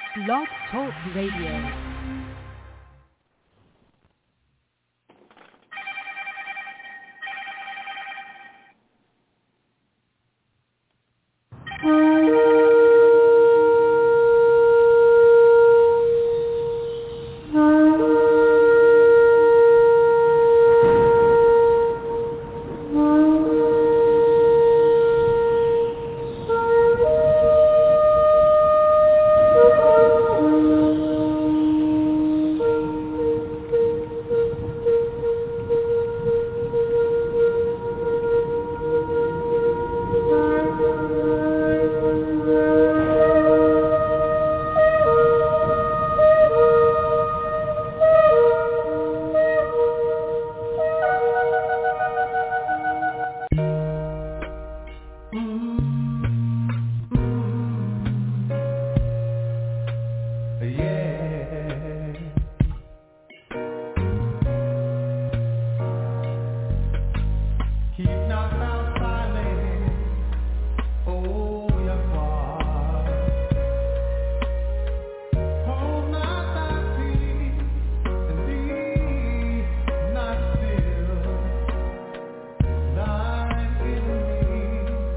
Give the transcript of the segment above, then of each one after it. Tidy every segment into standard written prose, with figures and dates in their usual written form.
Blog Talk Radio.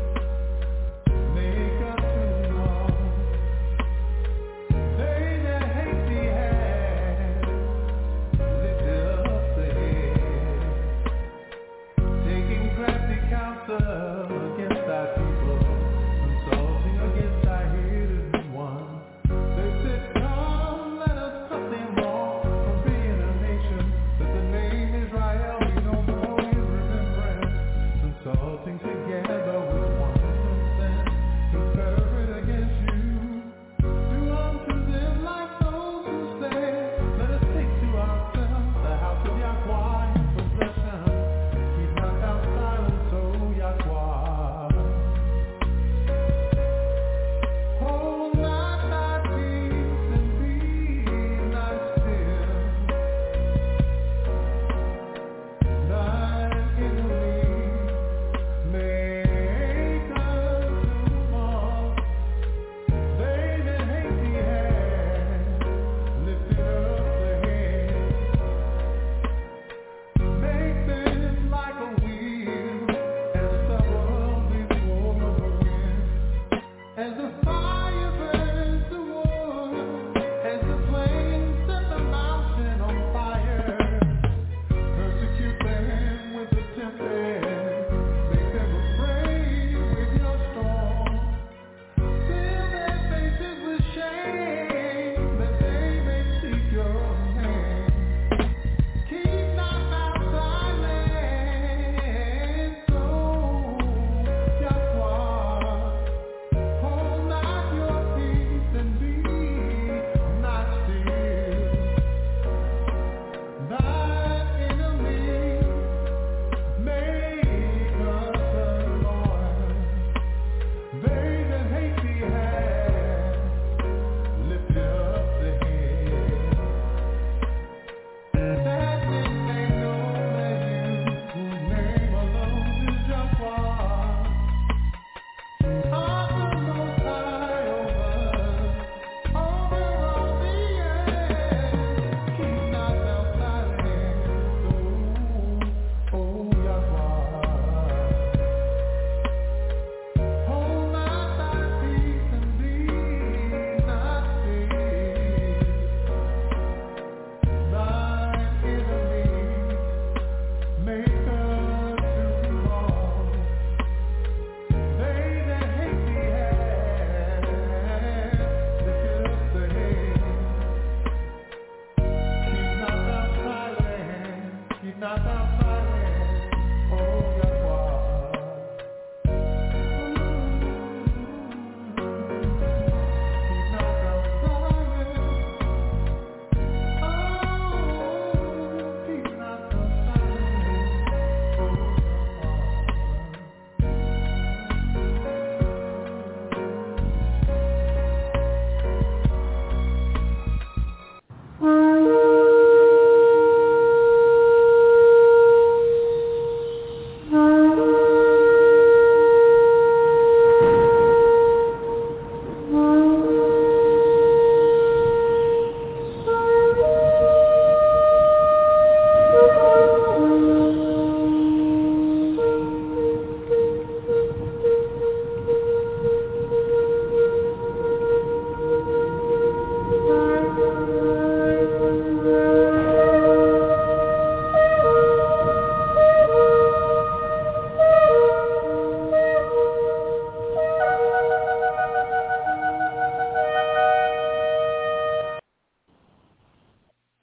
Baby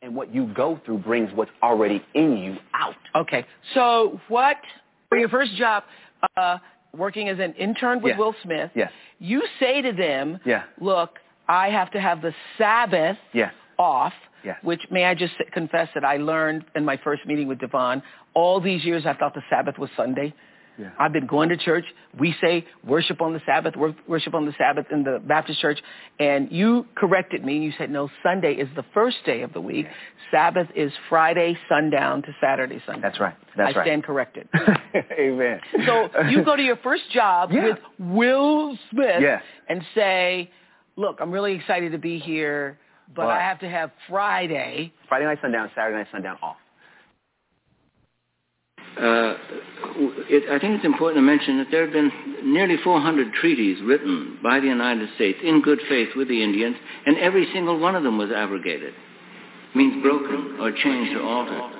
and what you go through brings what's already in you out. Okay. So for your first job, working as an intern with Will Smith, you say to them, look, I have to have the Sabbath off, which may I just confess that I learned in my first meeting with Devon. All these years I thought the Sabbath was Sunday. Yeah. I've been going to church. We say worship on the Sabbath, worship on the Sabbath in the Baptist church. And you corrected me. You said, no, Sunday is the first day of the week. Yeah. Sabbath is Friday sundown to Saturday sundown. That's right. That's right. I stand corrected. Amen. So you go to your first job with Will Smith and say, look, I'm really excited to be here, but I have to have Friday night sundown, Saturday night sundown off. I think it's important to mention that there have been nearly 400 treaties written by the United States in good faith with the Indians, and every single one of them was abrogated. Means broken or changed or altered.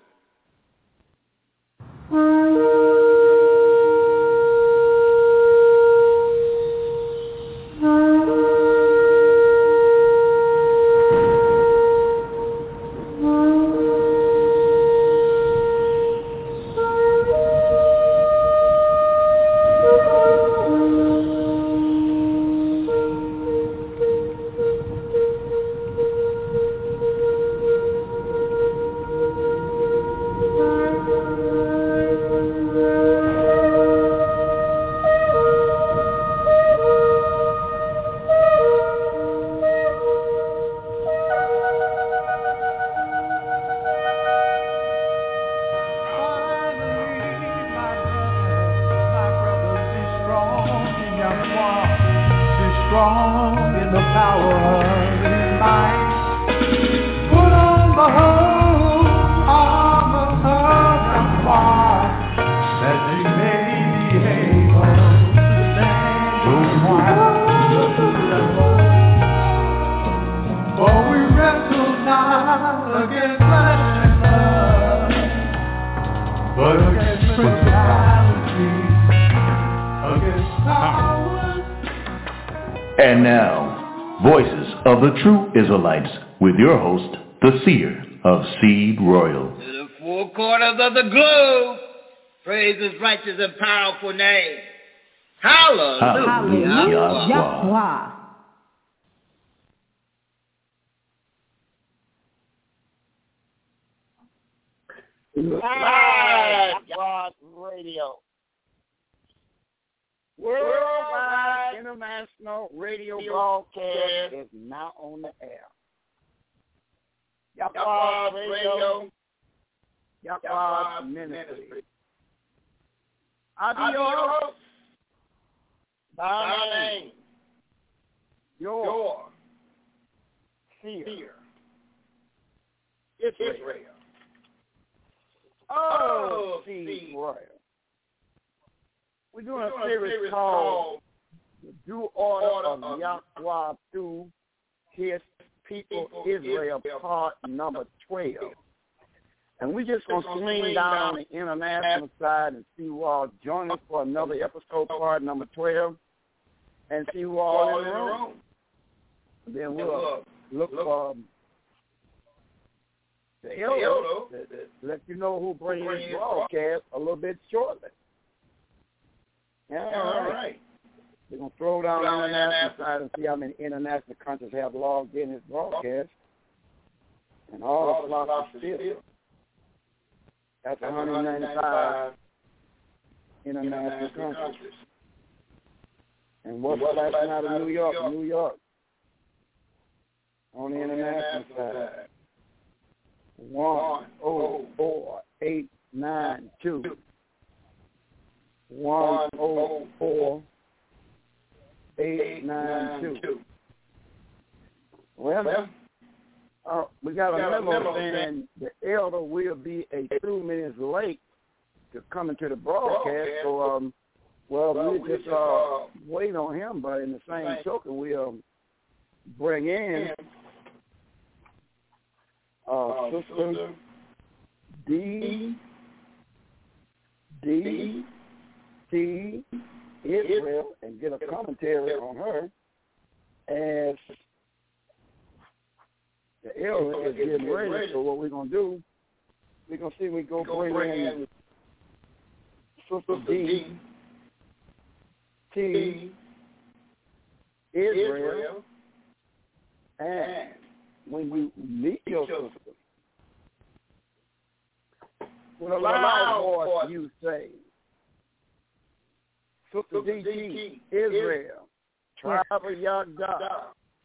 And now, Voices of the True Israelites, with your host, the Seer of Seed Royal. To the four corners of the globe, praise His righteous and powerful name. Hallelujah. Yahweh. Live God Radio. Worldwide International Radio Broadcast is now on the air. Yahweh Radio, Yahweh Ministry. I be your host. By name, your Seer. Israel. Oh, Seed Royal. We're doing a series called The Due Order of Yahweh Through His People Israel, part number 12. And we're just going to swing down on the international side and see who all join us for another episode, part number 12, and see who all in the room. And then we'll look for the elder to let you know who brings this broadcast a little bit shortly. Yeah, all right. We're going to throw down the international side and see how many international countries have logged in this broadcast. And all the flocks are still. That's 195 international countries. And what's flashing out of New York? New York. On the international side. 104892. 104892. Well, we got a memo saying the elder will be a few minutes late to come into the broadcast. So, we'll just wait on him. But in the same token, we'll bring in Sister D. Israel and get a commentary on her as the Hill is getting ready. So what we're going to do, we're going to see we go bring in Sister D.T. Israel. And when you meet your sister, with a loud voice you say, Sister D.T. Israel, tribe of Yagda.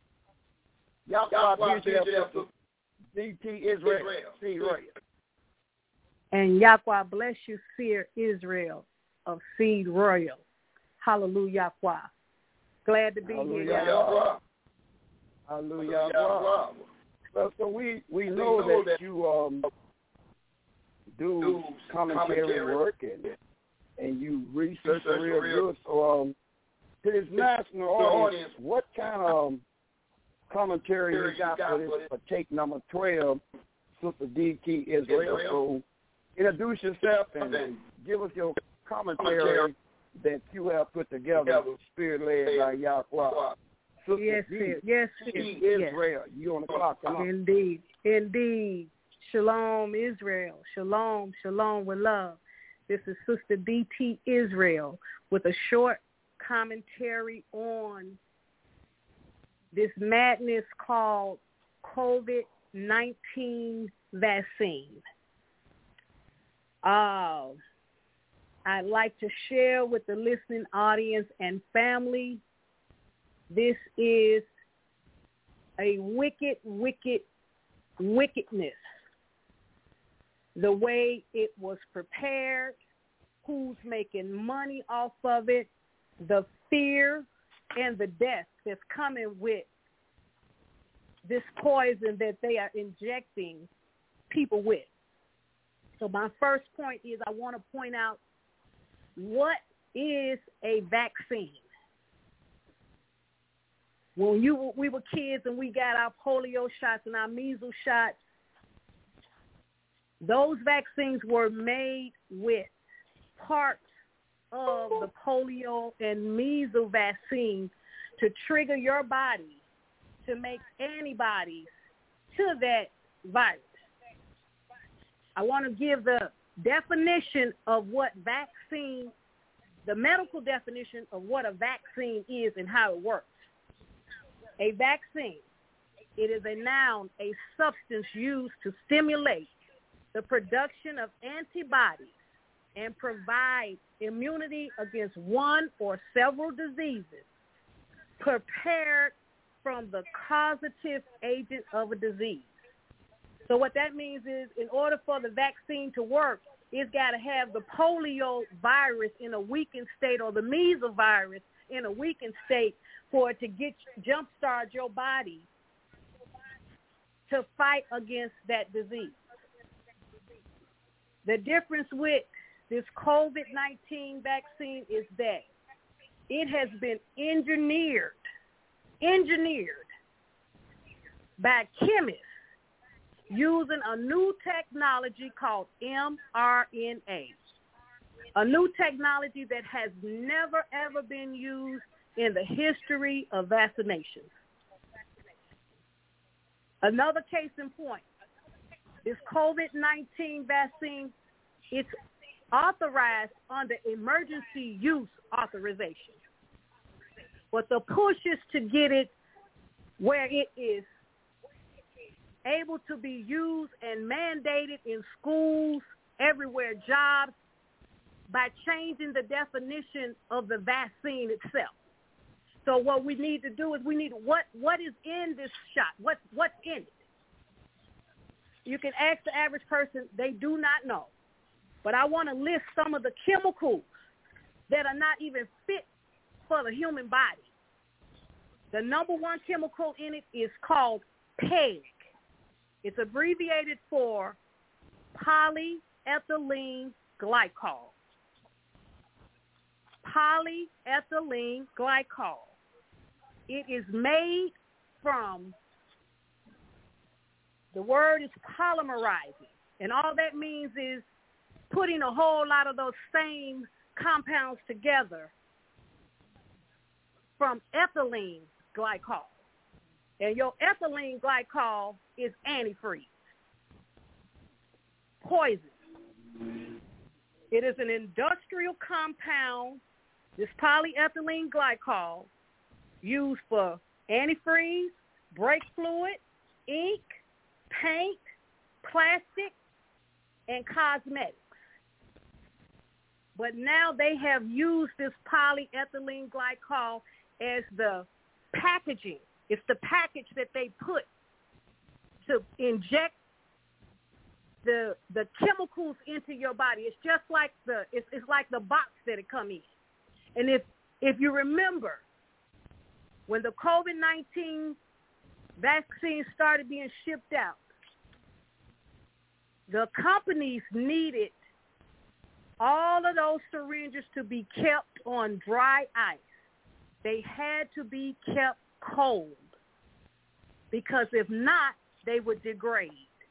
Yahweh D.T. Israel, Seed Royal. And Yahweh bless you, Seer Israel of Seed Royal. Hallelujah. Glad to be here. Yahweh. Hallelujah. So we know that you do commentary work and you research real good. So to this national audience, what kind of commentary you got for this for take number 12, Sister D.T. Israel? So introduce yourself and give us your commentary that you have put together, spirit-led by Yahweh. Yes, Israel, you on the clock. Indeed. Shalom, Israel. Shalom with love. This is Sister D.T. Israel with a short commentary on this madness called COVID-19 vaccine. I'd like to share with the listening audience and family, this is a wickedness. The way it was prepared, who's making money off of it, the fear and the death that's coming with this poison that they are injecting people with. So my first point is I want to point out, what is a vaccine? When we were kids and we got our polio shots and our measles shots, those vaccines were made with parts of the polio and measles vaccine to trigger your body to make antibodies to that virus. I want to give the definition of what vaccine, the medical definition of what a vaccine is and how it works. A vaccine, it is a noun, a substance used to stimulate the production of antibodies and provide immunity against one or several diseases prepared from the causative agent of a disease. So what that means is, in order for the vaccine to work, it's got to have the polio virus in a weakened state or the measles virus in a weakened state for it to jumpstart your body to fight against that disease. The difference with this COVID-19 vaccine is that it has been engineered by chemists using a new technology called mRNA, a new technology that has never, ever been used in the history of vaccinations. Another case in point, this COVID-19 vaccine, it's authorized under emergency use authorization. But the push is to get it where it is able to be used and mandated in schools, everywhere, jobs, by changing the definition of the vaccine itself. So what we need to do is what is in this shot? What's in it? You can ask the average person, they do not know. But I want to list some of the chemicals that are not even fit for the human body. The number one chemical in it is called PEG. It's abbreviated for polyethylene glycol. Polyethylene glycol. It is made from, the word is polymerizing. And all that means is putting a whole lot of those same compounds together from ethylene glycol. And your ethylene glycol is antifreeze. Poison. It is an industrial compound, this polyethylene glycol, used for antifreeze, brake fluid, ink, paint, plastic, and cosmetics. But now they have used this polyethylene glycol as the packaging. It's the package that they put to inject the chemicals into your body. It's just like it's like the box that it come in. And if you remember, when the COVID-19 vaccine started being shipped out, the companies needed all of those syringes to be kept on dry ice. They had to be kept cold, because if not, they would degrade.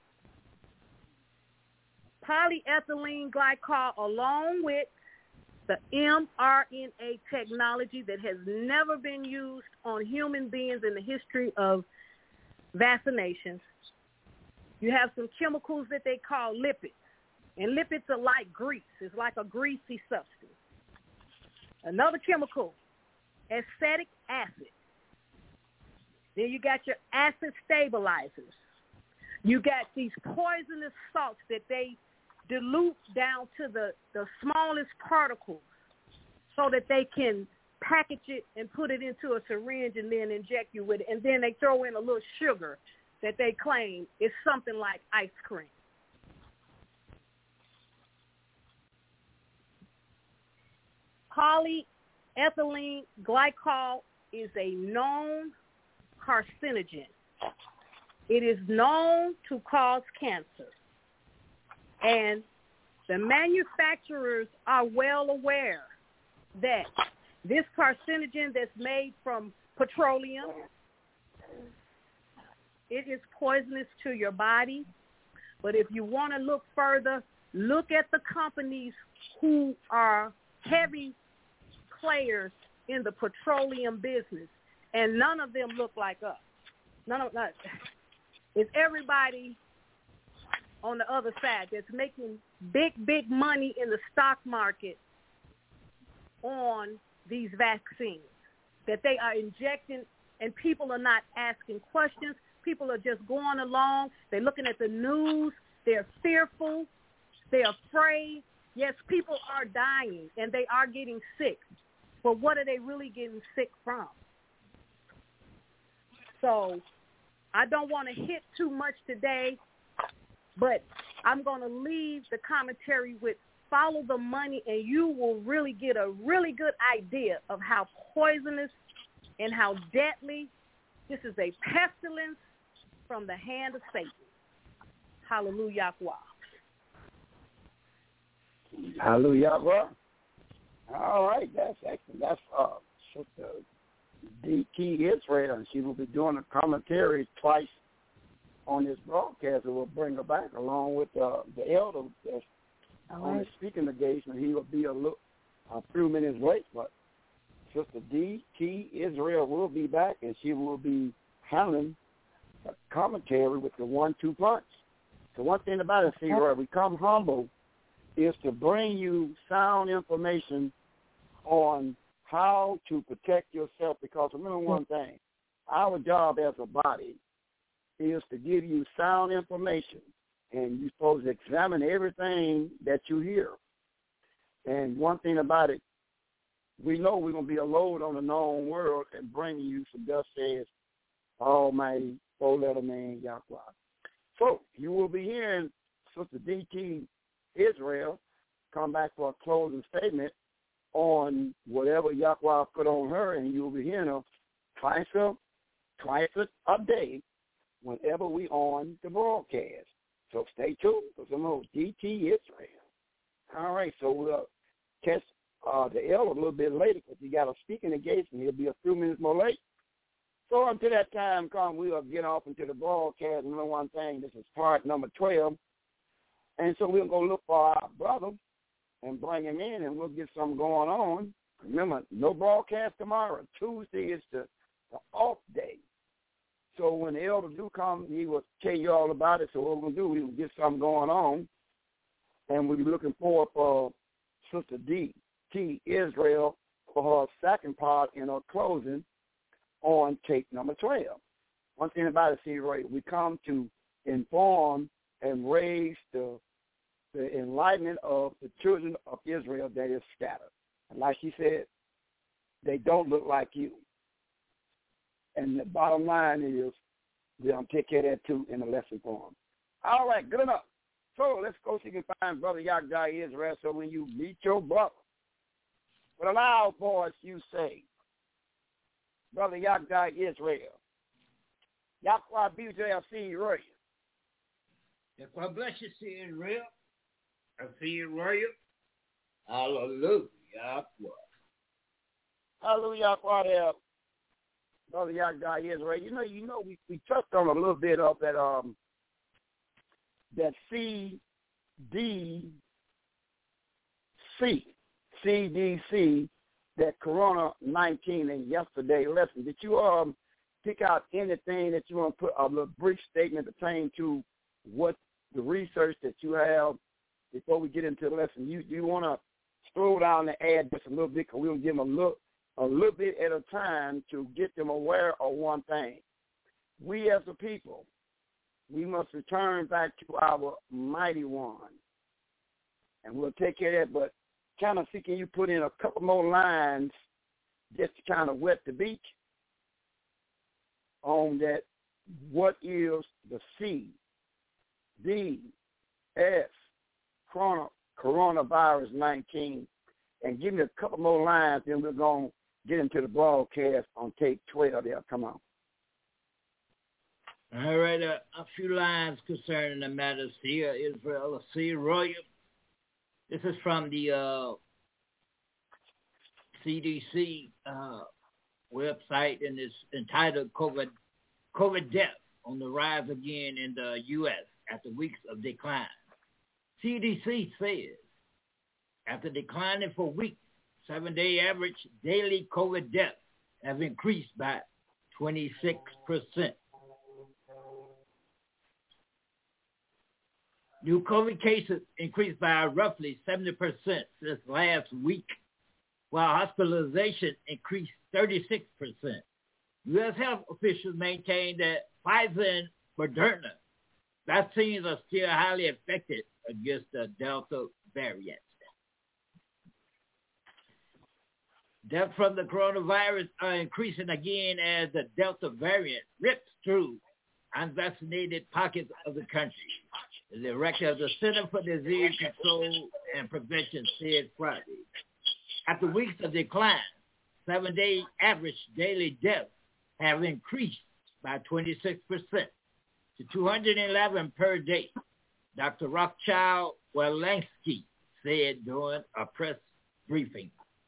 Polyethylene glycol, along with the mRNA technology that has never been used on human beings in the history of vaccinations. You have some chemicals that they call lipids, and lipids are like grease. It's like a greasy substance. Another chemical, acetic acid. Then you got your acid stabilizers. You got these poisonous salts that they dilute down to the smallest particles so that they can package it and put it into a syringe and then inject you with it. And then they throw in a little sugar that they claim is something like ice cream. Polyethylene glycol is a known carcinogen. It is known to cause cancer. And the manufacturers are well aware that this carcinogen that's made from petroleum, it is poisonous to your body. But if you want to look further, look at the companies who are heavy players in the petroleum business, and none of them look like us. None. It's everybody on the other side that's making big money in the stock market on these vaccines that they are injecting, and people are not asking questions. People are just going along. They're looking at the news. They're fearful. They're afraid. Yes, people are dying, and they are getting sick. But what are they really getting sick from? So I don't want to hit too much today, but I'm going to leave the commentary with follow the money, and you will really get a really good idea of how poisonous and how deadly this is, a pestilence from the hand of Satan. Hallelujah. Hallelujah. All right, that's excellent. That's Sister D.T. Israel, and she will be doing a commentary twice on this broadcast, and we'll bring her back along with the elder that's on the speaking engagement. He will be a few minutes late, but Sister D.T. Israel will be back, and she will be handling a commentary with the 1-2 punch. So one thing about it, see, where we come humble is to bring you sound information on how to protect yourself, because remember one thing, our job as a body is to give you sound information, and you're supposed to examine everything that you hear. And one thing about it, we know we're going to be a load on the known world and bring you some thus says Almighty, four-letter man, Yahweh. So you will be hearing Sister D.T. Israel come back for a closing statement on whatever Yahweh put on her, and you'll be hearing her twice a day whenever we on the broadcast. So stay tuned for some more D.T. Israel. All right, so we'll catch the elder a little bit later because he got a speaking engagement. He'll be a few minutes more late. So until that time comes, we'll get off into the broadcast. Remember one thing, this is part number 12. And so we'll go look for our brother and bring him in, and we'll get something going on. Remember, no broadcast tomorrow. Tuesday is the off day. So when the elder do come, he will tell you all about it. So what we're going to do, we will get something going on. And we'll be looking forward for Sister D.T. Israel for her second part in her closing on tape number 12. One thing about it, see, Roy, we come to inform and raise the enlightenment of the children of Israel that is scattered. And like she said, they don't look like you. And the bottom line is, we're going to take care of that, too, in the lesson form. All right, good enough. So let's go see if you can find Brother Yagda Israel. So when you meet your brother, with a loud voice you say, Brother Yagda Israel, Yahweh be with you, see Royal. Yahweh bless you, see Royal. I see you, Royal. Hallelujah, Yahweh. Hallelujah, Yahweh. Brother Yagda Israel. You know, we touched on a little bit of that CDC, that Corona-19 and yesterday lesson. Did you pick out anything that you want to put a little brief statement pertaining to what the research that you have before we get into the lesson? You want to scroll down and add just a little bit, because we'll give them a little bit at a time to get them aware of one thing. We as a people, we must return back to our mighty one. And we'll take care of that, but kind of see, can you put in a couple more lines just to kind of wet the beach on that, what is the CDS coronavirus 19, and give me a couple more lines, then we're going to get into the broadcast on tape 12. They'll come on. All right, a few lines concerning the matter. See Israel, see Royal. This is from the CDC website, and it's entitled COVID death on the rise again in the U.S. after weeks of decline. CDC says, after declining for weeks, 7-day average daily COVID deaths have increased by 26%. New COVID cases increased by roughly 70% since last week, while hospitalization increased 36%. U.S. health officials maintain that Pfizer and Moderna vaccines are still highly effective against the Delta variant. Deaths from the coronavirus are increasing again as the Delta variant rips through unvaccinated pockets of the country. The director of the Center for Disease Control and Prevention said Friday. After weeks of decline, 7-day average daily deaths have increased by 26% to 211 per day. Dr. Rothschild Walensky said during a press briefing.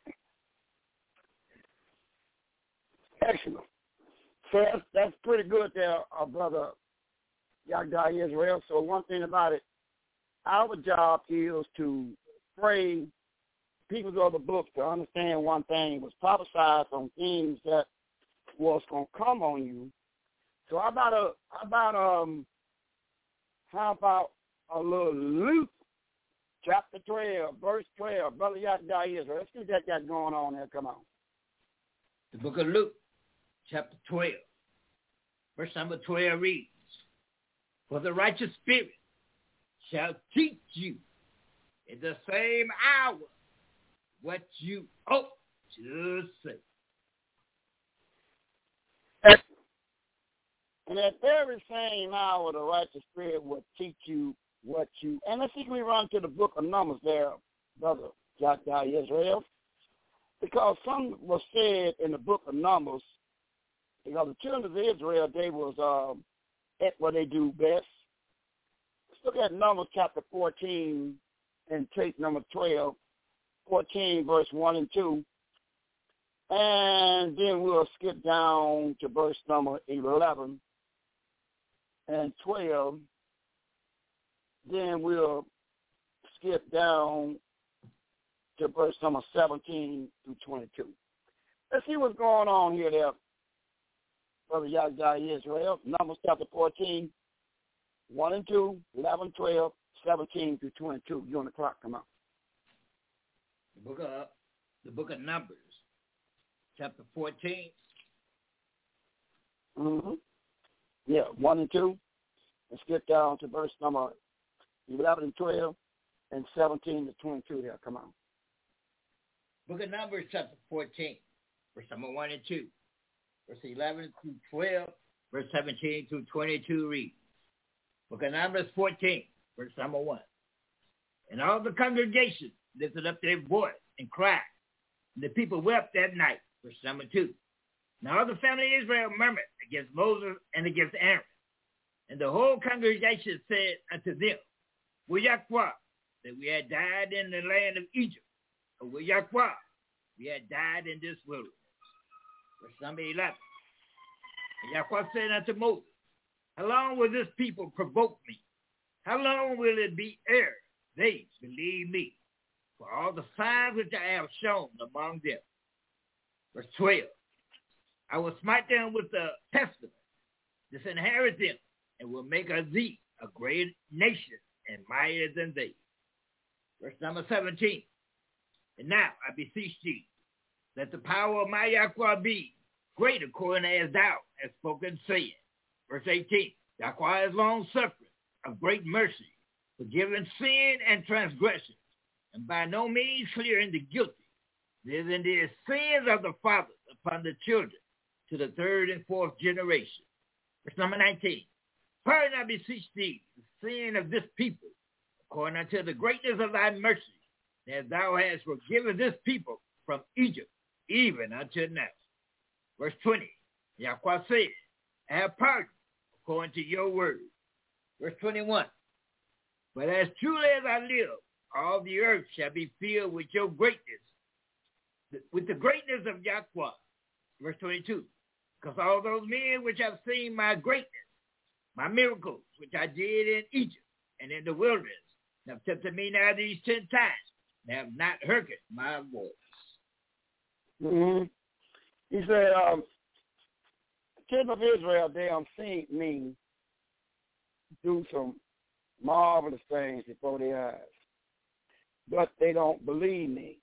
Excellent. So that's pretty good there, Brother Yagda Israel. So one thing about it, our job is to pray people of the book to understand one thing. It was prophesied on things that was going to come on you. So how about a little Luke chapter 12, verse 12, Brother Yagda Israel. Let's see what that got going on there. Come on. The book of Luke, chapter 12, verse number 12 reads, "For the righteous spirit shall teach you in the same hour what you ought to say." And at very same hour, the righteous spirit will teach you what you... And let's see if we run to the book of Numbers there, Brother Yagda Israel. Because some was said in the book of Numbers, because the children of Israel, they was at what they do best. Let's look at Numbers chapter 14 and tape number 12, 14 verse 1 and 2. And then we'll skip down to verse number 11 and 12. Then we'll skip down to verse number 17 through 22. Let's see what's going on here there. Brother Yahweh Israel. Numbers chapter 14, 1 and 2, 11, 12, 17 through 22. You on the clock, come on. The book of Numbers, chapter 14. Mm-hmm. Yeah, 1 and 2. Let's get down to verse number 11 and 12 and 17 to 22 there. Come on. Book of Numbers, chapter 14, verse number 1 and 2. Verse 11 through 12, verse 17 through 22 reads. Book of Numbers 14, verse number 1. And all the congregation lifted up their voice and cried, and the people wept that night. Verse number 2. Now all the family of Israel murmured against Moses and against Aaron. And the whole congregation said unto them, Will Yahweh, that we had died in the land of Egypt, or will Yahweh, we had died in this wilderness. Verse number 11. And Yahweh said unto Moses, How long will this people provoke me? How long will it be ere they believe me? For all the signs which I have shown among them. Verse 12. I will smite them with the pestilence, disinherit them, and will make of thee a great nation and mightier than they. Verse number 17. And now I beseech thee, let the power of my Yahweh be great according as thou hast spoken, saying. Verse 18. Yahweh is long-suffering, of great mercy, forgiving sin and transgression, and by no means clearing the guilty, visiting the sins of the fathers upon the children to the third and fourth generation. Verse number 19. Pardon, I beseech thee, the sin of this people, according unto the greatness of thy mercy, as thou hast forgiven this people from Egypt, even unto now. Verse 20. Yahweh said, I have pardoned according to your word. Verse 21. But as truly as I live, all the earth shall be filled with your greatness, with the greatness of Yahweh. Verse 22. Because all those men which have seen my greatness, my miracles, which I did in Egypt and in the wilderness, have tempted me now these 10 times, and have not hearkened my voice. Mm-hmm. He said, children of Israel, they have seen me do some marvelous things before their eyes, but they don't believe me.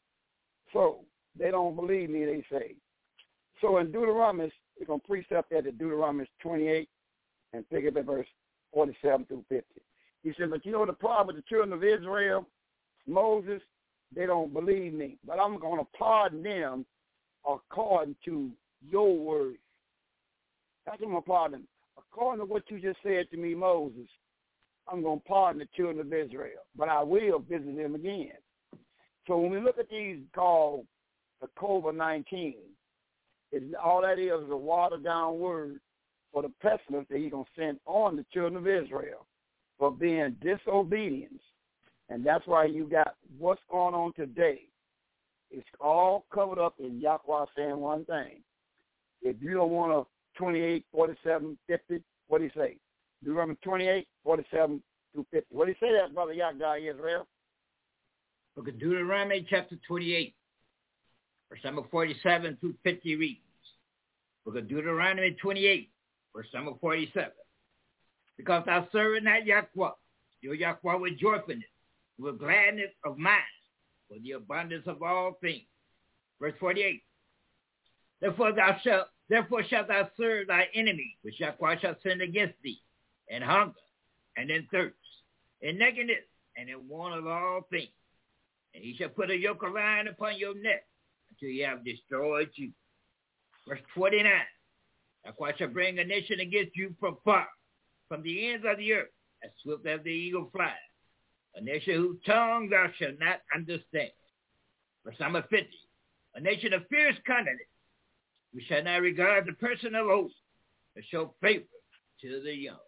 So they don't believe me, they say. So in Deuteronomy, we're going to precept that at Deuteronomy 28 and pick up at verse 47 through 50. He said, but you know the problem with the children of Israel, Moses, they don't believe me, but I'm going to pardon them according to your word. That's what I'm going to pardon them. According to what you just said to me, Moses, I'm going to pardon the children of Israel, but I will visit them again. So when we look at these called the COVID-19, all that is a watered-down word for the pestilence that he's going to send on the children of Israel for being disobedient. And that's why you got what's going on today. It's all covered up in Yahweh saying one thing. If you don't want to 28, 47, 50, what do you say? Deuteronomy 28, 47 through 50. What do you say that, Brother Yahweh Israel? Book of Deuteronomy chapter 28, verse number 47 through 50 reads. Book of Deuteronomy 28, verse number 47. Because thou servest not Yahweh, your Yahweh with joyfulness, with gladness of mind, for the abundance of all things. Verse 48. Therefore shalt thou serve thy enemy, which Yahweh shall send against thee, in hunger, and in thirst, in nakedness, and in want of all things. And he shall put a yoke of iron upon your neck, until he have destroyed you. Verse 49. Yahweh shall bring a nation against you from far, from the ends of the earth, as swift as the eagle flies. A nation whose tongue thou shalt not understand. Verse number 50. A nation of fierce countenance, we shall not regard the person of oath, but show favor to the young.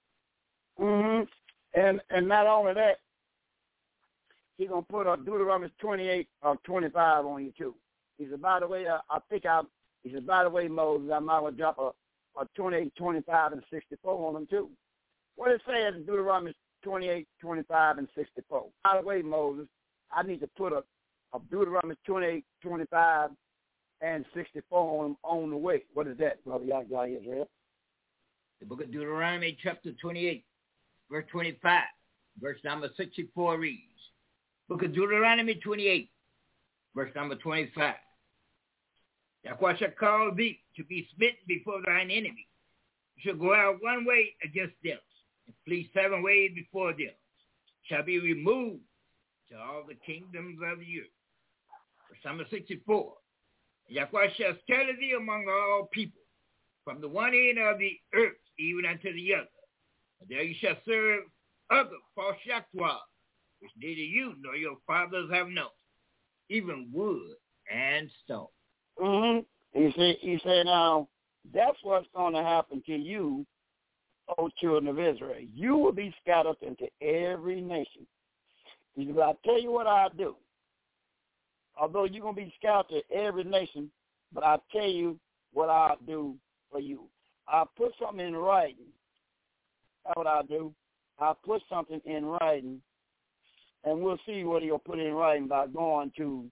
Mm-hmm. And not only that, he's going to put a Deuteronomy 28 or 25 on you too. He said, by the way, he said, by the way, Moses, I might well drop a 28, 25, and 64 on them too. What it says in Deuteronomy 28, 25, and 64. By the way, Moses, I need to put a Deuteronomy 28, 25, and 64 on the way. What is that, Brother Yahweh Israel? The book of Deuteronomy, chapter 28, verse 25, verse number 64 reads, book of Deuteronomy 28, verse number 25. Yahweh shall call thee to be smitten before thine enemy. You shall go out one way against them, and flee 7 ways before them. Shall be removed to all the kingdoms of the earth. Verse number 64. Yahweh shall scatter thee among all people, from the one end of the earth even unto the other. And there you shall serve other false Yahweh, which neither you nor your fathers have known, even wood and stone. Mm-hmm. He said, now, that's what's going to happen to you, O children of Israel. You will be scattered into every nation. He said, I'll tell you what I'll do. Although you're going to be scattered to every nation, but I'll tell you what I'll do for you. I'll put something in writing. That's what I'll do. I'll put something in writing, and we'll see what he'll put in writing by going to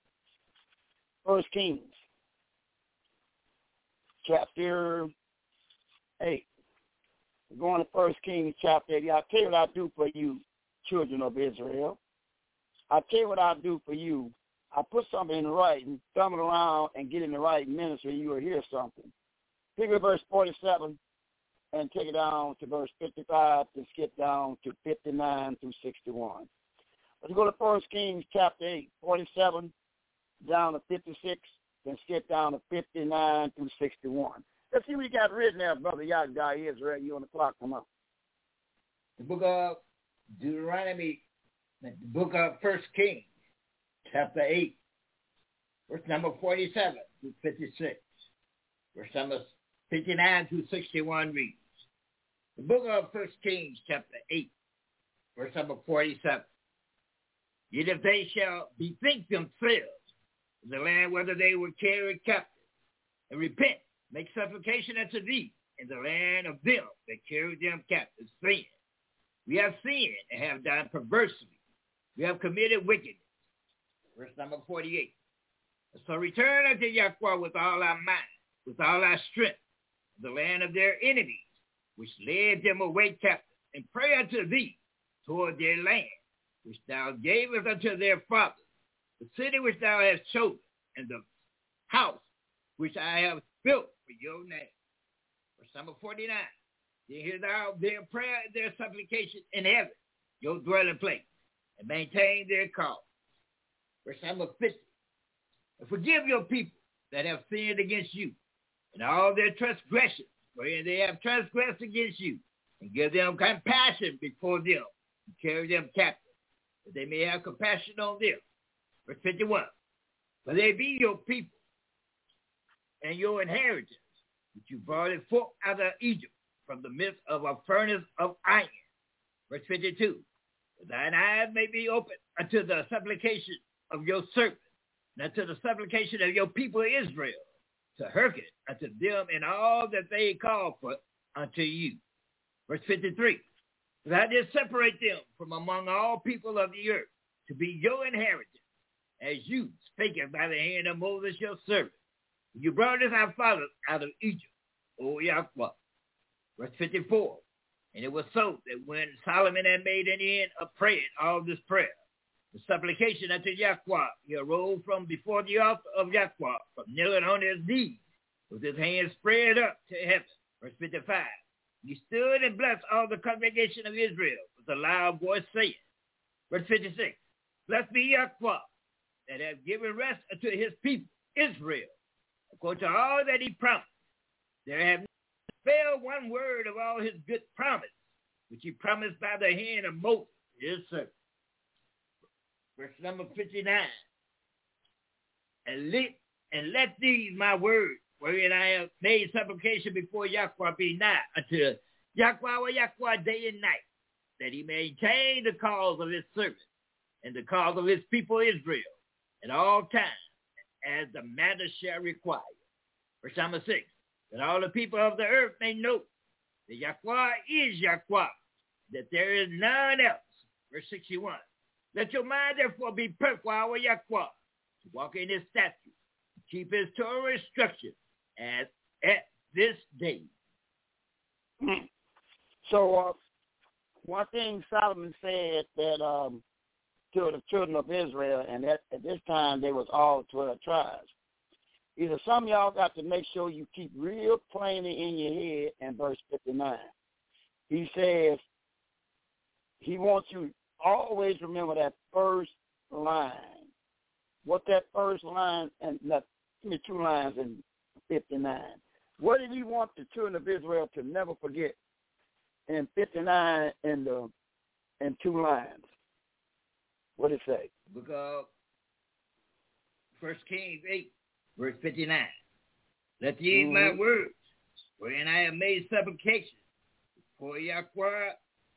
1 Kings, chapter 8. We're going to 1 Kings, chapter 8. I'll tell you what I'll do for you, children of Israel. I'll tell you what I'll do for you. I'll put something in writing, thumb it around, and get in the right ministry, and you will hear something. Pick up verse 47 and take it down to verse 55 and skip down to 59 through 61. Let's go to 1 Kings chapter 8, 47 down to 56, then skip down to 59 through 61. Let's see what you got written there, Brother Yahweh Israel. You on the clock, come on. The book of Deuteronomy, the book of 1 Kings, chapter 8, verse number 47 through 56. Verse number 59 through 61 reads, the book of 1 Kings, chapter 8, verse number 47. Yet if they shall bethink themselves in the land whether they were carried captive, and repent, make supplication unto thee in the land of them that carried them captive, saying, we have sinned and have done perversely. We have committed wickedness. Verse number 48. So return unto Yahweh with all our mind, with all our strength, the land of their enemies, which led them away captive, and pray unto thee toward their land, which thou gavest unto their fathers, the city which thou hast chosen, and the house which I have built for your name. Verse number 49. Then hear thou their prayer and their supplication in heaven, your dwelling place, and maintain their cause. Verse number 50. And forgive your people that have sinned against you, and all their transgressions, wherein they have transgressed against you, and give them compassion before them, and carry them captive, that they may have compassion on them. Verse 51. For they be your people, and your inheritance, which you brought it forth out of Egypt, from the midst of a furnace of iron. Verse 52. Thine eyes may be open unto the supplication of your servant, and unto the supplication of your people Israel, to hearken unto them in all that they call for unto you. Verse 53. Thou didst separate them from among all people of the earth, to be your inheritance, as you spake by the hand of Moses your servant. You brought us our fathers out of Egypt, O Yahweh. Verse 54. And it was so that when Solomon had made an end of praying all this prayer, the supplication unto Yahweh, he arose from before the altar of Yahweh, from kneeling on his knees, with his hands spread up to heaven. Verse 55. He stood and blessed all the congregation of Israel with a loud voice, saying, verse 56, blessed be Yahweh, that hath given rest unto his people Israel, according to all that he promised. There have not failed one word of all his good promise, which he promised by the hand of Moses, his servant. Verse number 59. And let these my words, wherein I have made supplication before Yahweh, be nigh unto Yahweh day and night, that he maintain the cause of his servant and the cause of his people Israel at all times, as the matter shall require. Verse number 6. That all the people of the earth may know that Yahweh is Yahweh, that there is none else. Verse 61. Let your mind therefore be perfect with Yahweh, to walk in his statutes, keep his Torah instructions at this day. So one thing Solomon said that to the children of Israel, and at this time they was all 12 tribes. He said, some of y'all got to make sure you keep real plainly in your head in verse 59. He says he wants you to always remember that first line. What that first line, and give me 2 lines in 59. What did he want the children of Israel to never forget in 59 in 2 lines? What did it say? Book of 1 Kings 8, verse 59. Let ye eat my words, wherein I have made supplication for Yahweh,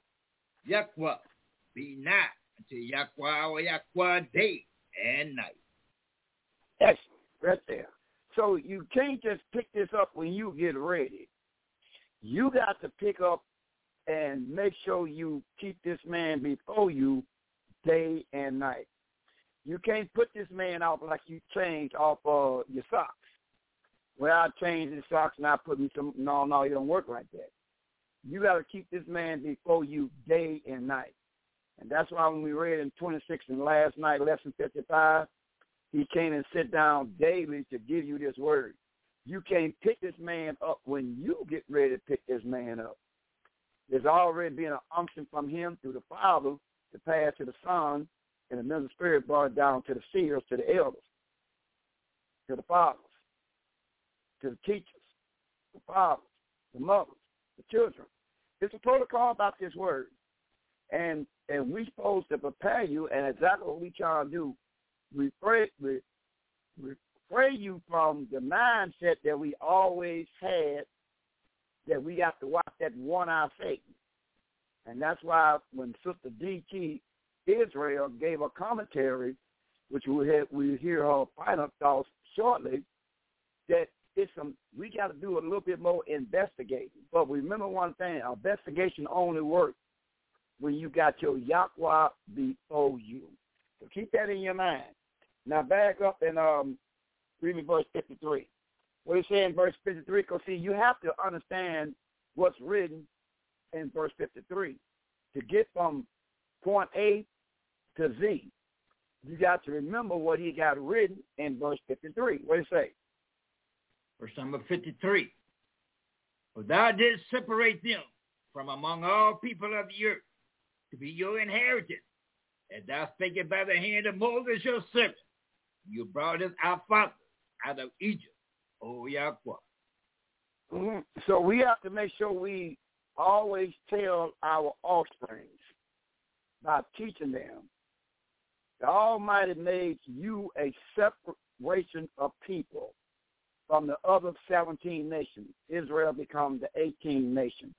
be not unto Yahweh or Yahweh day and night. Excellent, right there. So you can't just pick this up when you get ready. You got to pick up and make sure you keep this man before you day and night. You can't put this man out like you change off your socks. Well, I changed his socks and I put me some. No, it don't work like that. You got to keep this man before you day and night. And that's why when we read in 26 and last night, lesson 55, he came and sit down daily to give you this word. You can't pick this man up when you get ready to pick this man up. There's already been an unction from him through the Father to pass to the Son, and the Middle Spirit brought it down to the seers, to the elders, to the fathers, to the teachers, the fathers, the mothers, the children. It's a protocol about this word. And we're supposed to prepare you, and exactly what we try to do, we pray you from the mindset that we always had, that we have to watch that one-eye Satan. And that's why when Sister D.T. Israel gave a commentary, which we hear her final thoughts shortly, that we got to do a little bit more investigating. But remember one thing, investigation only works when you got your Yahweh before you. So keep that in your mind. Now back up and read me verse 53. What it says in verse 53, because see, you have to understand what's written in verse 53. To get from point A to Z, you got to remember what he got written in verse 53. What does it say? Verse number 53. For thou didst separate them from among all people of the earth to be your inheritance, and thou spakest by the hand of Moses your servant. You brought us our fathers out of Egypt, O Yahweh. Mm-hmm. So we have to make sure we always tell our offspring by teaching them. The Almighty made you a separation of people from the other 17 nations. Israel becomes the 18th nation.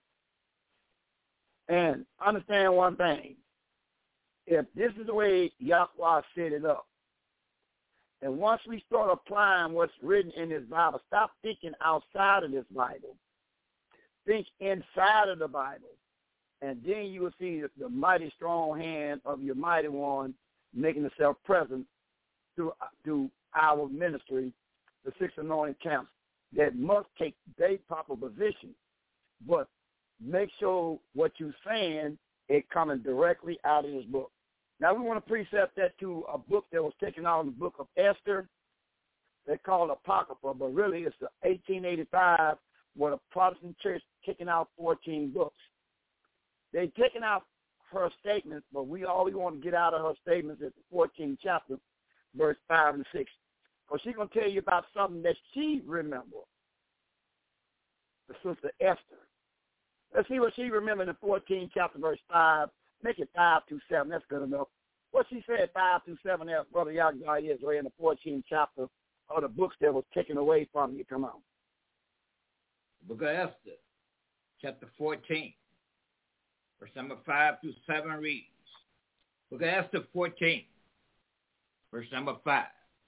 And understand one thing. If this is the way Yahweh set it up, and once we start applying what's written in this Bible, stop thinking outside of this Bible. Think inside of the Bible. And then you will see the mighty strong hand of your mighty one making itself present through our ministry, the 6 anointed camps, that must take their proper position. But make sure what you're saying is coming directly out of this book. Now, we want to precept that to a book that was taken out of the book of Esther. They call it Apocrypha, but really it's the 1885 where the Protestant church taking out 14 books. They're taking out her statements, but all we want to get out of her statements is the 14th chapter, verse 5 and 6. Because she's going to tell you about something that she remembered, the sister Esther. Let's see what she remembered in the 14th chapter, verse 5. Make it 5 through 7. That's good enough. What she said, 5 through 7, there, Brother Yahweh Israel, in the 14th chapter of the books that was taken away from you. Come on. The book of Esther, chapter 14, verse number 5 through 7 reads. Book of Esther 14, verse number 5.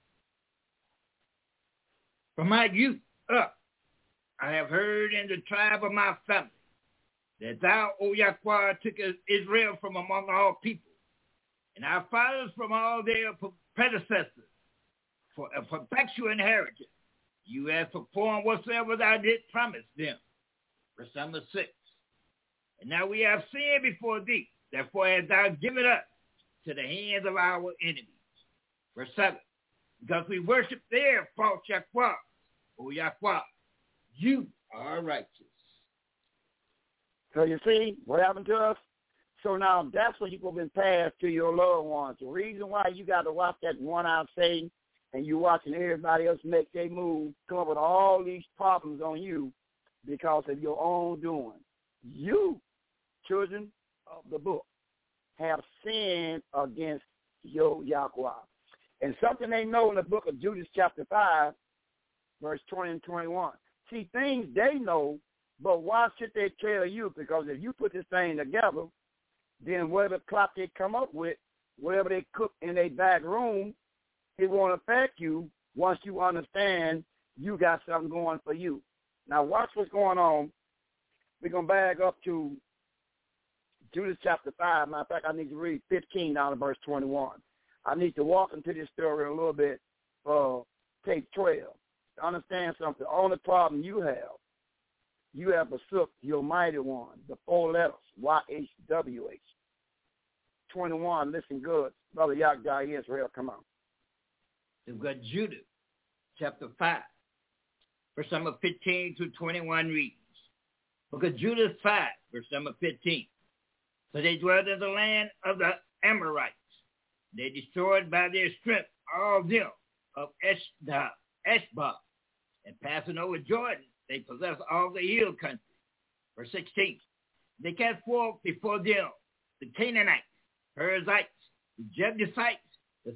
From my youth up, I have heard in the tribe of my family that thou, O Yahweh, tookest Israel from among all people, and our fathers from all their predecessors, for a perpetual inheritance. You have performed whatsoever thou didst promise them. Verse number 6. And now we have sinned before thee. Therefore hast thou given us to the hands of our enemies. Verse 7. Because we worship their false Yahweh. O Yahweh, you are righteous. So you see what happened to us? So now that's what you've been passed to your loved ones. The reason why you got to watch that one-out Satan and you watching everybody else make their move, come up with all these problems on you because of your own doing. You, children of the book, have sinned against your Yahweh. And something they know in the book of Judas chapter 5, verse 20 and 21. See, things they know, but why should they tell you? Because if you put this thing together, then whatever plot they come up with, whatever they cook in their back room, it won't affect you once you understand you got something going for you. Now watch what's going on. We're going to back up to Judas chapter 5. Matter of fact, I need to read 15 down to verse 21. I need to walk into this story a little bit, page 12, to understand something. The only problem you have forsook your mighty one, the 4 letters, YHWH. 21, listen good. Brother Yahweh Israel, come on. We've got Judah, chapter 5, verse number 15 to 21 reads. Book of Judah 5, verse number 15. So they dwelled in the land of the Amorites. They destroyed by their strength all them of Eshbah, and passing over Jordan, they possessed all the hill country. Verse 16. They cast forth before them the Canaanites, Perizzites, the Jebusites, the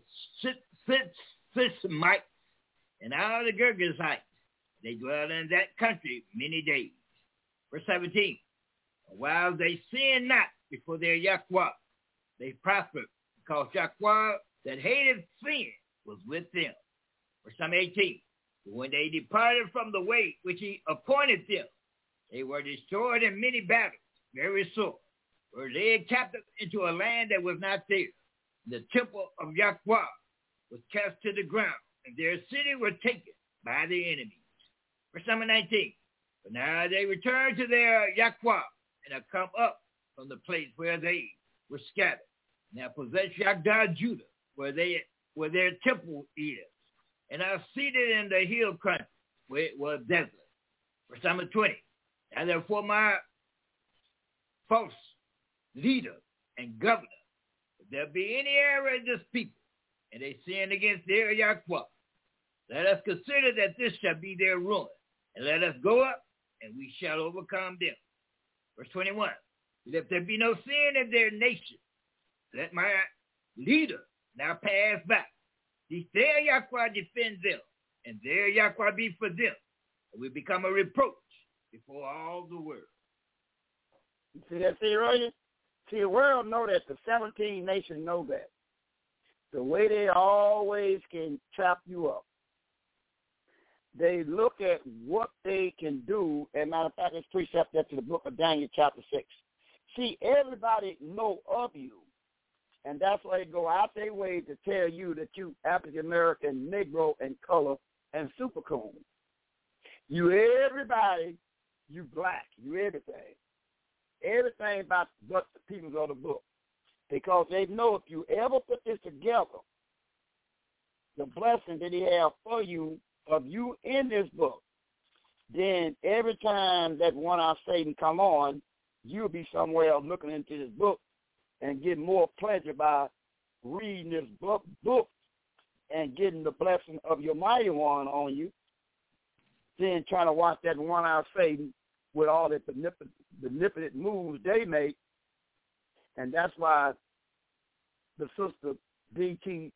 Sismites, and all the Girgashites. They dwelled in that country many days. Verse 17. While they sinned not before their Yahweh, they prospered, because Yahweh that hated sin was with them. Verse 18. When they departed from the way which he appointed them, they were destroyed in many battles, very sore, were led captive into a land that was not theirs. The temple of Yahweh was cast to the ground, and their city was taken by the enemies. Verse 19. But now they returned to their Yahweh, and have come up from the place where they were scattered. Now possess Yahweh Judah, where their temple is, and are seated in the hill country, where it was desolate. Verse 20. Now therefore my false leader and governor, if there be any error in this people, and they sin against their Yahweh, let us consider that this shall be their ruin, and let us go up, and we shall overcome them. Verse 21. If there be no sin in their nation, let my leader now pass by. Lest their Yahweh defend them, and their Yahweh be for them, and we become a reproach before all the world. See that, see, Roger? See, the world know that. The 17 nations know that. The way they always can trap you up. They look at what they can do, and matter of fact, it's precept to the book of Daniel chapter 6. See, everybody know of you, and that's why they go out their way to tell you that you African-American, Negro, and color, and super cool. You everybody, you black, you everything. Everything about but the people of the book. Because they know if you ever put this together, the blessing that he has for you, of you in this book, then every time that one-eye Satan come on, you'll be somewhere else looking into this book and get more pleasure by reading this book and getting the blessing of your mighty one on you, then trying to watch that one-eye Satan with all the manipulative moves they make. And that's why the sister D.T.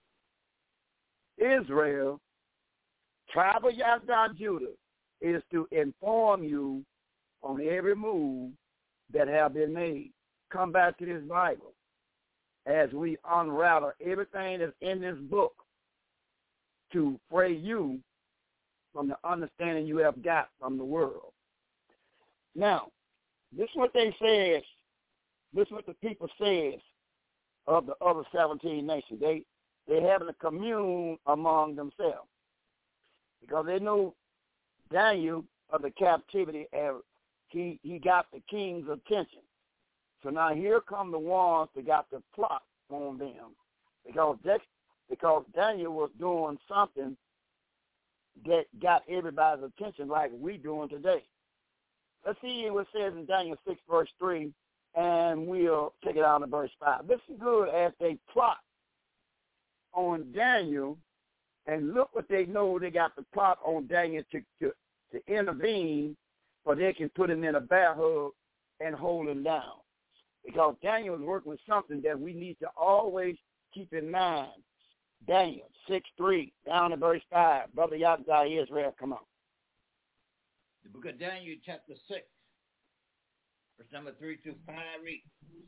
Israel, tribe of Yahweh Judah, is to inform you on every move that have been made. Come back to this Bible as we unravel everything that's in this book to free you from the understanding you have got from the world. Now, this is what they says, this is what the people says of the other 17 nations. they're having a commune among themselves because they knew Daniel of the captivity, and he got the king's attention. So now here come the ones that got the plot on them because Daniel was doing something that got everybody's attention like we doing today. Let's see what it says in Daniel 6, verse 3, and we'll take it out to verse 5. Listen good as they plot on Daniel, and look what they know. They got the plot on Daniel to intervene, so they can put him in a bear hug and hold him down. Because Daniel is working with something that we need to always keep in mind. Daniel 6:3, down to verse 5. Brother Yahweh Israel, come on. The book of Daniel, chapter 6, verse number 3 through 5, read.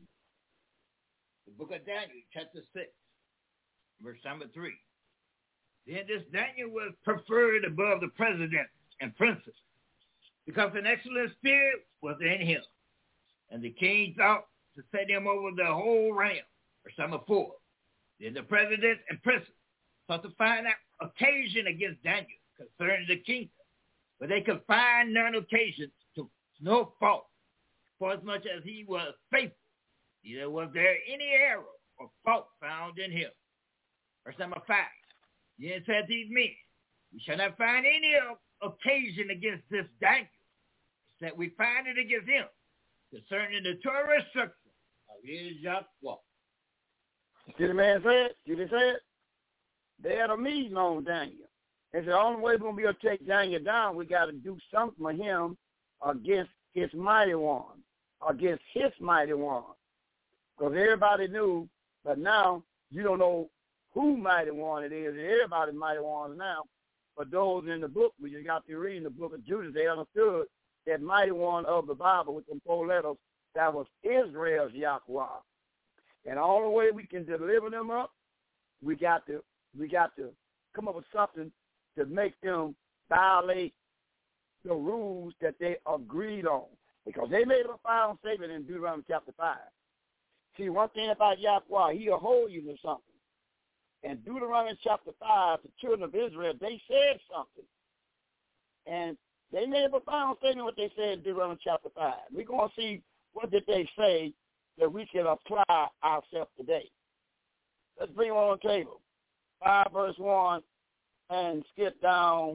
The book of Daniel, chapter 6, verse number 3. Then this Daniel was preferred above the presidents and princes, because an excellent spirit was in him, and the king thought to set him over the whole realm. Verse number 4. Then the presidents and princes sought to find out occasion against Daniel concerning the kingdom, but they could find none occasion to no fault, for as much as he was faithful, neither was there any error or fault found in him. Verse number 5. Then said these men, we shall not find any occasion against this Daniel, except we find it against him, concerning the Torah instruction of his Yahweh. See the man said? See what he said? They had a meeting on Daniel. They said the only way we're going to be able to take Daniel down, we got to do something for him against his mighty one, against his mighty one. Because everybody knew, but now you don't know who mighty one it is. Everybody's mighty ones now. But those in the book, we just got to read the book of Judas, they understood that mighty one of the Bible with them 4 letters, that was Israel's Yahweh. And all the way we can deliver them up, we got to come up with something to make them violate the rules that they agreed on. Because they made a final statement in Deuteronomy chapter 5. See, one thing about Yahweh, he'll hold you to something. In Deuteronomy chapter 5, the children of Israel, they said something. And they made a final statement what they said in Deuteronomy chapter 5. We're going to see what did they say that we can apply ourselves today. Let's bring it on the table. 5 verse 1 and skip down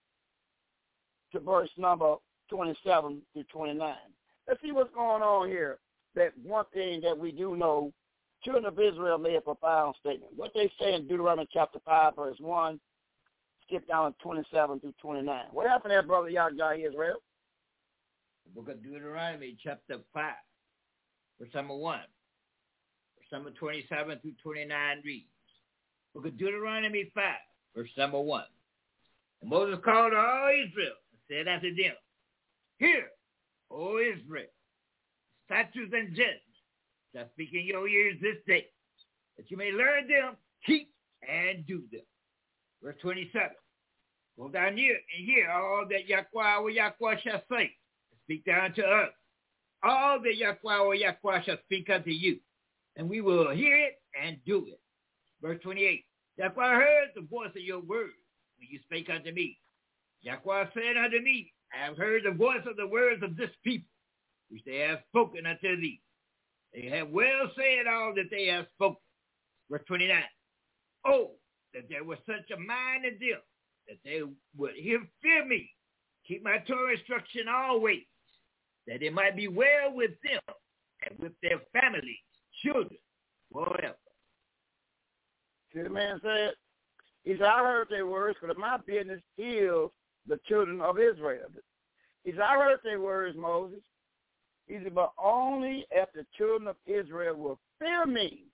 to verse number 27 to 29. Let's see what's going on here. That one thing that we do know, children of Israel made a profound statement. What they say in Deuteronomy chapter 5 verse 1, skip down to 27 through 29. What happened there, Brother Yahweh Israel? The book of Deuteronomy chapter 5. Verse number 1. Verse number 27 through 29 reads. Book of Deuteronomy 5, verse number 1. And Moses called all Israel and said unto them, Hear, O Israel, statutes and judgments shall speak in your ears this day, that you may learn them, keep, and do them. Verse 27. Go down near and hear all that Yahweh shall say, and speak down to us. All that Yahweh shall speak unto you, and we will hear it and do it. Verse 28, Yahweh heard the voice of your words when you spake unto me. Yahweh said unto me, I have heard the voice of the words of this people, which they have spoken unto thee. They have well said all that they have spoken. Verse 29, Oh, that there was such a mind in them, that they would fear me, keep my Torah instruction always, that it might be well with them and with their families, children, forever. See the man said? He said, I heard their words, because my business is the children of Israel. He said, I heard their words, Moses. He said, but only if the children of Israel will fear me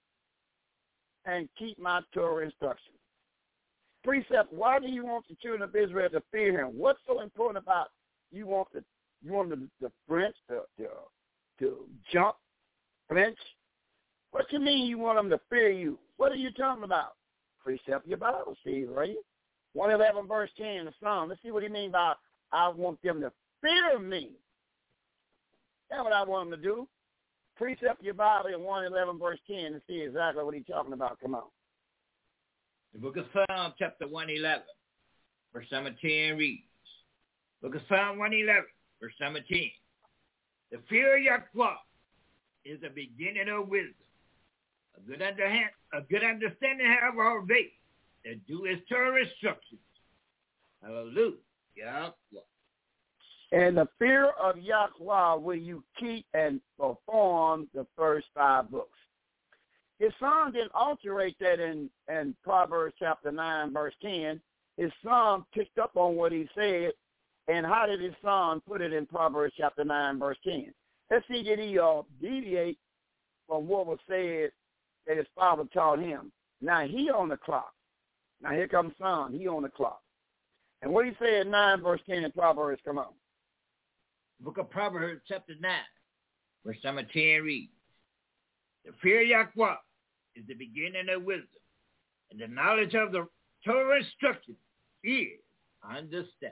and keep my Torah instructions. Precept, why do you want the children of Israel to fear him? What's so important about you want the French to jump, flinch? What you mean you want them to fear you? What are you talking about? Precept your Bible, Steve, right? 111 verse 10 in the Psalm. Let's see what he means by I want them to fear me. That's what I want them to do. Precept your Bible in 111 verse 10 and see exactly what he's talking about. Come on. The book of Psalm, chapter 111, verse number 10 reads, Book of Psalm 111, verse number 10. The fear of Yahweh is the beginning of wisdom. A good understanding have all they that do his Torah instructions. Hallelujah. Yahweh. And the fear of Yahweh will you keep and perform the first 5 books. His son didn't alterate that in Proverbs chapter 9, verse 10. His son picked up on what he said, and how did his son put it in Proverbs chapter 9, verse 10? Let's see, did he deviate from what was said that his father taught him? Now he on the clock. Now here comes son. He on the clock. And what he said 9, verse 10 in Proverbs, come on. Book of Proverbs chapter 9, verse number 10 reads, The fear of Yahweh is the beginning of wisdom, and the knowledge of the Torah instruction is understanding.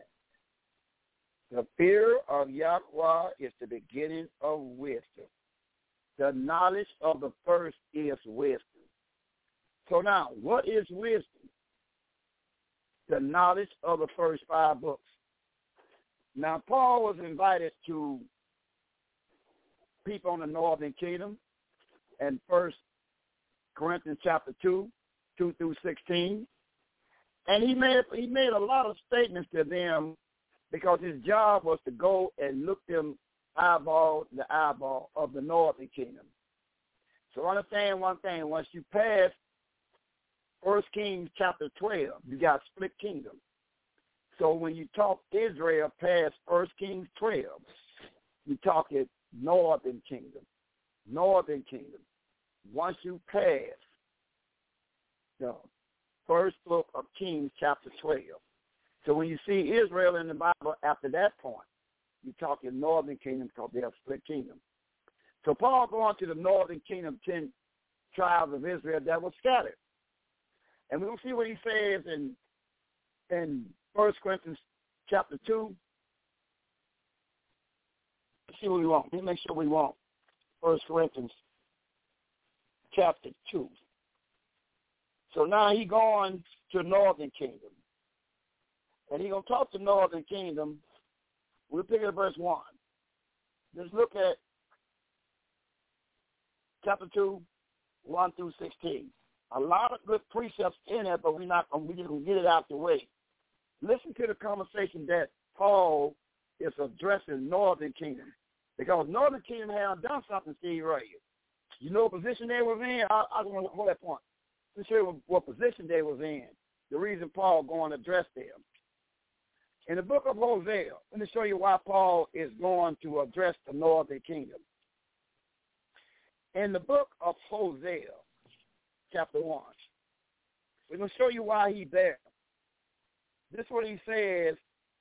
The fear of Yahweh is the beginning of wisdom. The knowledge of the first is wisdom. So now, what is wisdom? The knowledge of the first 5 books. Now, Paul was invited to people in the northern kingdom in 1 Corinthians chapter 2 through 16. And he made a lot of statements to them because his job was to go and look them eyeball to eyeball of the northern kingdom. So understand one thing, once you pass 1 Kings chapter 12, you got split kingdom. So when you talk Israel past 1 Kings 12, you talk it northern kingdom. Northern kingdom. Once you pass the first book of Kings chapter 12. So when you see Israel in the Bible after that point, you're talking northern kingdom because they have split kingdom. So Paul going to the northern kingdom, 10 tribes of Israel that were scattered. And we're going to see what he says in 1 Corinthians chapter 2. Let's see what we want. Let's make sure we want 1 Corinthians chapter 2. So now he going to northern kingdom. And he's going to talk to northern kingdom. We'll pick up verse 1. Let's look at chapter 2, 1 through 16. A lot of good precepts in it, but we're just going to get it out the way. Listen to the conversation that Paul is addressing northern kingdom. Because northern kingdom had done something, Steve, right? You know what position they was in? I don't want to hold that point. Let's show you what position they was in. The reason Paul going to address them. In the book of Hosea, let me show you why Paul is going to address the northern kingdom. In the book of Hosea, chapter 1, we're going to show you why he's there. This is what he says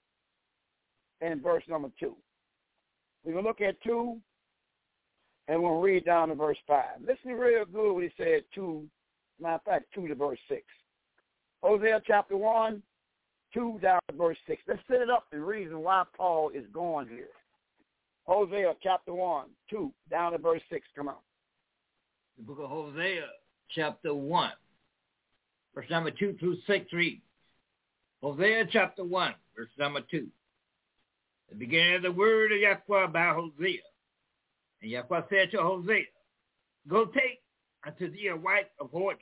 in verse number 2. We're going to look at 2, and we'll read down to verse 5. Listen real good what he said, 2, matter of fact, 2 to verse 6. Hosea chapter 1, 2 down to verse 6. Let's set it up the reason why Paul is going here. Hosea chapter 1, 2 down to verse 6. Come on. The book of Hosea chapter 1, verse number 2 through 6 reads. Hosea chapter 1, verse number 2. The beginning of the word of Yahweh by Hosea. And Yahweh said to Hosea, Go take unto thee a wife of whoredom,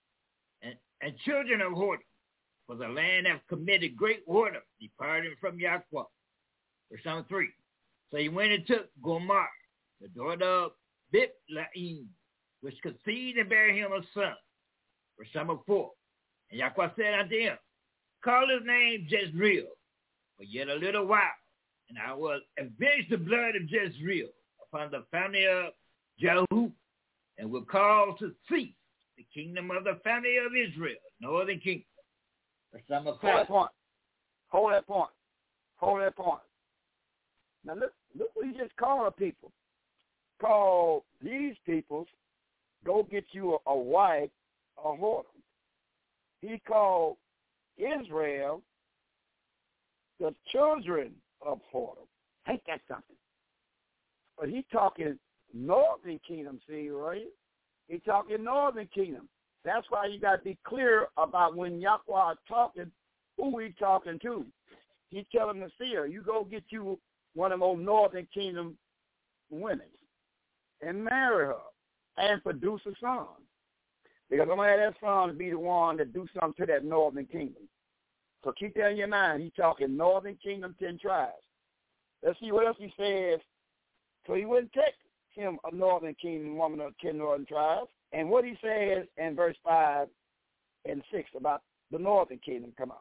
and children of whoredom, for the land hath committed great whoredom, departing from Yahweh. Verse number 3. So he went and took Gomer, the daughter of Biblaim, which conceived and bare him a son. Verse number 4. And Yahweh said unto him, Call his name Jezreel, for yet a little while, and I will avenge the blood of Jezreel upon the family of Jehu, and will cause to cease the kingdom of the family of Israel, northern kingdom. Verse number 5. Hold that point. Now look what he just called the people. Call these peoples, go get you a wife, a whoredom. He called Israel the children of whoredom. Ain't that something? But he talking northern kingdom, see, right? He talking northern kingdom. That's why you got to be clear about when Yahweh is talking, who he talking to. He's telling the seer, you go get you one of those northern kingdom women and marry her and produce a son. Because I'm going to have that son to be the one that do something to that northern kingdom. So keep that in your mind. He's talking northern kingdom, 10 tribes. Let's see what else he says. So he wouldn't take him a northern kingdom woman of 10 northern tribes. And what he says in verse 5 and 6 about the northern kingdom. Come on.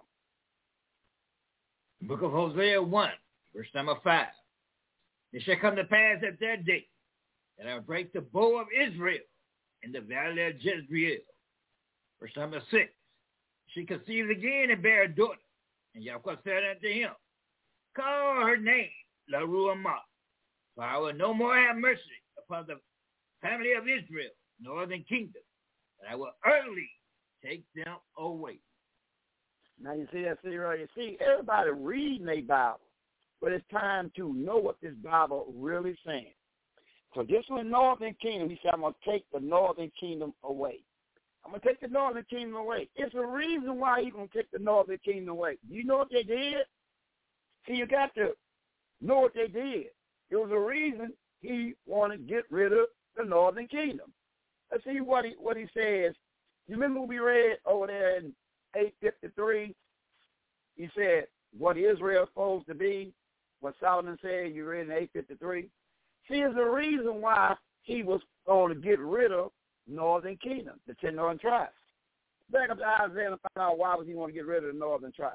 Book of Hosea 1, verse number 5. It shall come to pass at that day that I will break the bow of Israel in the valley of Jezreel. Verse number 6. She conceived again and bare a daughter. And Yahweh said unto him, call her name Laruamah, for I will no more have mercy upon the family of Israel, northern kingdom, but I will utterly take them away. Now you see that, right? You see, everybody reading their Bible, but it's time to know what this Bible really saying. So this one, northern kingdom, he said, I'm going to take the northern kingdom away. I'm going to take the northern kingdom away. It's a reason why he's going to take the northern kingdom away. You know what they did? See, you got to know what they did. It was a reason he wanted to get rid of the northern kingdom. Let's see what he says. You remember we read over there in 8:53? He said what Israel is supposed to be, what Solomon said, you read in 8:53. See, there's a reason why he was going to get rid of northern kingdom, the 10 northern tribes. Back up to Isaiah and find out why was he want to get rid of the northern tribes.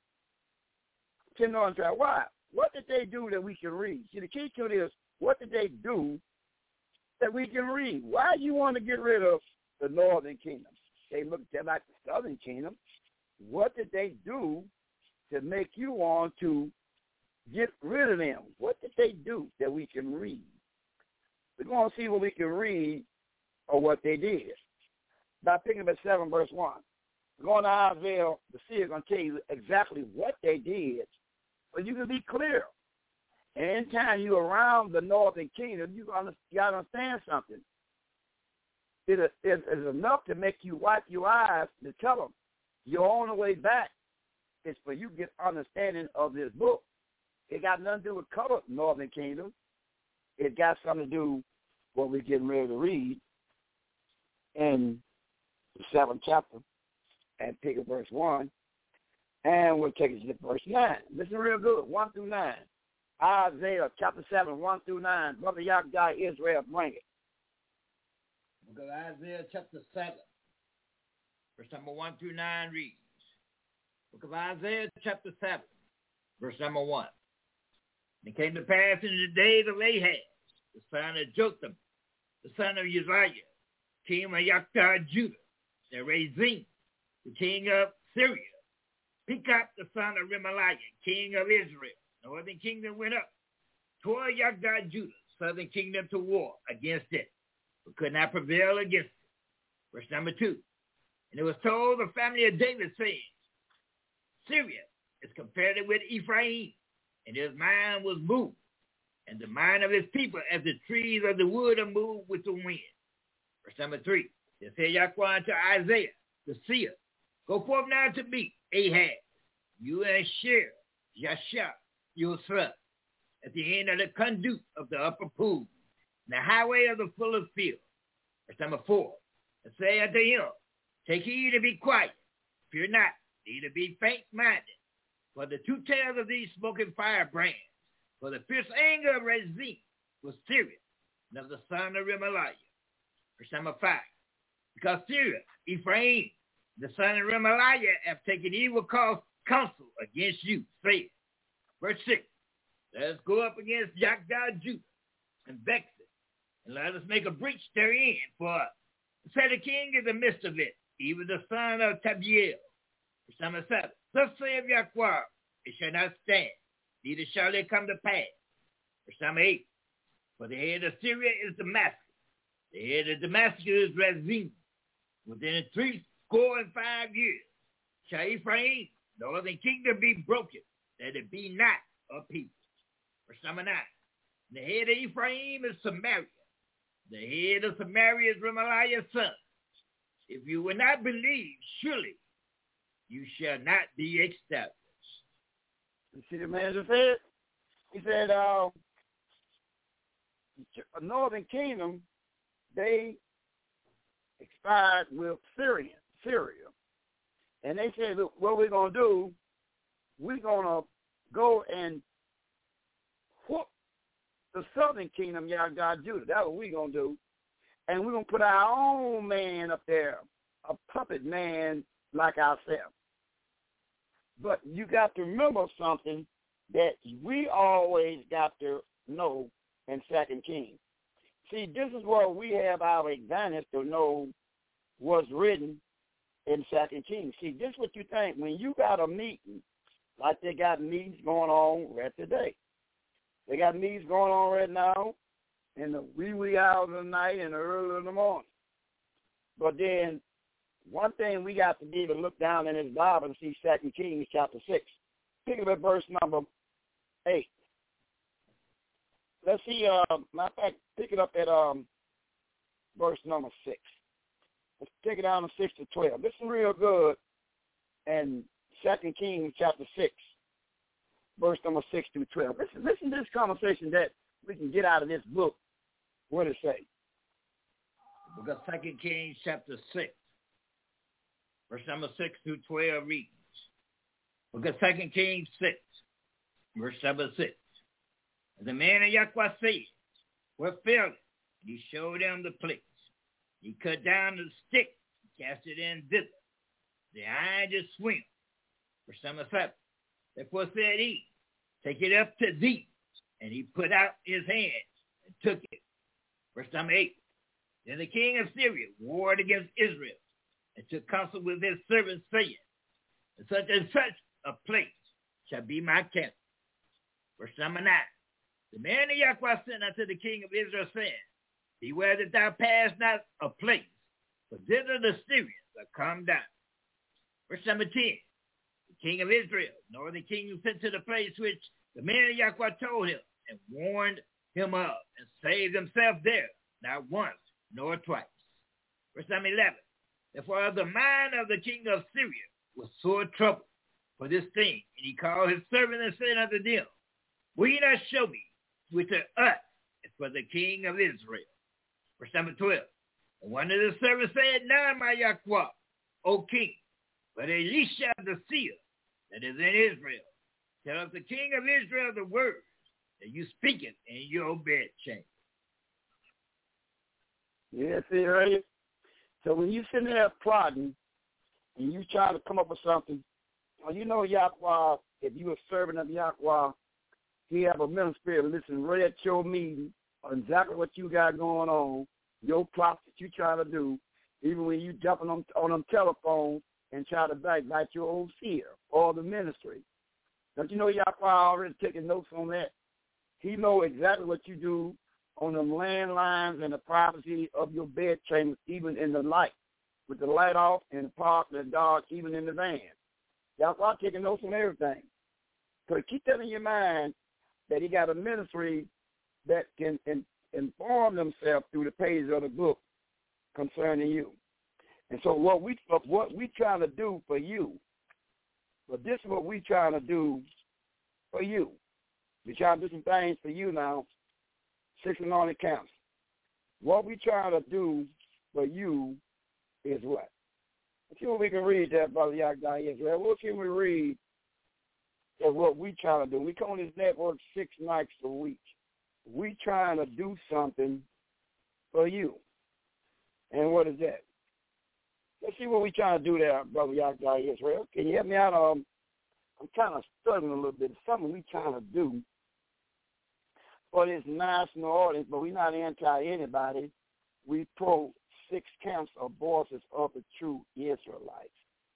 10 northern tribes. Why? What did they do that we can read? See, the key to it is, what did they do that we can read? Why do you want to get rid of the northern kingdom? They look at like the southern kingdom. What did they do to make you want to get rid of them? What did they do that we can read? We're going to see what we can read or what they did. By picking up at 7 verse 1. We're going to Isaiah, the seer is going to tell you exactly what they did, but you can be clear. And anytime you're around the northern kingdom, you got to understand something. It is enough to make you wipe your eyes to tell them your only way back is for you to get understanding of this book. It got nothing to do with color, northern kingdom. It got something to do with what we're getting ready to read in the 7th chapter and pick up verse 1. And we'll take it to verse 9. Listen real good, 1 through 9. Isaiah chapter 7, 1 through 9. Brother Yahweh Israel, bring it. Book of Isaiah chapter 7, verse number 1 through 9 reads. Book of Isaiah chapter 7, verse number 1. And it came to pass in the days of Ahaz, the son of Jotham, the son of Uzziah, king of Yaktah, Judah, the Rezin, the king of Syria, Pekah, the son of Remaliah, king of Israel. Northern kingdom went up toward Yaktah, Judah, southern kingdom to war against it, but could not prevail against it. Verse number 2. And it was told the family of David, saying, Syria is compared with Ephraim, and his mind was moved, and the mind of his people as the trees of the wood are moved with the wind. Verse number 3. They said Yahweh unto Isaiah, the seer, go forth now to meet Ahaz, you and Sher, Yashar, your son, at the end of the conduit of the upper pool, in the highway of the fullest field. Verse number 4. And say unto him, take heed to be quiet, fear not, neither be faint-minded, for the two tails of these smoking firebrands, for the fierce anger of Rezin was Syria, and of the son of Remaliah. Verse number 5. Because Syria, Ephraim, the son of Remaliah, have taken evil counsel against you, say. Verse 6. Let us go up against Yaktah, Judah, and vex it, and let us make a breach therein for us. Say the king in the midst of it, even the son of Tabiel. Verse number 7. Thus saith Yahweh, it shall not stand, neither shall it come to pass. Verse number 8. For the head of Syria is Damascus. The head of Damascus is Rezin. Within 65 years shall Ephraim, northern kingdom, be broken, that it be not a people. Verse number 9. The head of Ephraim is Samaria. The head of Samaria is Remaliah's son. If you will not believe, surely you shall not be established. You see the man just said? He said, Northern Kingdom, they expired with Syria. And they said, look, what we're going to do, we're going to go and whoop the Southern Kingdom, God, Judah. That's what we're going to do. And we're going to put our own man up there, a puppet man like ourselves. But you got to remember something that we always got to know in 2 Kings. See, this is where we have our advantage to know what's written in 2 Kings. See, this is what you think. When you got a meeting, like they got meetings going on right today. They got meetings going on right now in the wee hours of the night and the early in the morning. But then one thing we got to be to look down in this Bible and see 2 Kings chapter 6. Pick up at verse number 8. Let's see, matter of fact, pick it up at verse number 6. Let's take it down to 6 to 12. This is real good. And 2 Kings chapter 6, verse number 6 through 12. Listen to this conversation that we can get out of this book. What does it say? Book of 2 Kings chapter 6, verse number 6 through 12 reads. Book of 2 Kings 6, verse number 6. The man of Yahweh said, "Where fell it?" And he showed him the place. He cut down the stick, cast it in thither. The iron just swim. Verse number 7. Therefore said he, "Take it up to thee." And he put out his hand and took it. Verse number 8. Then the king of Syria warred against Israel and took counsel with his servants, saying, such and such a place shall be my camp. Verse number 9. The man of Yahweh sent unto the king of Israel, saying, beware that thou pass not a place, for thither the Syrians are come down. Verse number 10. The king of Israel, nor the king who sent to the place which the man of Yahweh told him, and warned him of, and saved himself there, not once, nor twice. Verse number 11. Therefore the mind of the king of Syria was sore troubled for this thing, and he called his servant and said unto them, will ye not show me which of us is for the king of Israel? Verse number 12. And one of the servants said, none, my Yahweh, O king, but Elisha the seer that is in Israel. Tell the king of Israel the words that you speaketh in your bedchamber. Yeah, see, right? So when you sitting there plotting and you try to come up with something, well, you know Yahweh, if you a servant of Yahweh, he have a ministry to listen right at your meeting on exactly what you got going on, your plots that you trying to do, even when you jumping on them telephones and try to backbite your overseer or the ministry. Don't you know Yahweh already taking notes on that? He know exactly what you do on them landlines and the privacy of your bedchamber, even in the light, with the light off and the park and the dark, even in the van. Yahweh taking notes on everything. So keep that in your mind that he got a ministry that can inform themselves through the pages of the book concerning you. And so what we trying to do for you, but this is what we trying to do for you. We trying to do some things for you now. 6 anointed counts. What we trying to do for you is what? Let's see what we can read there, Brother Yahweh Israel. What can we read of what we trying to do? We come on this network 6 nights a week. We trying to do something for you. And what is that? Let's see what we trying to do there, Brother Yahweh Israel. Can you help me out? I'm kind of studying a little bit. Something we trying to do for this national audience, but we're not anti-anybody. We pro 6 camps of voices of the true Israelites.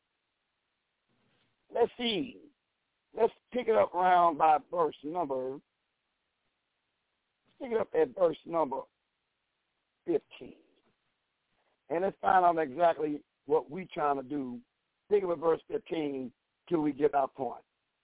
Let's see. Let's pick it up around by verse number. Let's pick it up at verse number 15. And let's find out exactly what we're trying to do. Pick up at verse 15 till we get our point.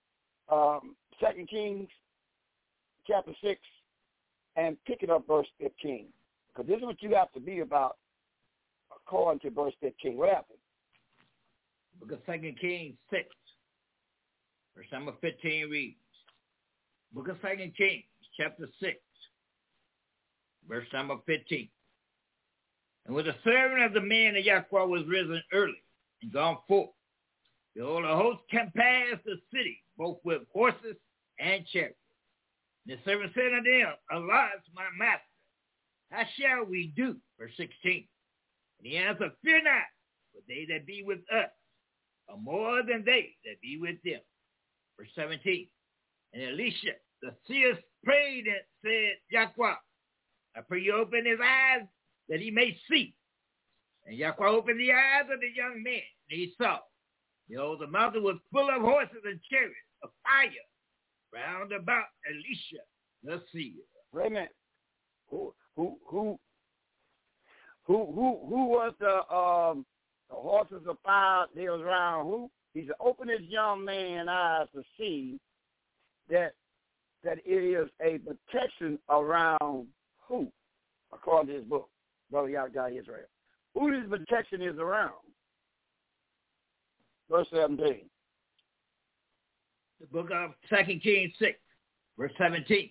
2 Kings chapter 6, and pick it up verse 15. Because this is what you have to be about according to verse 15. What happened? Book of 2 Kings 6, verse number 15 reads, Book of 2 Kings, chapter 6, verse number 15. And when the servant of the man of Yahweh was risen early and gone forth, behold, a host compassed the city, both with horses and chariots. And the servant said unto him, Alas, my master, how shall we do? Verse 16. And he answered, Fear not, for they that be with us are more than they that be with them. Verse 17. And Elisha, the seer, prayed and said, Yahweh, I pray you open his eyes that he may see. And Yahweh opened the eyes of the young man, and he saw. Behold, the mountain was full of horses and chariots of fire round about Elisha the seer. Wait a minute. Who was the horses of fire? They was around who? He said, open this young man's eyes to see that it is a protection around who, according to his book, Brother Yahweh Israel. Who this protection is around? Verse 17. The book of 2 Kings 6, verse 17.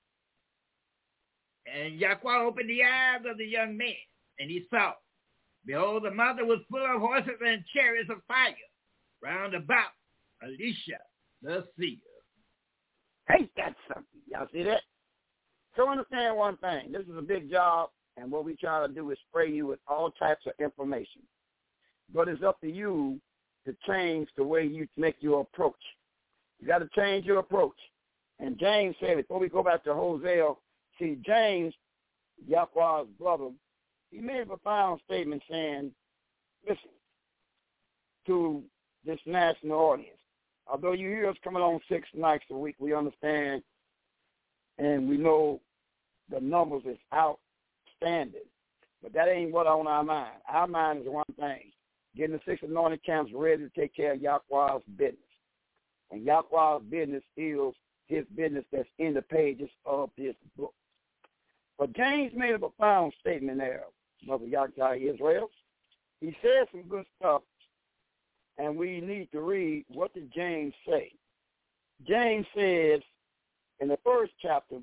And Yahweh opened the eyes of the young man, and he saw. Behold, the mountain was full of horses and chariots of fire round about Elisha the seer. Ain't that something? Y'all see that? So understand one thing. This is a big job, and what we try to do is spray you with all types of information. But it's up to you to change the way you make your approach. You got to change your approach. And James said, before we go back to Hosea, see, James, Yahweh's brother, he made a profound statement saying, listen, to this national audience, although you hear us coming on 6 nights a week, we understand and we know the numbers is outstanding. But that ain't what on our mind. Our mind is one thing, getting the 6 anointed camps ready to take care of Yahweh's business. And Yahweh's business is his business that's in the pages of this book. But James made a profound statement there, Brother Yahweh Israel. He said some good stuff, and we need to read what did James say. James says in the first chapter,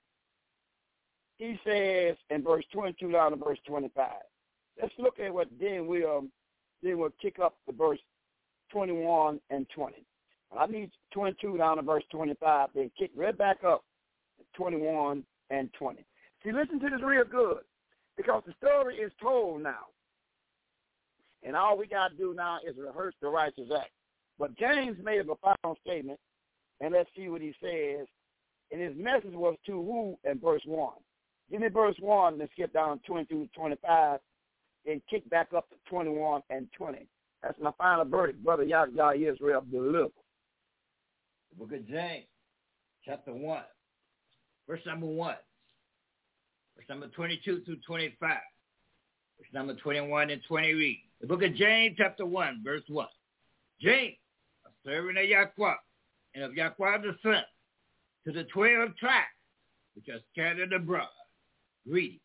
he says in verse 22 down to verse 25. Let's look at what then we'll kick up to verse 21 and 20. I need 22 down to verse 25, then kick right back up to 21 and 20. See, listen to this real good, because the story is told now. And all we got to do now is rehearse the righteous act. But James made a profound statement, and let's see what he says. And his message was to who in verse 1. Give me verse 1 and skip down 22 to 25, and kick back up to 21 and 20. That's my final verdict, Brother Yahweh Israel deliver. The book of James, chapter 1, verse number 1, verse number 22 through 25, verse number 21 and 20 read. The book of James, chapter 1, verse 1. James, a servant of Yahweh and of Yahweh the Son, to the 12 tribes which are scattered abroad, greetings.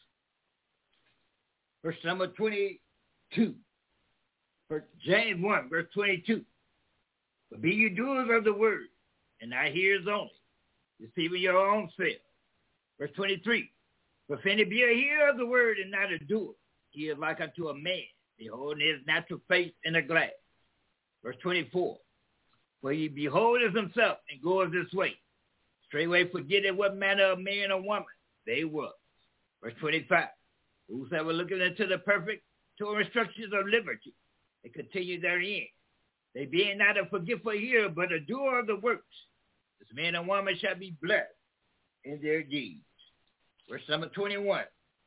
Verse number 22. James 1, verse 22. But be you doers of the word, and not hearers only, deceiving your own self. Verse 23. But if any be a hearer of the word and not a doer, he is like unto a man, beholding his natural face in a glass. Verse 24. For he beholdeth himself and goeth this way, straightway forgetteth what manner of man or woman they were. Verse 25. Whosoever looketh into the perfect Torah instructions of liberty, and continue therein, they being not a forgetful hearer, but a doer of the works, this man and woman shall be blessed in their deeds. Verse number 21.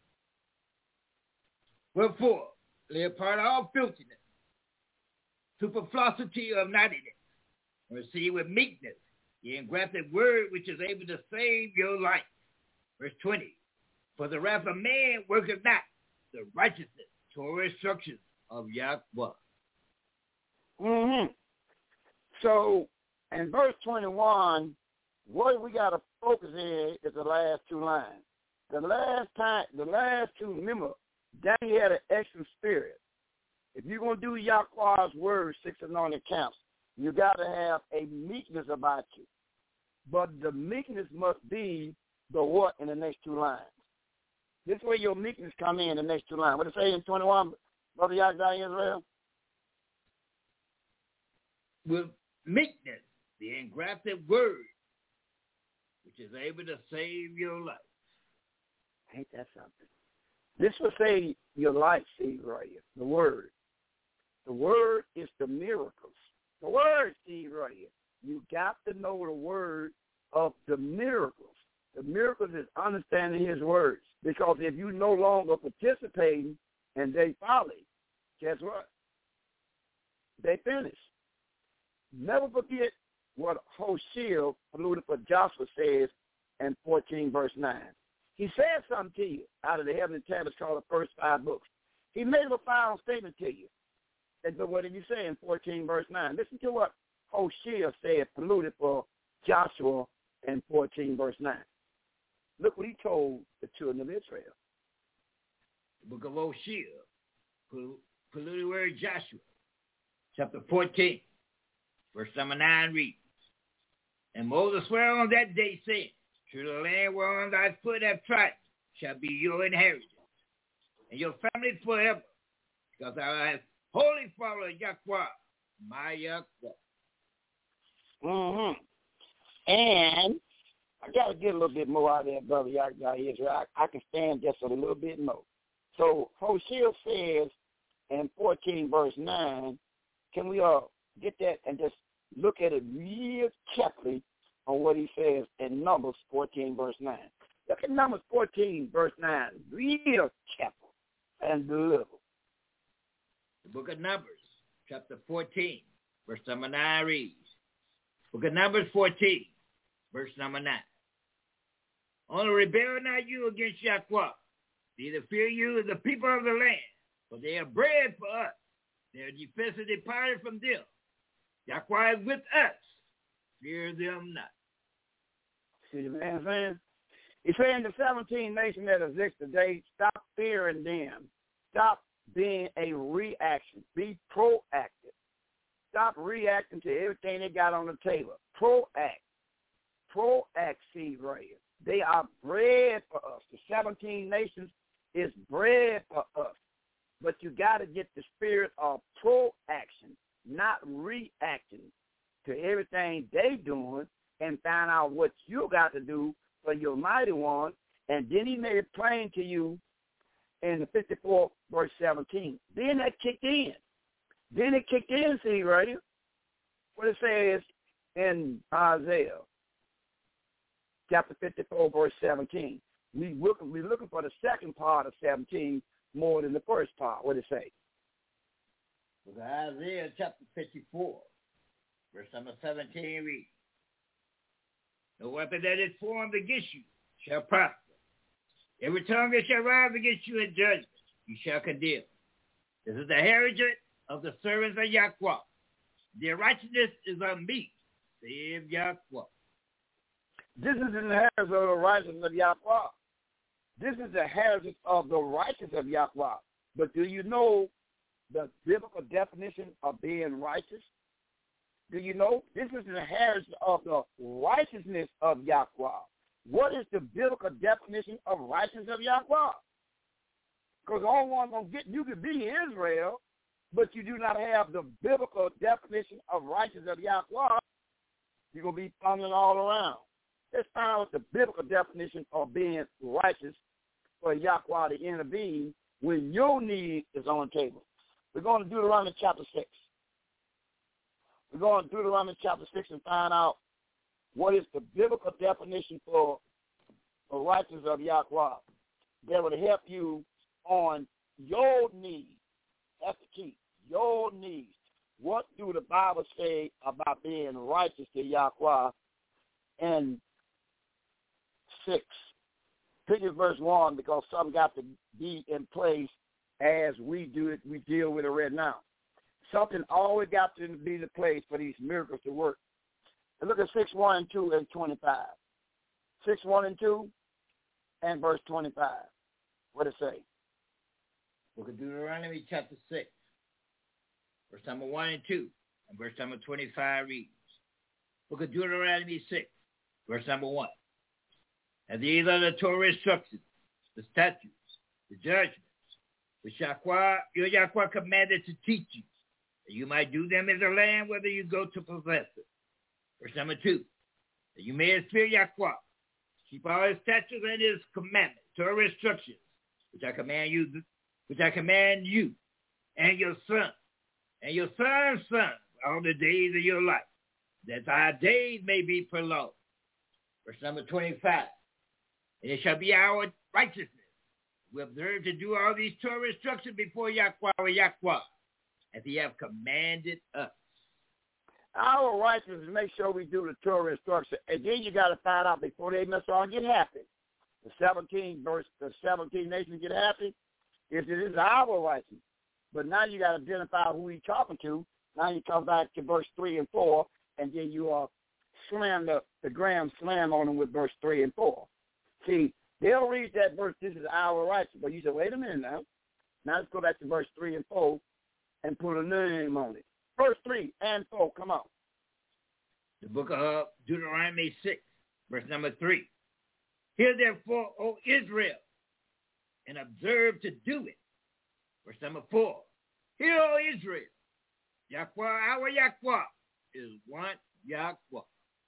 Wherefore, lay apart all filthiness, superfluity of naughtiness, and receive with meekness the engrafted word which is able to save your life. Verse 20. For the wrath of man worketh not the righteousness, Torah instructions of Yahweh. Mm-hmm. So, in verse 21, what we got to focus in is the last 2 lines. The last two, remember, Daniel had an extra spirit. If you're going to do Yahweh's word, 6 anointed camps, you got to have a meekness about you. But the meekness must be the what in the next 2 lines. This is where your meekness come in the next 2 lines. What it say in 21, Brother Yahweh Israel? With meekness, the engrafted word, which is able to save your life. Ain't that something? This will save your life, Steve, right here. The word. The word is the miracles. The word, Steve, right here. You got to know the word of the miracles. The miracles is understanding his words. Because if you no longer participating and they folly, guess what? They finish. Never forget what Hosea, alluded for Joshua, says in 14 verse 9. He said something to you out of the heavenly tablets called the first 5 books. He made a final statement to you. And what did you say in 14 verse 9? Listen to what Hosea said, polluted for Joshua in 14 verse 9. Look what he told the children of Israel. The book of Hosea, polluted word Joshua, chapter 14, verse number 9 reads, And Moses swore on that day, saying, To the land whereon thy foot hath trodden shall be your inheritance, and your family forever, because thou hast wholly followed Yahweh, my Yahweh. And I got to get a little bit more out of that, Brother Yahweh Israel. I can stand just a little bit more. So Hosea says in 14 verse 9, can we all get that and just look at it real carefully on what he says in Numbers 14 verse 9. Look at Numbers 14 verse 9, real careful and deliberate. The book of Numbers, chapter 14, verse number 9 reads, Book of Numbers 14, verse number 9. Only rebel not you against Yahweh, neither fear you the people of the land, for they are bread for us. Their defense is departed from them. Yahweh is with us. Fear them not. See the man saying? He's saying the 17 nations that exist today, stop fearing them. Stop being a reaction. Be proactive. Stop reacting to everything they got on the table. Proact. Proact, see right here. They are bread for us. The 17 nations is bread for us. But you got to get the spirit of proaction, not reacting to everything they doing, and find out what you got to do for your mighty one. And then he made it plain to you in the 54th verse 17. Then that kicked in. Then it kicked in, see right here. What it says in Isaiah chapter 54 verse 17. We're looking for the second part of 17 more than the first part. What it say? Isaiah chapter 54, verse number 17 reads, No weapon that is formed against you shall prosper. Every tongue that shall rise against you in judgment, you shall condemn. This is the heritage of the servants of Yahweh. Their righteousness is of me, save Yahweh. This is the heritage of the righteousness of Yahweh. This is the heritage of the righteous of Yahweh. But do you know the biblical definition of being righteous? Do you know? This is the heritage of the righteousness of Yahweh. What is the biblical definition of righteousness of Yahweh? Because all one going to get, you could be Israel, but you do not have the biblical definition of righteousness of Yahweh. You're going to be fumbling all around. Let's find out the biblical definition of being righteous for Yahweh to intervene when your need is on the table. We're going to Deuteronomy chapter 6. We're going to Deuteronomy chapter 6 and find out what is the biblical definition for the righteousness of Yahweh that would help you on your needs. That's the key, your needs. What do the Bible say about being righteous to Yahweh? And 6, pick it verse 1, because something got to be in place as we do it. We deal with it right now. Something always got to be in place for these miracles to work. And look at 6, 1, and 2, and 25. 6, 1, and 2, and verse 25. What it say? Book of Deuteronomy chapter 6, verse number 1 and 2, and verse number 25 reads, Book of Deuteronomy 6, verse number 1. And these are the Torah instructions, the statutes, the judgments, which your Yahweh commanded to teach you, that you might do them in the land whether you go to possess it. Verse number 2, that you may fear Yahweh, keep all his statutes and his commandments, Torah instructions, which I command you, and your son, and your son's son, all the days of your life, that thy days may be prolonged. Verse number 25, and it shall be our righteousness. We observe to do all these Torah instructions before Yahweh, as he have commanded us. Our righteousness, make sure we do the Torah instruction. And then you got to find out before they must all get happy. The 17 nations get happy. If it is our righteousness. But now you got to identify who he's talking to. Now you come back to verse 3 and 4, and then you slam the gram slam on them with verse 3 and 4. See, they'll read that verse, this is our righteousness. But you say, wait a minute now. Now let's go back to verse 3 and 4 and put a name on it. Verse 3 and 4, come on. The book of Deuteronomy 6, verse number 3. Hear therefore, O Israel, and observe to do it. Verse number 4. Hear, O Israel, Yahweh, our Yahweh, is one Yahweh.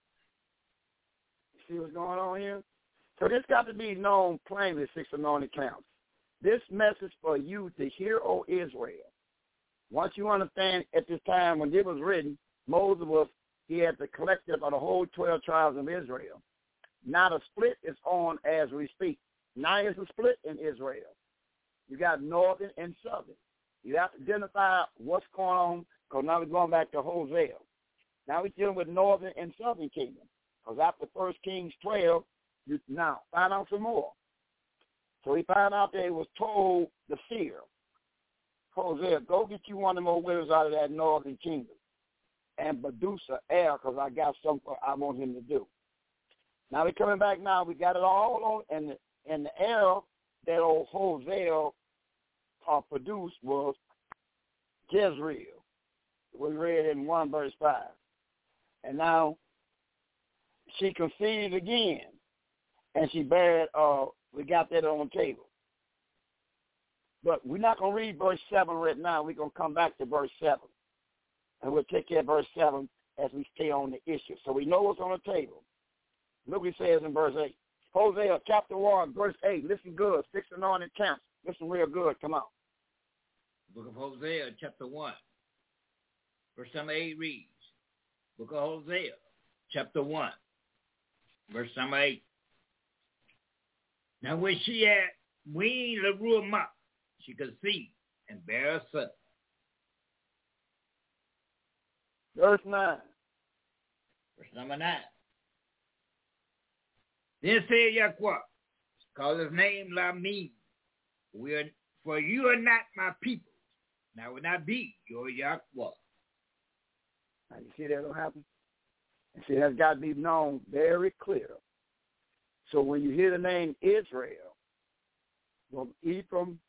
See what's going on here? So this got to be known plainly, 6 anointed counts. This message for you to hear, O Israel. Once you understand at this time when it was written, he had the collective of the whole 12 tribes of Israel. Now the split is on as we speak. Now there's a split in Israel. You got northern and southern. You have to identify what's going on, because now we're going back to Hosea. Now we're dealing with northern and southern kingdom. Because after 1 Kings 12, you now find out some more. So he found out that he was told the seer, Hosea, go get you one of the more widows out of that northern kingdom and produce an heir, because I got something I want him to do. Now we're coming back now. We got it all on, and the heir that old Hosea produced was Jezreel. We read in 1 verse 5. And now she conceived again, and she buried, we got that on the table. But we're not going to read verse 7 right now. We're going to come back to verse 7. And we'll take care of verse 7 as we stay on the issue. So we know what's on the table. Look what he says in verse 8. Hosea chapter 1, verse 8. Listen good. 6 anointed counts. Listen real good. Come on. The book of Hosea chapter 1, verse number 8 reads. Book of Hosea chapter 1, verse number 8. Now when she had weaned Leruamah, she conceived and bare a son. Verse 9. Verse number 9. Then said Yahweh, call his name Lamim, for you are not my people, and I will not be your Yahweh. Now you see that will happen? And see, that's got to be known very clear. So when you hear the name Israel, well, Ephraim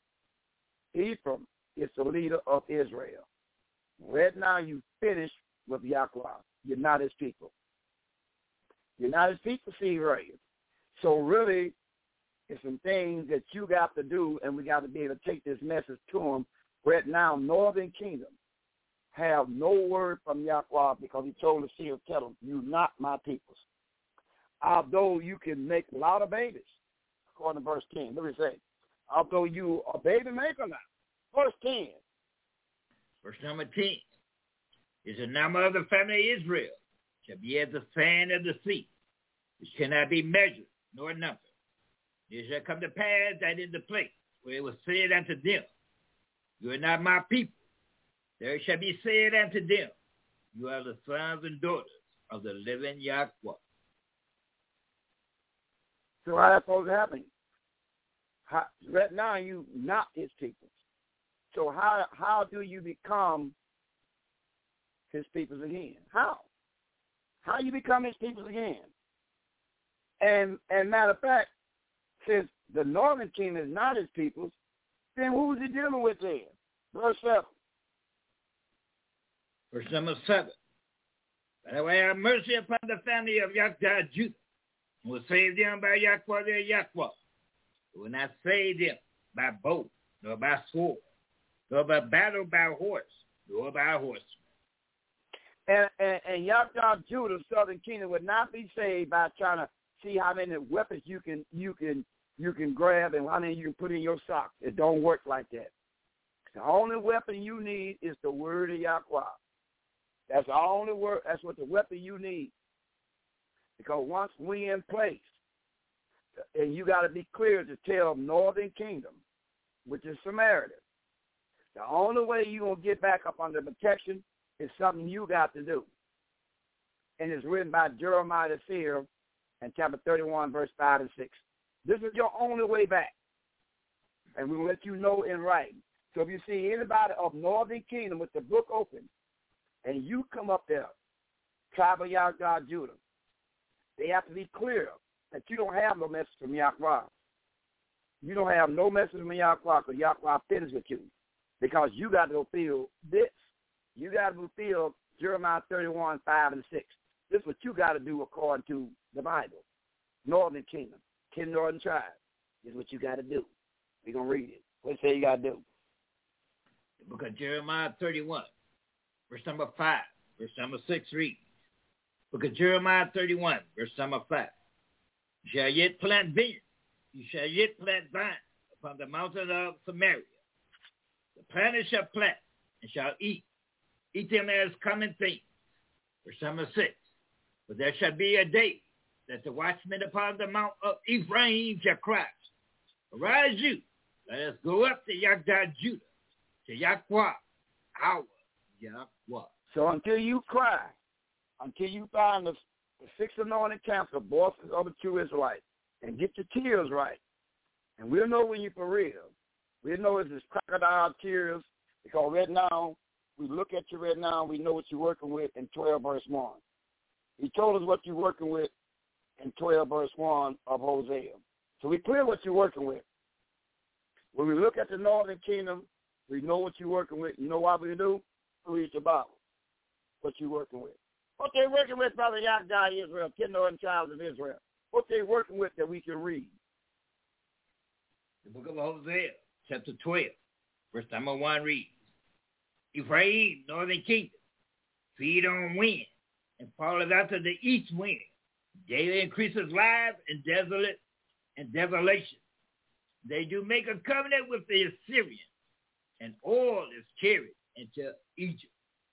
is the leader of Israel. Right now you finish with Yahweh. You're not his people. You're not his people, see, right? So really, it's some things that you got to do, and we got to be able to take this message to them. Right now, Northern Kingdom have no word from Yahweh, because he told the seer, tell them, you're not my peoples. Although you can make a lot of babies, according to verse 10. What does it say? Although you a baby maker now. Verse 10. Verse number 10. Is the number of the family of Israel shall be as the sand of the sea, which cannot be measured nor numbered. It shall come to pass that in the place where it was said unto them, you are not my people, there shall be said unto them, you are the sons and daughters of the living Yahweh. So how that's supposed to happen? Right now you not his people. So how do you become his people again? How? How you become his people again? And matter of fact, since the northern kingdom is not his people, Then who's he dealing with then? Verse 7. Verse number 7. But I will have mercy upon the family of Yahweh Judah, and will save them by Yahweh their Yahweh. He will not save them by bow, nor by sword, nor by battle by horse, nor by horsemen. And Yahweh Judah, southern kingdom, would not be saved by trying to see how many weapons you can grab and how many you can put in your socks. It don't work like that. The only weapon you need is the word of Yahweh. That's the only word. That's what the weapon you need. Because once we in place, and you got to be clear to tell Northern Kingdom, which is Samaritan, the only way you're going to get back up under protection is something you got to do. And it's written by Jeremiah the seer in chapter 31, verse 5 and 6. This is your only way back. And we will let you know in writing. So if you see anybody of Northern Kingdom with the book open, and you come up there, tribe of Yahweh Judah, they have to be clear that you don't have no message from Yahweh. You don't have no message from Yahweh because Yahweh finished with you. Because you got to fulfill this. You got to fulfill Jeremiah 31, 5 and 6. This is what you got to do according to the Bible. Northern Kingdom, 10 northern tribes. This is what you got to do. We're going to read it. What it say you got to do? The book of Jeremiah 31. Verse number 5, verse number 6 reads, book of Jeremiah 31, verse number 5. You shall yet plant vineyards, you shall yet plant vines upon the mountain of Samaria. The planter shall plant and shall eat them as common things. Verse number 6. But there shall be a day that the watchmen upon the mount of Ephraim shall cry, arise you, let us go up to Yahweh Judah, to Yahweh, our Yahweh. So until you cry, until you find the 6 anointed council, bosses of the true Israelites, and get your tears right, and we'll know when you're for real. We'll know it's this crocodile tears, because right now, we look at you right now, we know what you're working with in 12 verse 1. He told us what you're working with in 12 verse 1 of Hosea. So we clear what you're working with. When we look at the Northern Kingdom, we know what you're working with. You know why we do? Read the Bible. What you're working with. What they're working with, Brother Yahweh Israel, 10 northern tribes of Israel. What they're working with that we can read. The book of Hosea, chapter 12, verse number 1 reads, Ephraim, northern kingdom, feed on wind, and falleth after the east wind. Daily increases life and desolation. They do make a covenant with the Assyrians, and oil is carried into Egypt.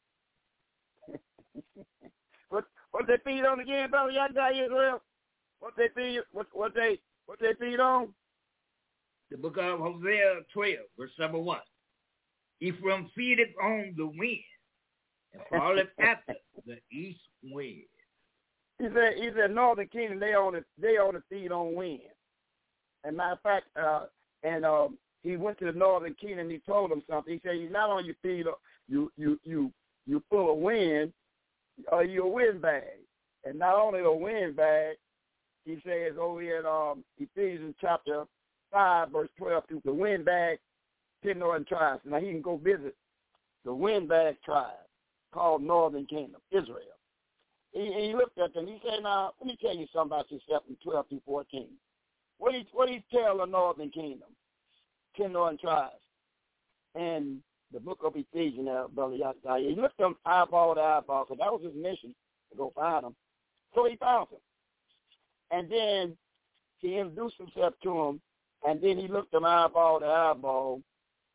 What they feed on again, Brother Yahweh Israel? What they feed on? The book of Hosea 12, verse number 1. Ephraim feedeth on the wind, and falleth after the east wind. He said Northern Kingdom, they only feed on wind. And matter of fact, he went to the Northern Kingdom and he told them something. He said, you not only feed, you full of wind, you're a windbag. And not only a windbag, he says over here in Ephesians chapter 5, verse 12, through the windbag, 10 northern tribes. Now he can go visit the windbag tribe called Northern Kingdom, Israel. He looked at them. He said, now, let me tell you something about yourself in 12 through 14. What he tell the Northern Kingdom, 10 northern tribes? And the book of Ephesians, Brother Yahweh, he looked them eyeball to eyeball, because that was his mission, to go find them. So he found them. And then he introduced himself to them, and then he looked them eyeball to eyeball,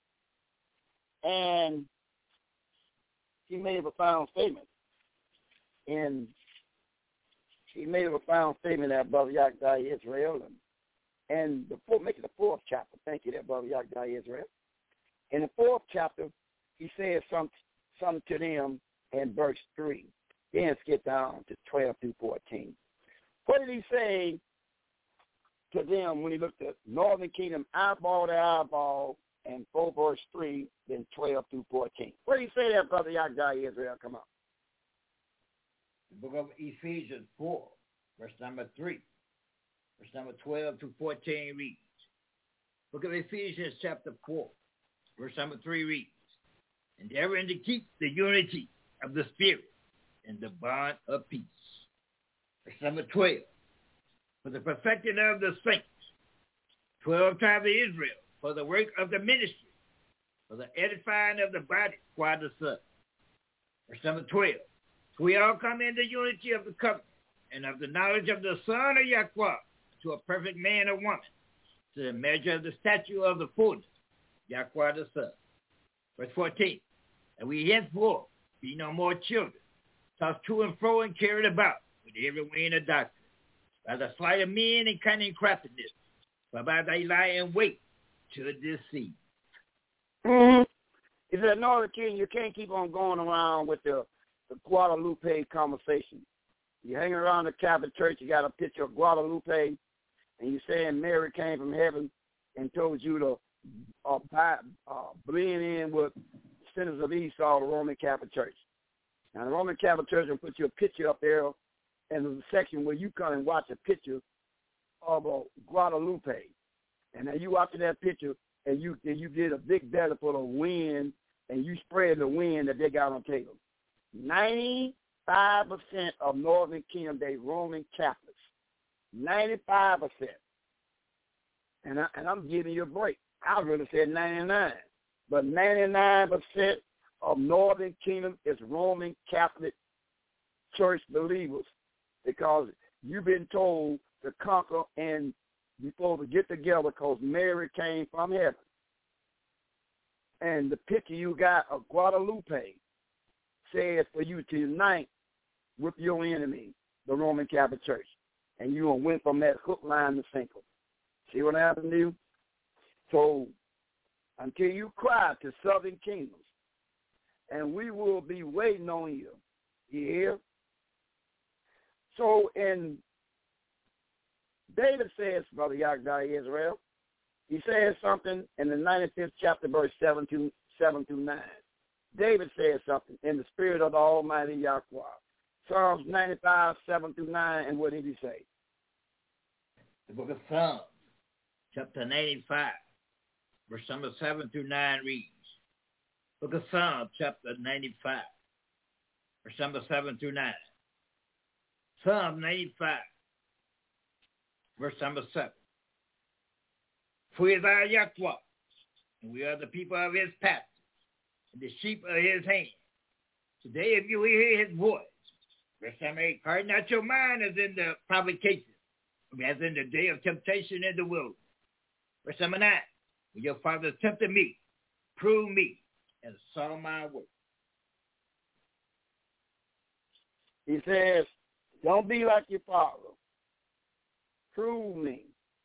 and he made a profound statement. And he made a profound statement that Brother Yahweh Israel, and make it the 4th chapter. Thank you, that Brother Yahweh Israel. In the 4th chapter, he says something to them in verse 3. Then skip down to 12 through 14. What did he say to them when he looked at Northern Kingdom eyeball to eyeball, and 4 verse 3, then 12 through 14? What did he say there, Brother Yahweh Israel? Come on. The book of Ephesians 4, verse number 3, verse number 12 to 14 reads, Book of Ephesians chapter 4, verse number 3 reads, endeavoring to keep the unity of the Spirit in the bond of peace. Verse number 12, for the perfecting of the saints, 12 tribes of Israel, for the work of the ministry, for the edifying of the body, by the Son. Verse number 12, so we all come in the unity of the covenant and of the knowledge of the Son of Yahweh, to a perfect man or woman, to the measure of the stature of the fullness, Yahweh the Son. Verse 14, and we henceforth be no more children, tossed to and fro and carried about with every wind of doctrine, by the sleight of men and cunning craftiness, but by thy lie in wait to deceive. Mm-hmm. He said, no, King, you can't keep on going around with the Guadalupe conversation. You hang around the Catholic Church, you got a picture of Guadalupe, and you saying Mary came from heaven and told you to blend in with sinners of Esau, the Roman Catholic Church. Now, the Roman Catholic Church will put you a picture up there, and there's a section where you come and watch a picture of a Guadalupe. And now you watching that picture, and you did a big belly for the wind, and you spread the wind that they got on table. 95% of Northern Kingdom, they Roman Catholics. 95%. And I'm giving you a break. I would have said 99. But 99% of Northern Kingdom is Roman Catholic Church believers, because you've been told to conquer and you're supposed to get together because Mary came from heaven. And the picture you got of Guadalupe says for you to unite with your enemy, the Roman Catholic Church. And you went from that hook, line, and sinker. See what happened to you? So until you cry to southern kingdoms, and we will be waiting on you. You hear? So in David says, Brother Yahweh Israel, he says something in the 95th chapter, verse 7 through 9. David says something in the spirit of the Almighty Yahweh. Psalms 95, 7 through 9, and what did he say? The book of Psalms, chapter 95, verse number 7 through 9 reads, book of Psalms, chapter 95, verse number 7 through 9. Psalm 95, verse number 7. For he is our Yahweh, and we are the people of his pasture, and the sheep of his hand. Today, if you hear his voice, verse number 8, harden not your mind as in the provocation, as in the day of temptation in the wilderness. Verse number 9, when your father tempted me, proved me, and saw my work. He says, don't be like your father. Prove me.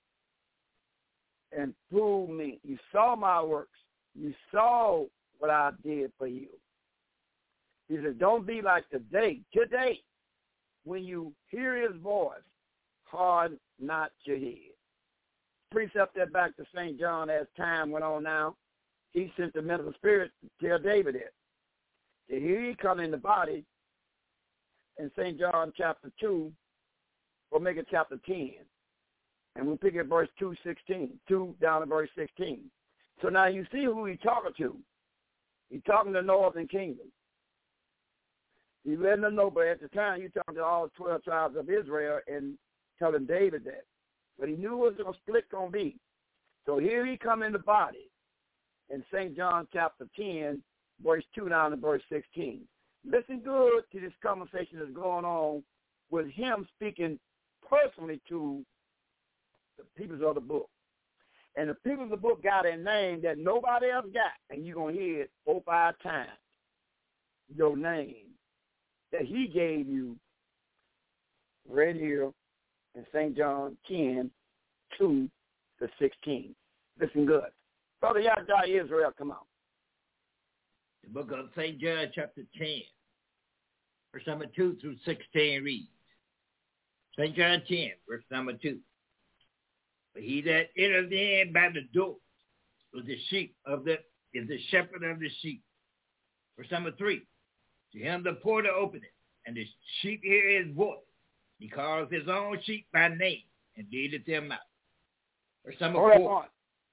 And prove me. You saw my works. You saw what I did for you. He said, don't be like today. Today, when you hear his voice, harden not your head. Precept that back to St. John as time went on now. He sent the mental spirit to tell David it. So here he come in the body in St. John chapter 2, or make it chapter 10. And we'll pick at verse 2 down to verse 16. So now you see who he's talking to. He's talking to the Northern Kingdom. He's letting them know, but at the time you're talking to all 12 tribes of Israel and telling David that. But he knew what the split going to be. So here he come in the body in St. John chapter 10, verse 2 down to verse 16. Listen good to this conversation that's going on with him speaking personally to the people of the book. And the people of the book got a name that nobody else got, and you're going to hear it 4 or 5 times. Your name that he gave you right here in St. John 10, 2 to 16. Listen good. Brother Yahweh Israel, come on. The book of St. John chapter 10, verse number 2 through 16 reads, St. John 10, verse number 2. But he that enters in by the door is the shepherd of the sheep. Verse number 3. To him the porter openeth, and the sheep hear his voice. He calls his own sheep by name and leadeth them out. Verse number 4.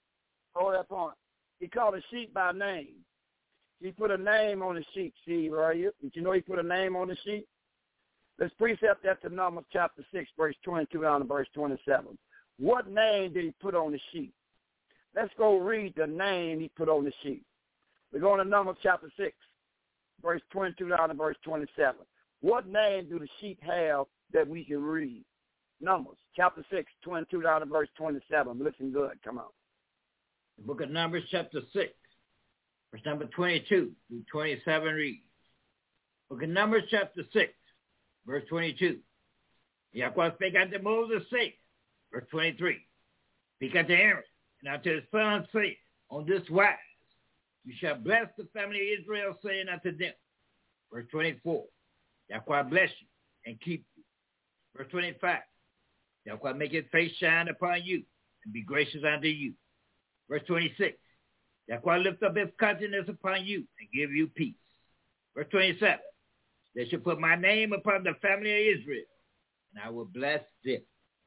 Hold that point. He called the sheep by name. He put a name on the sheep, Steve, are you? Did you know he put a name on the sheep? Let's precept that to Numbers chapter 6, verse 22 down to verse 27. What name did he put on the sheep? Let's go read the name he put on the sheep. We're going to Numbers chapter 6, verse 22 down to verse 27. What name do the sheep have that we can read? Numbers chapter 6, 22 down to verse 27. Listen good. Come on. The book of Numbers chapter 6, verse number 22 through 27 reads. Book of Numbers chapter 6, verse 22. Yahweh spake unto Moses, saying, verse 23. Speak unto Aaron and unto his sons, saying, on this wise you shall bless the family of Israel, saying unto them, verse 24. Yahweh bless you and keep you. Verse 25. Yahweh make his face shine upon you and be gracious unto you. Verse 26. Yahweh lift up his countenance upon you and give you peace. Verse 27. They shall put my name upon the family of Israel, and I will bless them.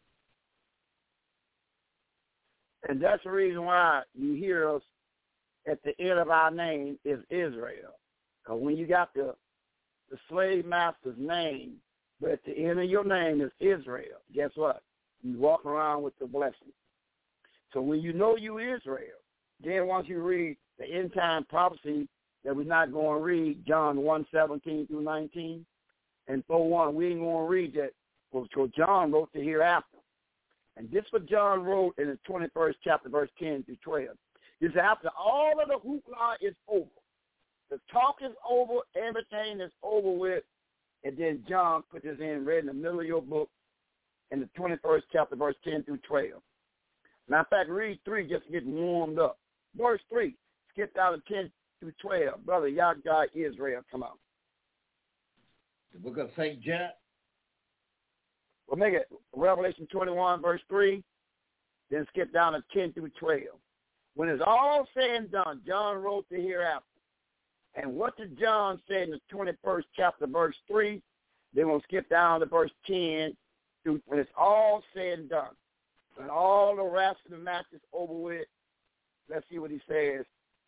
And that's the reason why you hear us at the end of our name is Israel. Because when you got the slave master's name, but at the end of your name is Israel, guess what? You walk around with the blessing. So when you know you Israel, then once you read the end time prophecy that we're not going to read, John 1:17 through 19, and 4:1, we ain't going to read that because John wrote the hereafter. And this is what John wrote in the 21st chapter, verse 10 through 12. He said, after all of the hoopla is over, the talk is over, everything is over with, and then John put this in, read in the middle of your book, in the 21st chapter, verse 10 through 12. Matter of fact, read 3 just to get warmed up. Verse 3, skip down to 10 through 12. Brother, Yahweh Israel, come on. The book of St. John. We'll make it Revelation 21, verse 3, then skip down to 10 through 12. When it's all said and done, John wrote the hereafter. And what did John say in the 21st chapter, verse 3? Then we'll skip down to verse 10 through when it's all said and done. When all the rest of the match is over with, let's see what he says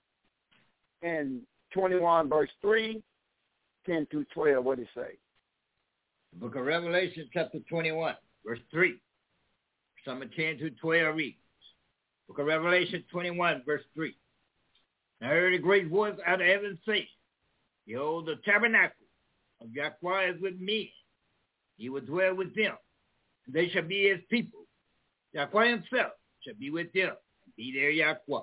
in 21, verse 3, 10 through 12. What did he say? The book of Revelation, chapter 21, verse 3. Some 10 through 12 reads. Book of Revelation 21, verse 3. And I heard a great voice out of heaven saying, behold, the tabernacle of Yahweh is with men. He will dwell with them, and they shall be his people. Yahweh himself shall be with them, and be their Yahweh.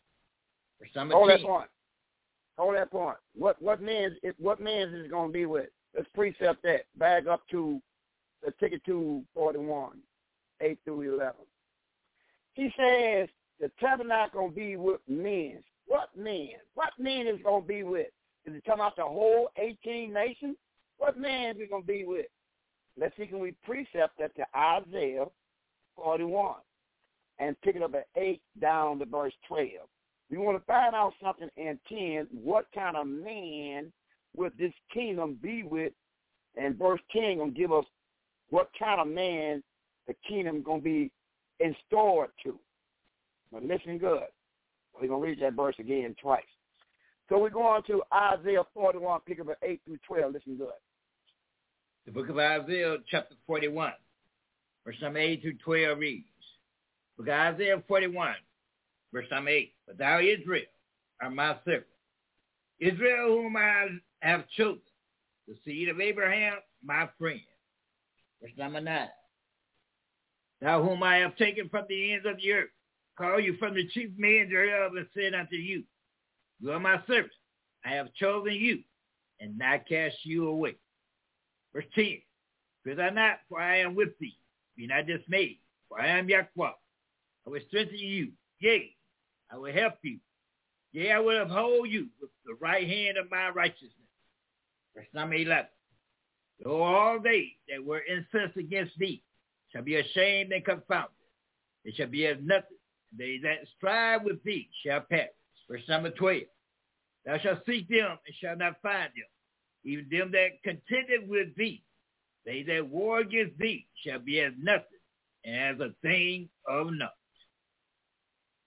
Hold that point. Hold that point. What man is it going to be with? Let's precept that. Back up to, let's take it to 41, 8 through 11. He says the tabernacle going to be with men. What men? What men is going to be with? Is it talking about the whole 18 nations? What man is it going to be with? Let's see, can we precept that to Isaiah 41 and pick it up at 8 down to verse 12. We want to find out something in 10, what kind of man would this kingdom be with? And verse 10 going to give us what kind of man the kingdom going to be installed to. But listen good. We're going to read that verse again twice. So we're going to Isaiah 41, pick up at 8 through 12. Listen good. The book of Isaiah, chapter 41, verse number 8 through 12 reads. Book of Isaiah 41, verse number 8. But thou, Israel, art my servant. Israel, whom I have chosen, the seed of Abraham, my friend. Verse number 9. Thou, whom I have taken from the ends of the earth, call you from the chief men thereof, and said unto you, you are my servant. I have chosen you, and not cast you away. Verse 10. Fear thou not, for I am with thee. Be not dismayed, for I am Yahweh. I will strengthen you. Yea, I will help you. Yea, I will uphold you with the right hand of my righteousness. Verse number 11. Though all they that were incensed against thee shall be ashamed and confounded, they shall be as nothing. They that strive with thee shall perish. Verse number 12. Thou shalt seek them and shalt not find them, even them that contended with thee. They that war against thee shall be as nothing, and as a thing of naught.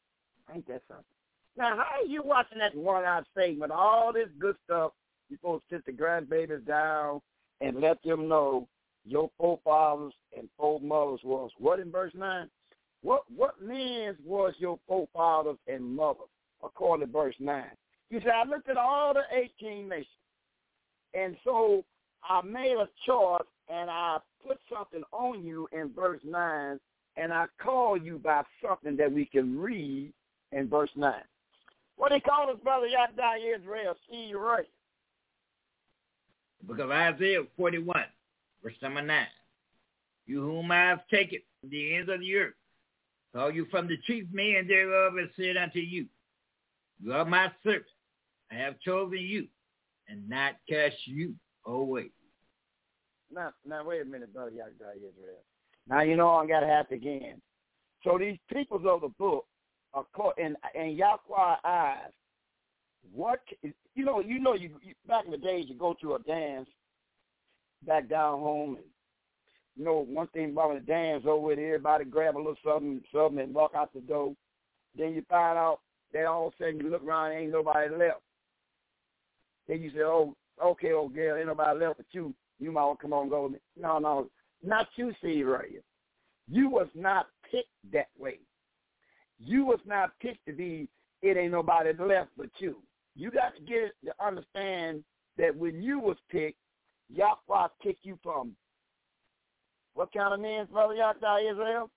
Ain't that something? Now, how are you watching that one-eyed segment? All this good stuff, you're supposed to sit the grandbabies down and let them know your forefathers and foremothers was what in verse 9? What men was your forefathers and mothers, according to verse 9? You say, I looked at all the 18 nations, and so I made a choice, and I put something on you in verse 9, and I call you by something that we can read in verse 9. What they call us, Brother Yadda Israel, see right. The book of Isaiah 41, verse number 9. You whom I have taken from the ends of the earth, call you from the chief men thereof, and said unto you, you are my servant. I have chosen you, and not cast you away. Now, wait a minute, Brother Yadda Israel. Now, you know I got to have it again. So these peoples of the book, in Yahweh's eyes, what you back in the days you go to a dance back down home, and one thing about the dance over with, everybody grab a little something and walk out the door. Then you find out that all of a sudden you look around and ain't nobody left. Then you say, oh, okay, old girl, ain't nobody left but you. You might want to come on and go with me. No, not you, see right here. You was not picked that way. You was not picked to be, it ain't nobody left but you. You got to get it to understand that when you was picked, Yahweh picked you from what kind of men, Brother Yahweh Israel?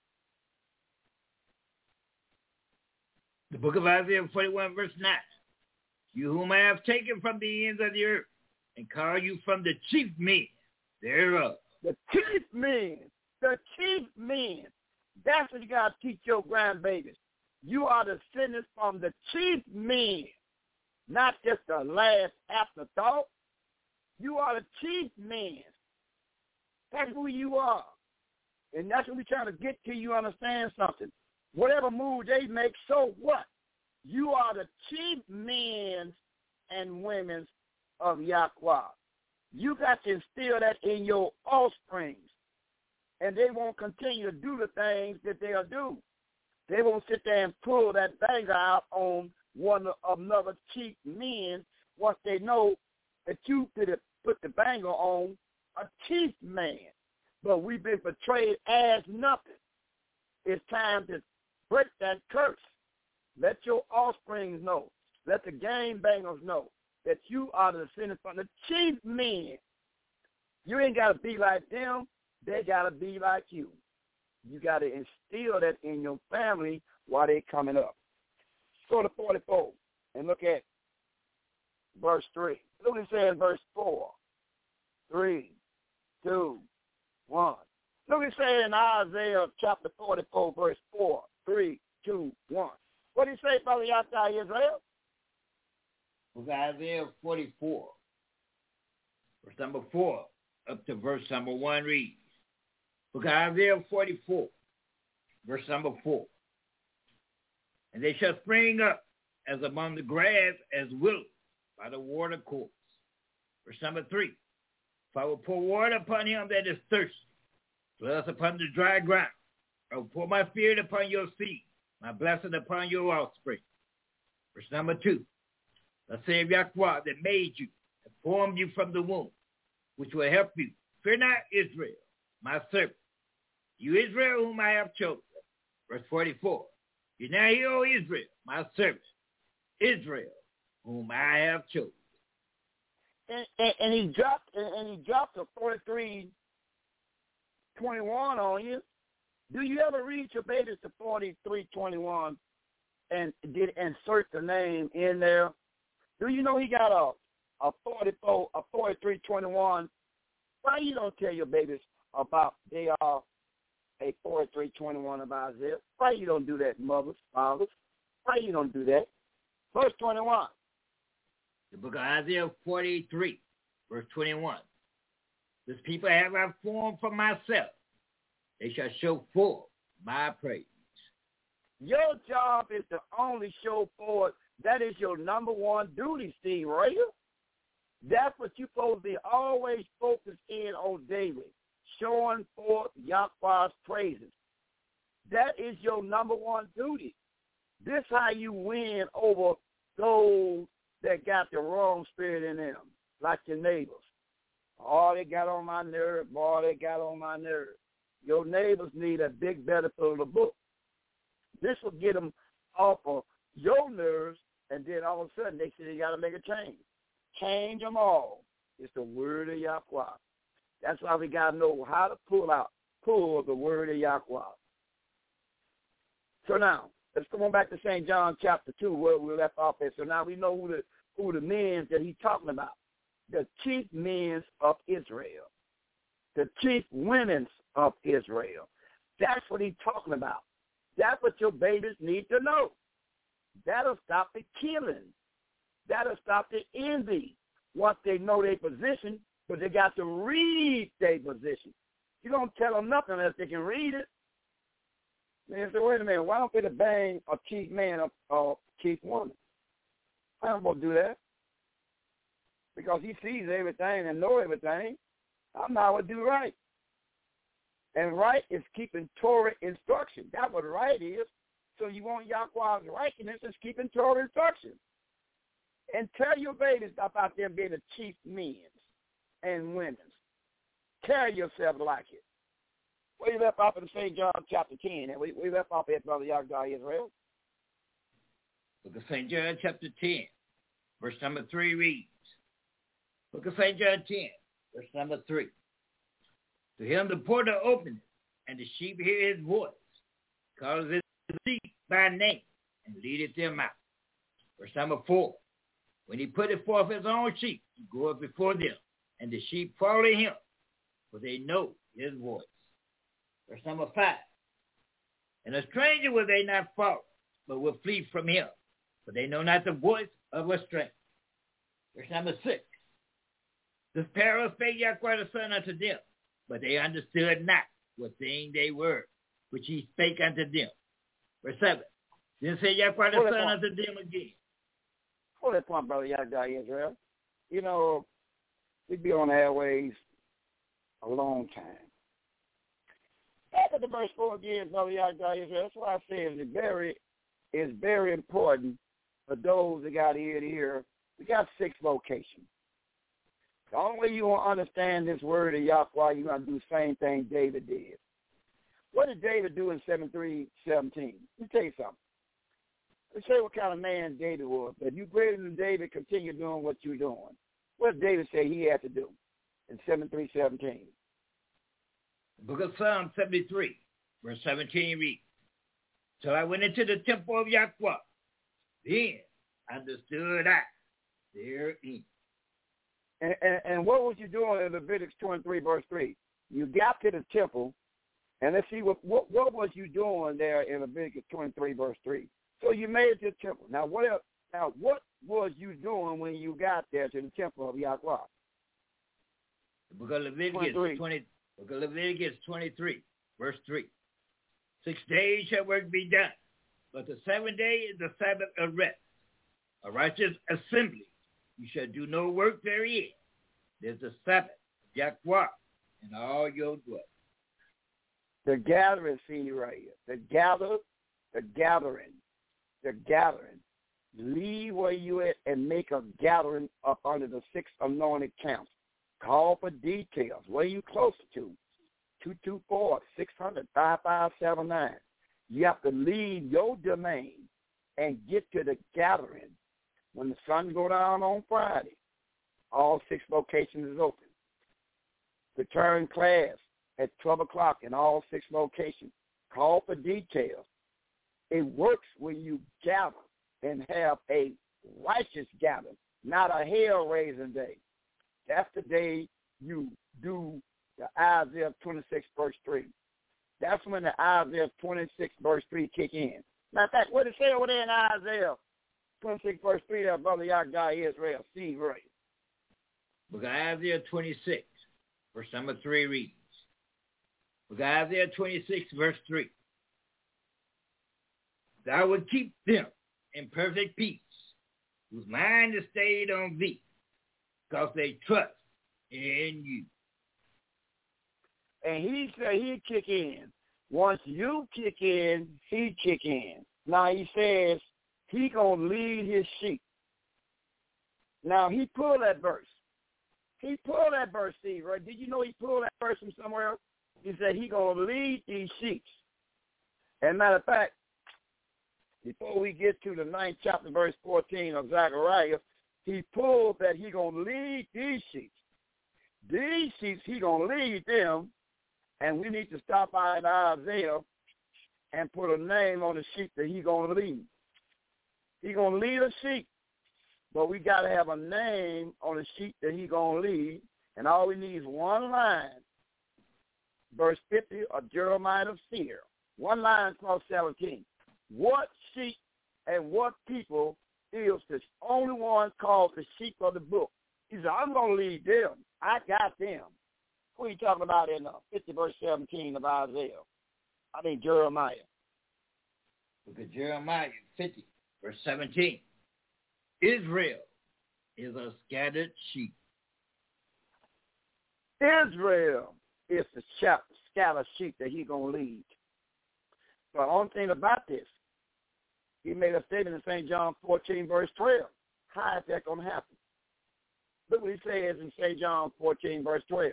The book of Isaiah 41, verse 9. You whom I have taken from the ends of the earth, and call you from the chief men thereof. The chief men. The chief men. That's what you got to teach your grandbabies. You are descendants from the chief men, not just the last afterthought. You are the chief men. That's who you are. And that's what we're trying to get to you understand something. Whatever move they make, so what? You are the chief men and women of Yahweh. You got to instill that in your offsprings. And they won't continue to do the things that they'll do. They won't sit there and pull that banger out on one of another chief men once they know that you put the banger on a chief man. But we've been portrayed as nothing. It's time to break that curse. Let your offsprings know. Let the game bangers know that you are the descendant from the chief men. You ain't got to be like them. They got to be like you. You got to instill that in your family while they're coming up. Go to 44 and look at verse 3. Look what it says in verse 4. 3, 2, 1. Look what it says in Isaiah chapter 44, verse 4. 3, 2, 1. What did he say, Brother Yahweh Israel? With Isaiah 44, verse number 4 up to verse number 1 reads. Look at Isaiah 44, verse number 4. And they shall spring up as among the grass, as willows by the water course. Verse number 3. For I will pour water upon him that is thirsty, floods upon the dry ground. I will pour my spirit upon your seed, my blessing upon your offspring. Verse number 2. The same Yahweh that made you, and formed you from the womb, which will help you. Fear not, Israel, my servant. You Israel whom I have chosen. Verse 44. You now hear, O Israel, my servant. Israel whom I have chosen. And he dropped a 43:21 on you. Do you ever read your babies to 43:21 and did insert the name in there? Do you know he got a 43:21? Why you don't tell your babies about they are a 43:21 about Isaiah? Why you don't do that, mothers, fathers? Why you don't do that? Verse 21. The book of Isaiah 43, verse 21. This people have I formed for myself. They shall show forth my praise. Your job is to only show forth. That is your number one duty, Steve Rayer. That's what you're supposed to be always focused in on daily, showing forth Yahweh's praises. That is your number one duty. This how you win over those that got the wrong spirit in them, like your neighbors. Oh, they got on my nerve. Boy, they got on my nerve. Your neighbors need a big benefit of the book. This will get them off of your nerves, and then all of a sudden they say they got to make a change. Change them all. It's the word of Yahweh. That's why we got to know how to pull the word of Yahweh. So now, let's come on back to St. John chapter 2 where we left off at. So now we know who the men that he's talking about. The chief men of Israel. The chief women of Israel. That's what he's talking about. That's what your babies need to know. That'll stop the killing. That'll stop the envy. Once they know their position, but they got to read their position. You don't tell them nothing unless they can read it. They say, wait a minute, why don't they bang a chief man or chief woman? I don't want to do that. Because he sees everything and knows everything. I'm not going to do right. And right is keeping Torah instruction. That's what right is. So you want Yahweh's righteousness is keeping Torah instruction. And tell your babies stop out there being the chief men and women. Carry yourself like it. We left off in St. John chapter 10. And we left off at Brother Yahweh Israel. Book of St. John chapter 10, verse number 3 reads. Book of St. John 10, verse number 3. To him the porter openeth, and the sheep hear his voice, calls his sheep by name, and leadeth them out. Verse number 4. When he putteth forth his own sheep, he goeth before them, and the sheep follow him, for they know his voice. Verse number 5. And a stranger will they not follow, but will flee from him, for they know not the voice of a stranger. Verse number 6. This parable spake Yahweh the Son unto them, but they understood not what thing they were, which he spake unto them. Verse 7. Then said Yahweh the Son unto them again. Hold that point, Brother Yahweh Israel. You know, we'd be on the airways a long time. After the verse 4 again, Brother Yahweh Israel, that's why I say it's very important for those that got ear to hear. We got 6 locations. The only way you want to understand this word of Yahweh, you're going to do the same thing David did. What did David do in 7:3:17? Let me tell you something. Let's say what kind of man David was. If you greater than David, continue doing what you're doing. What did David say he had to do in 7:3:17? The book of Psalm 73, verse 17 reads, So I went into the temple of Yahweh, then understood I therein. And what was you doing in Leviticus 23, verse 3? You got to the temple, and let's see what was you doing there in Leviticus 23, verse 3? So you made it to the temple. Now what else? Now what was you doing when you got there to the temple of Yahweh? The book of Leviticus 23, verse 3. 6 days shall work be done, but the 7th day is the Sabbath of rest, a righteous assembly. You shall do no work therein. There's the Sabbath of Yahweh in all your dwellings. The gathering, see right here. The gathering. Leave where you at and make a gathering up under the 6 anointed camps. Call for details. Where you closer to? 224-600-5579. You have to leave your domain and get to the gathering. When the sun go down on Friday, all 6 locations is open. Return class at 12 o'clock in all 6 locations. Call for details. It works when you gather and have a righteous gathering, not a hell-raising day. That's the day you do the Isaiah 26, verse 3. That's when the Isaiah 26, verse 3 kick in. Matter of fact, what it say over there in Isaiah 26, verse 3, there, Brother Yahweh Israel, see right. Book of Isaiah 26, verse number 3 reads. Book of Isaiah 26, verse 3. Thou wilt keep them in perfect peace, whose mind is stayed on thee, because they trust in you. And he said he'd kick in. Once you kick in, he kick in. Now he says he going to lead his sheep. Now he pulled that verse. He pulled that verse, Steve, right? Did you know he pulled that verse from somewhere else? He said he going to lead these sheep. And matter of fact, before we get to the 9th chapter, verse 14 of Zechariah, he pulled that he going to lead these sheep. These sheep, he going to lead them, and we need to stop by in Isaiah and put a name on the sheep that he going to lead. He going to lead a sheep, but we got to have a name on the sheep that he going to lead, and all we need is one line. Verse 50 of Jeremiah the seer. One line across 17. What sheep and what people is the only one called the sheep of the book? He said, I'm going to lead them. I got them. Who are you talking about in 50 verse 17 of Jeremiah? Look at Jeremiah 50 verse 17. Israel is a scattered sheep. Israel is the scattered sheep that he's going to lead. So the only thing about this, he made a statement in St. John 14, verse 12. How is that going to happen? Look what he says in St. John 14, verse 12.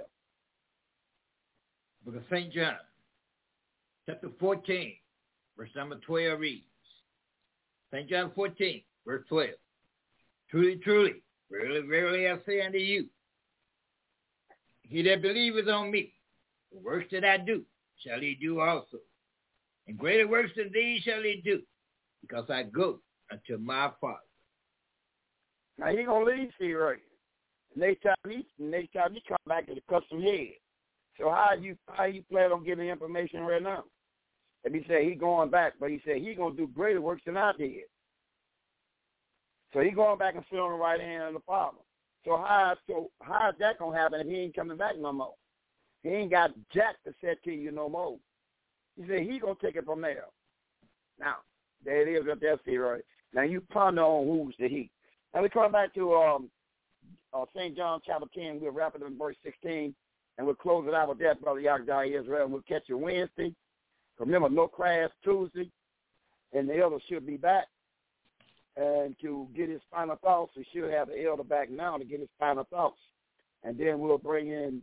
Book of St. John, chapter 14, verse number 12 reads, St. John 14, verse 12. Truly, truly, verily, verily, I say unto you, he that believeth on me, the works that I do, shall he do also. And greater works than these shall he do, because I go unto my Father. Now he gonna lead you, right? Next time he come back to the custom head. So how you plan on getting the information right now? If he said he going back, but he said he gonna do greater works than I did. So he going back and sit on the right hand of the Father. So how is that gonna happen if he ain't coming back no more? He ain't got jack to say to you no more. He said he gonna take it from there. Now, there it is up there, see, right? Now you ponder on who's the he. Now we come back to St. John chapter 10. We'll wrap it in verse 16, and we'll close it out with that, Brother Yagdai Israel. And we'll catch you Wednesday. Remember, no class Tuesday, and the elder should be back. And to get his final thoughts, we should have the elder back now to get his final thoughts. And then we'll bring in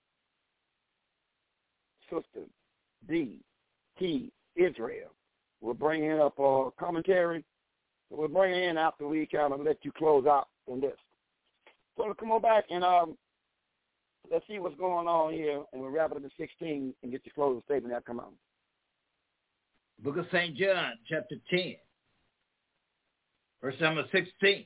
Sister D.T. Israel. We'll bring in up a commentary. We'll bring it in after we kind of let you close out on this. So come on back and let's see what's going on here, and we'll wrap it up at 16 and get your closing statement that come out. Book of St. John, chapter 10, verse number 16.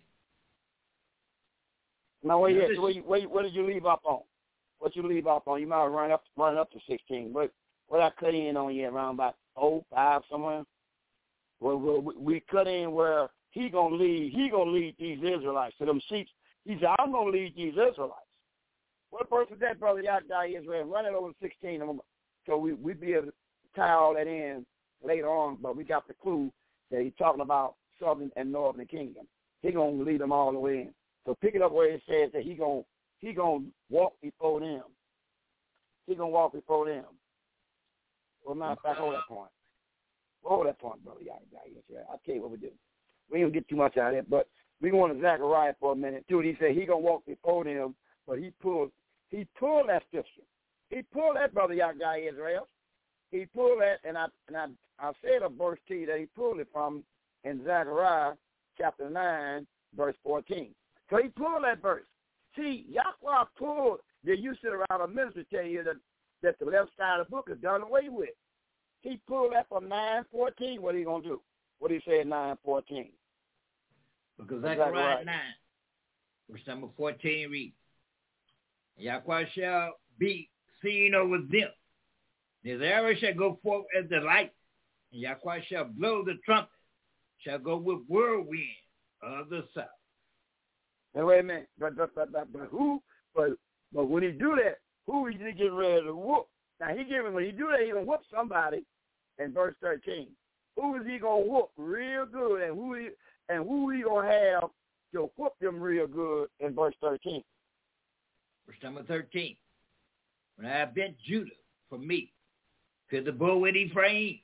Now, where did you leave up on? What you leave up on? You might run up to 16. What I cut in on you around about 5 somewhere? Well, we cut in where he gonna lead these Israelites to them sheep. He said, I'm gonna lead these Israelites. What verse is that, Brother Yagdai Israel? Run it over to 16, so we be able to tie all that in later on. But we got the clue that he's talking about southern and northern kingdom. He gonna lead them all the way in. So pick it up where it says that he gonna walk before them. He gonna walk before them. Well, matter of fact, hold that point. Hold that point, Brother Yagdai. I'll tell you what we do. We ain't gonna get too much out of it, but we go on to Zechariah for a minute too. He said he gonna walk before them, but he pulled that scripture. He pulled that, Brother Yagdai Israel. He pulled that, and I said a verse to you that he pulled it from in Zechariah chapter 9, verse 14. So he pulled that verse. See, Yahweh pulled the usage around a minister tell you that the left side of the book is done away with. He pulled that from 9:14. What are you going to do? What do you say in 9:14? Because Zechariah 9, verse number 14 reads, Yahweh shall be seen over them. His arrow shall go forth as the light, and Yahweh shall blow the trumpet, shall go with whirlwind of the south. Now wait a minute, but when he do that, who is he getting ready to whoop? Now when he do that, he gonna whoop somebody. In verse 13, who is he gonna whoop real good, and who he gonna have to whoop them real good in verse 13? Verse number 13. When I have bent Judah for me, fear the bull with Ephraim,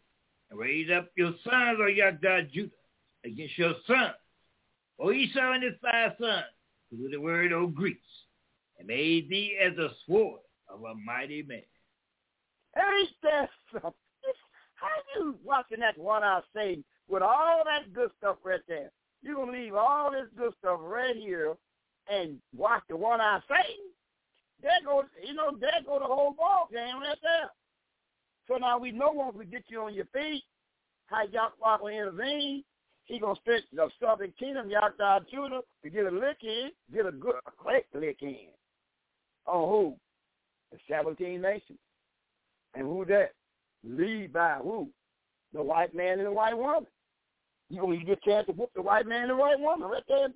and raise up your sons, O Yahweh Judah, against your sons, O Esau and his 5 sons, through the word, O Greece, and made thee as a sword of a mighty man. Ain't that something? How you watching that one-eye Satan with all that good stuff right there? You're going to leave all this good stuff right here and watch the one-eye Satan? There go the whole ball game right there. So now we know once we get you on your feet, how Yahweh will intervene. He's going to stretch the southern kingdom, Yahweh Judah, to get a lick in, get a great lick in. On who? The 17 nations. And who that? Lead by who? The white man and the white woman. You're going to get a chance to whoop the white man and the white woman right there in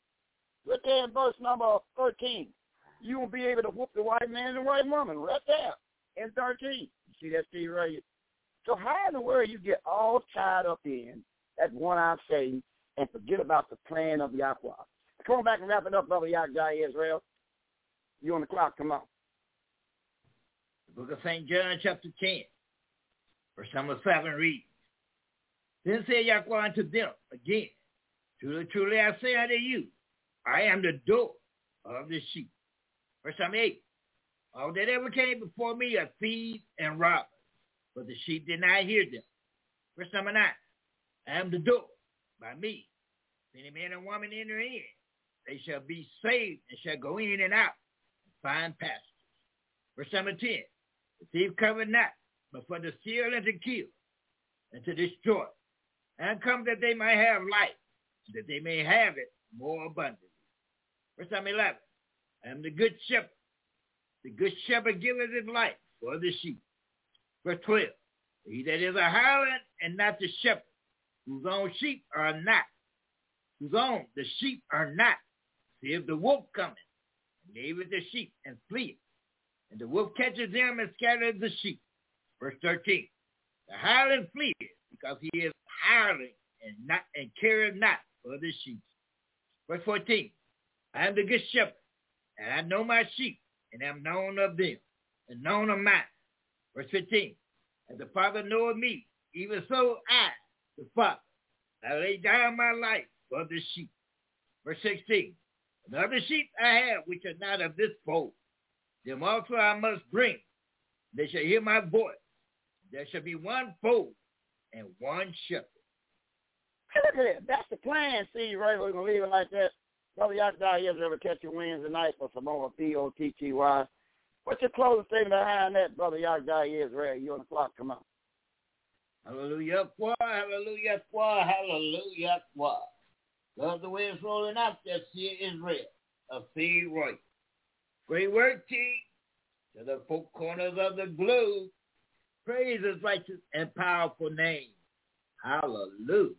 verse number 13. You're going to be able to whoop the white man and the white woman right there in 13. You see that, Steve, right here? So how in the world you get all tied up in that one-eye Satan and forget about the plan of Yahweh? Come on back and wrap it up, brother Yahweh Israel. You on the clock, come on. The book of St. John, chapter 10, verse number 7 reads, Then said Yahweh unto them again, Truly, truly, I say unto you, I am the door of the sheep. Verse number 8, All that ever came before me are thieves and robbers, but the sheep did not hear them. Verse number 9, I am the door. By me, if any man and woman enter in, they shall be saved and shall go in and out and find pastures. Verse number 10, The thief cometh not, but for to steal and to kill and to destroy. And come that they might have life, that they may have it more abundantly. Verse number 11, I am the good shepherd. The good shepherd giveth his life for the sheep. Verse 12, He that is a hireling and not the shepherd, whose own sheep are not, the sheep are not. See if the wolf cometh, and leaveth the sheep and fleeth, and the wolf catches them and scatters the sheep. Verse 13, The hireling fleeth, because he is hireling and careth not for the sheep. Verse 14, I am the good shepherd, and I know my sheep, and am known of them, and known of mine. Verse 15, As the Father knoweth me, even so I, the Father, I lay down my life for the sheep. Verse 16, And other sheep I have which are not of this fold, them also I must bring. They shall hear my voice. There shall be one fold and one shepherd. Hey, look at that. That's the plan. See, right? We're going to leave it like that. Brother Yahweh Israel catch your wings tonight for some more POTTY. What's your closing statement behind that, Brother Yahweh Israel? You on the clock. Come on. Hallelujah, hallelujah, hallelujah. Love the way it's rolling out there, see Israel, of Seed Royal. Great work, team, to the 4 corners of the globe. Praise His righteous and powerful name. Hallelujah.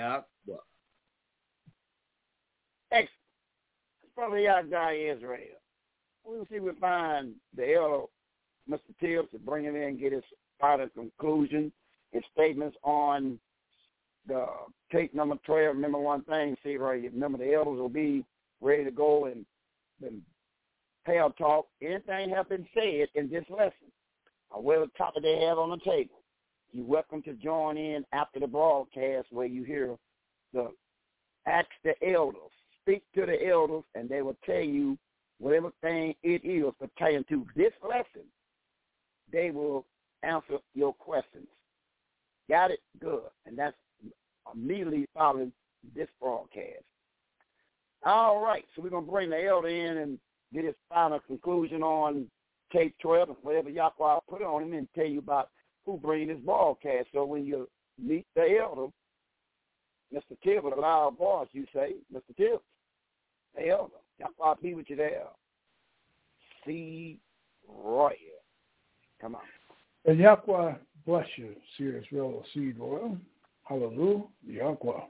Excellent. Brother Yahweh Israel. We'll see if we find the elder, Mr. Tibbs, to bring him in and get his final conclusion, his statements on the tape number 12. Remember one thing, see right? Remember the elders will be ready to go and pale talk. Anything have been said in this lesson, or whatever topic they have on the table, you're welcome to join in after the broadcast where you hear ask the elders, speak to the elders, and they will tell you whatever thing it is pertaining to this lesson. They will answer your questions. Got it? Good. And that's immediately following this broadcast. All right. So we're going to bring the elder in and get his final conclusion on tape 12 and whatever Yahweh put on him and tell you about who bring this broadcast. So when you meet the elder, Mr. Tibbs, with a loud voice, you say, Mr. Tibbs, the elder, Yahweh be with you there. Seed Royal. Come on. And Yahweh bless you, Seer Israel Seed Royal. Hallelujah, Yahweh.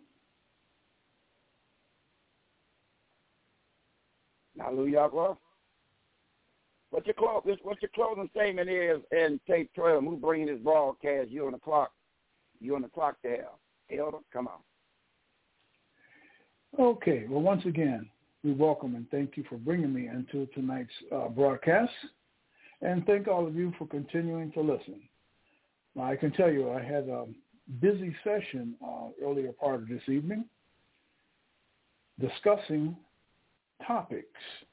Hallelujah, Yahweh. What's your closing statement is in tape 12? Who's bringing this broadcast? You're on the clock. You're on the clock there. Elder, come on. Okay. Well, once again, we welcome and thank you for bringing me into tonight's broadcast. And thank all of you for continuing to listen. Now, I can tell you I had busy session earlier part of this evening discussing topics.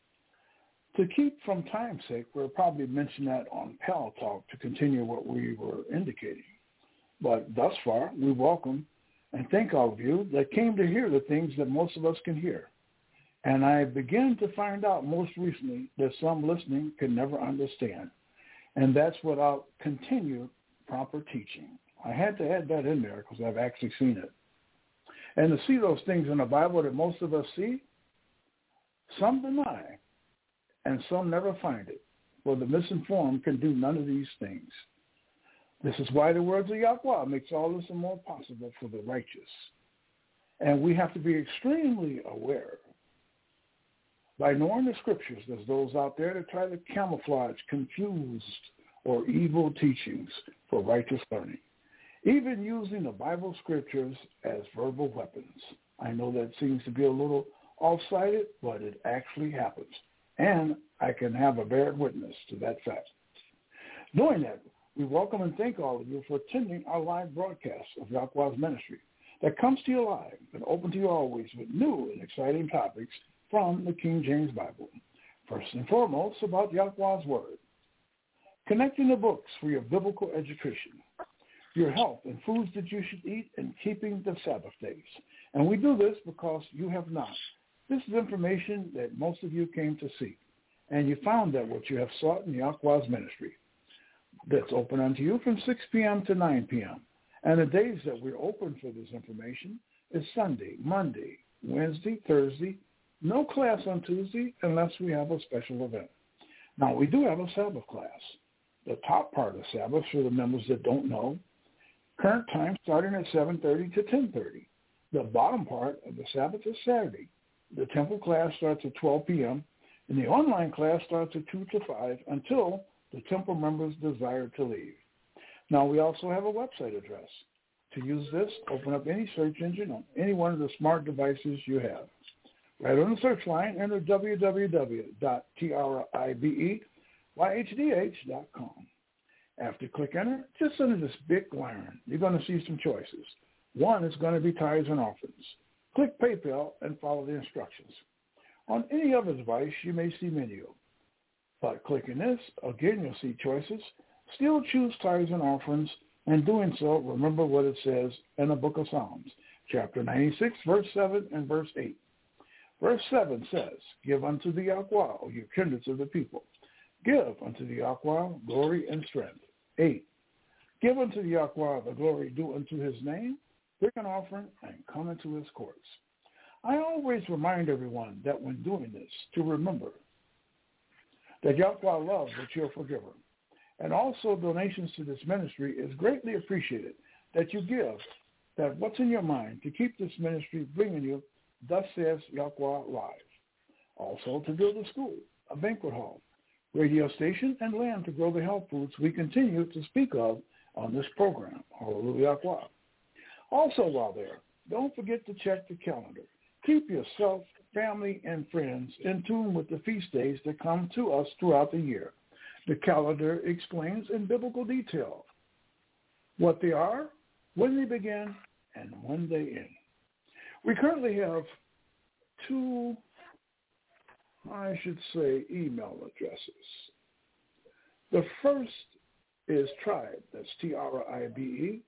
To keep from time's sake, we'll probably mention that on Pal Talk to continue what we were indicating. But thus far, we welcome and thank all of you that came to hear the things that most of us can hear. And I begin to find out most recently that some listening can never understand. And that's without continued proper teaching. I had to add that in there because I've actually seen it. And to see those things in the Bible that most of us see, some deny, and some never find it. For the misinformed can do none of these things. This is why the words of Yahweh makes all this and more possible for the righteous. And we have to be extremely aware by knowing the scriptures. There's those out there that try to camouflage confused or evil teachings for righteous learning, even using the Bible scriptures as verbal weapons. I know that seems to be a little off-sided, but it actually happens. And I can have a bearer witness to that fact. Knowing that, we welcome and thank all of you for attending our live broadcast of Yahweh's ministry that comes to you live and open to you always with new and exciting topics from the King James Bible. First and foremost, about Yahweh's Word. Connecting the books for your biblical education, your health and foods that you should eat, and keeping the Sabbath days. And we do this because you have not. This is information that most of you came to seek, and you found that what you have sought in Yahweh's ministry. That's open unto you from 6 p.m. to 9 p.m. And the days that we're open for this information is Sunday, Monday, Wednesday, Thursday. No class on Tuesday unless we have a special event. Now, we do have a Sabbath class. The top part of Sabbath, for the members that don't know, current time starting at 7:30 to 10:30. The bottom part of the Sabbath is Saturday. The temple class starts at 12 p.m., and the online class starts at 2 to 5 until the temple members desire to leave. Now, we also have a website address. To use this, open up any search engine on any one of the smart devices you have. Right on the search line, enter www.tribeYhdh.com. After click enter, just under this big line, you're going to see some choices. One is going to be tithes and offerings. Click PayPal and follow the instructions. On any other device, you may see menu. But clicking this, again, you'll see choices. Still choose tithes and offerings, and doing so, remember what it says in the book of Psalms, chapter 96, verse 7 and verse 8. Verse 7 says, give unto the Yahweh, O you kindreds of the people. Give unto the Yahweh glory and strength. 8. Give unto the Yahweh the glory due unto his name. Bring an offering and come into his courts. I always remind everyone that when doing this, to remember that Yahweh loves that you're forgiven. And also donations to this ministry is greatly appreciated, that you give, that what's in your mind to keep this ministry bringing you, thus says Yahweh live. Also to build a school, a banquet hall, radio station, and land to grow the health foods we continue to speak of on this program. Hallelujah. Also while there, don't forget to check the calendar. Keep yourself, family, and friends in tune with the feast days that come to us throughout the year. The calendar explains in biblical detail what they are, when they begin, and when they end. We currently have two, I should say, email addresses. The first is tribe, that's TRIBE,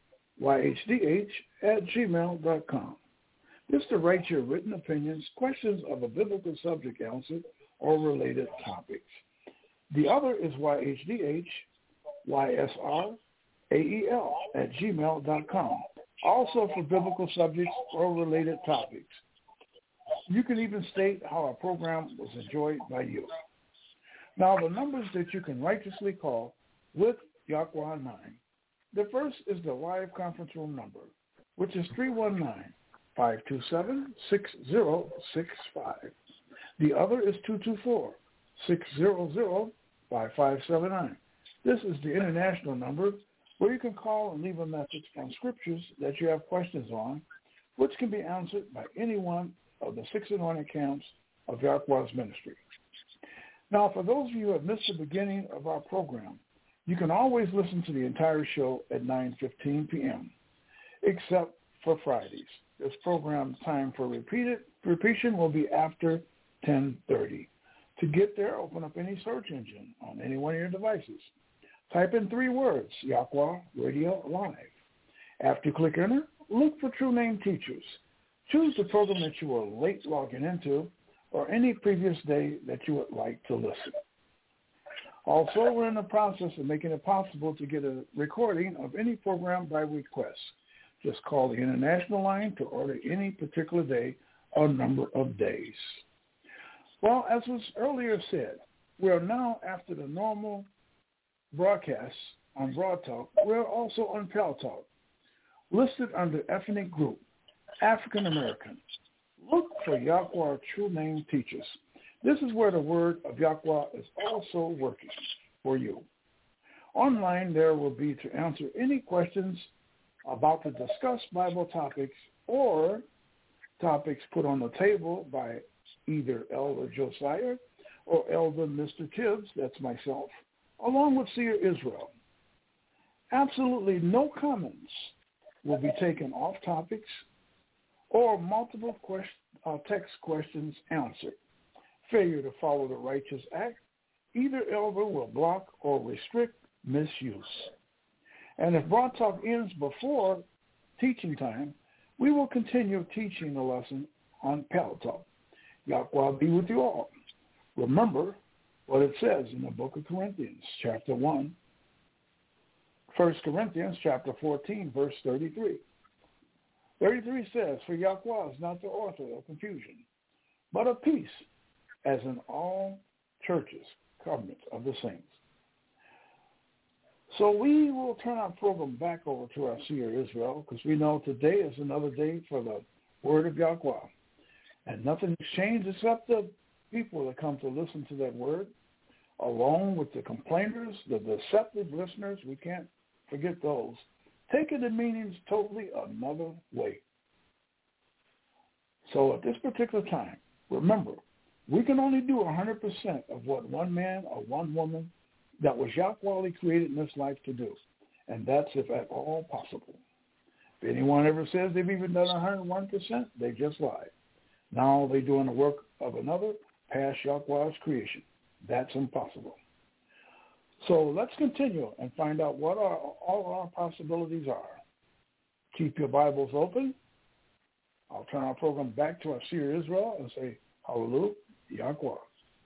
YHDH@gmail.com. This to write your written opinions, questions of a biblical subject answered, or related topics. The other is YHDH/YSRAEL@gmail.com, also for biblical subjects or related topics. You can even state how our program was enjoyed by you. Now, the numbers that you can righteously call with Yahweh 9. The first is the live conference room number, which is 319-527-6065. The other is 224-600-5579. This is the international number where you can call and leave a message on scriptures that you have questions on, which can be answered by any one of the 6 anointed camps of Yahweh's ministry. Now, for those of you who have missed the beginning of our program, you can always listen to the entire show at 9:15 p.m. except for Fridays. This program time for repetition will be after 10:30. To get there, open up any search engine on any one of your devices. Type in 3 words, Yahweh Radio Live. After you click enter, look for True Name Teachers. Choose the program that you were late logging into or any previous day that you would like to listen. Also, we're in the process of making it possible to get a recording of any program by request. Just call the international line to order any particular day or number of days. Well, as was earlier said, we are now after the normal broadcasts on Broad Talk. We're also on Pal Talk, listed under ethnic group, African American. Look for Yahweh True Name Teachers. This is where the word of Yahweh is also working for you. Online, there will be to answer any questions about the discussed Bible topics or topics put on the table by either Elder Josiah or Elder Mr. Tibbs, that's myself, along with Seer Israel. Absolutely no comments will be taken off topics or multiple text questions answered. Failure to follow the righteous act, either elder will block or restrict misuse. And if Broad Talk ends before teaching time, we will continue teaching the lesson on Pal Talk. Yahweh be with you all. Remember what it says in the book of Corinthians, chapter 1, 1 Corinthians chapter 14, verse 33. 33 says, for Yahweh is not the author of confusion, but of peace, as in all churches, covenants of the saints. So we will turn our program back over to our Seer Israel, because we know today is another day for the word of Yahweh. And nothing's changed except the people that come to listen to that word, along with the complainers, the deceptive listeners. We can't forget those. Taking the meanings totally another way. So at this particular time, remember, we can only do 100% of what one man or one woman that was Yahweh created in this life to do. And that's if at all possible. If anyone ever says they've even done 101%, they just lied. Now they're doing the work of another past Yahweh's creation. That's impossible. So let's continue and find out what all our possibilities are. Keep your Bibles open. I'll turn our program back to our Seer Israel and say, hallelujah, Yahweh.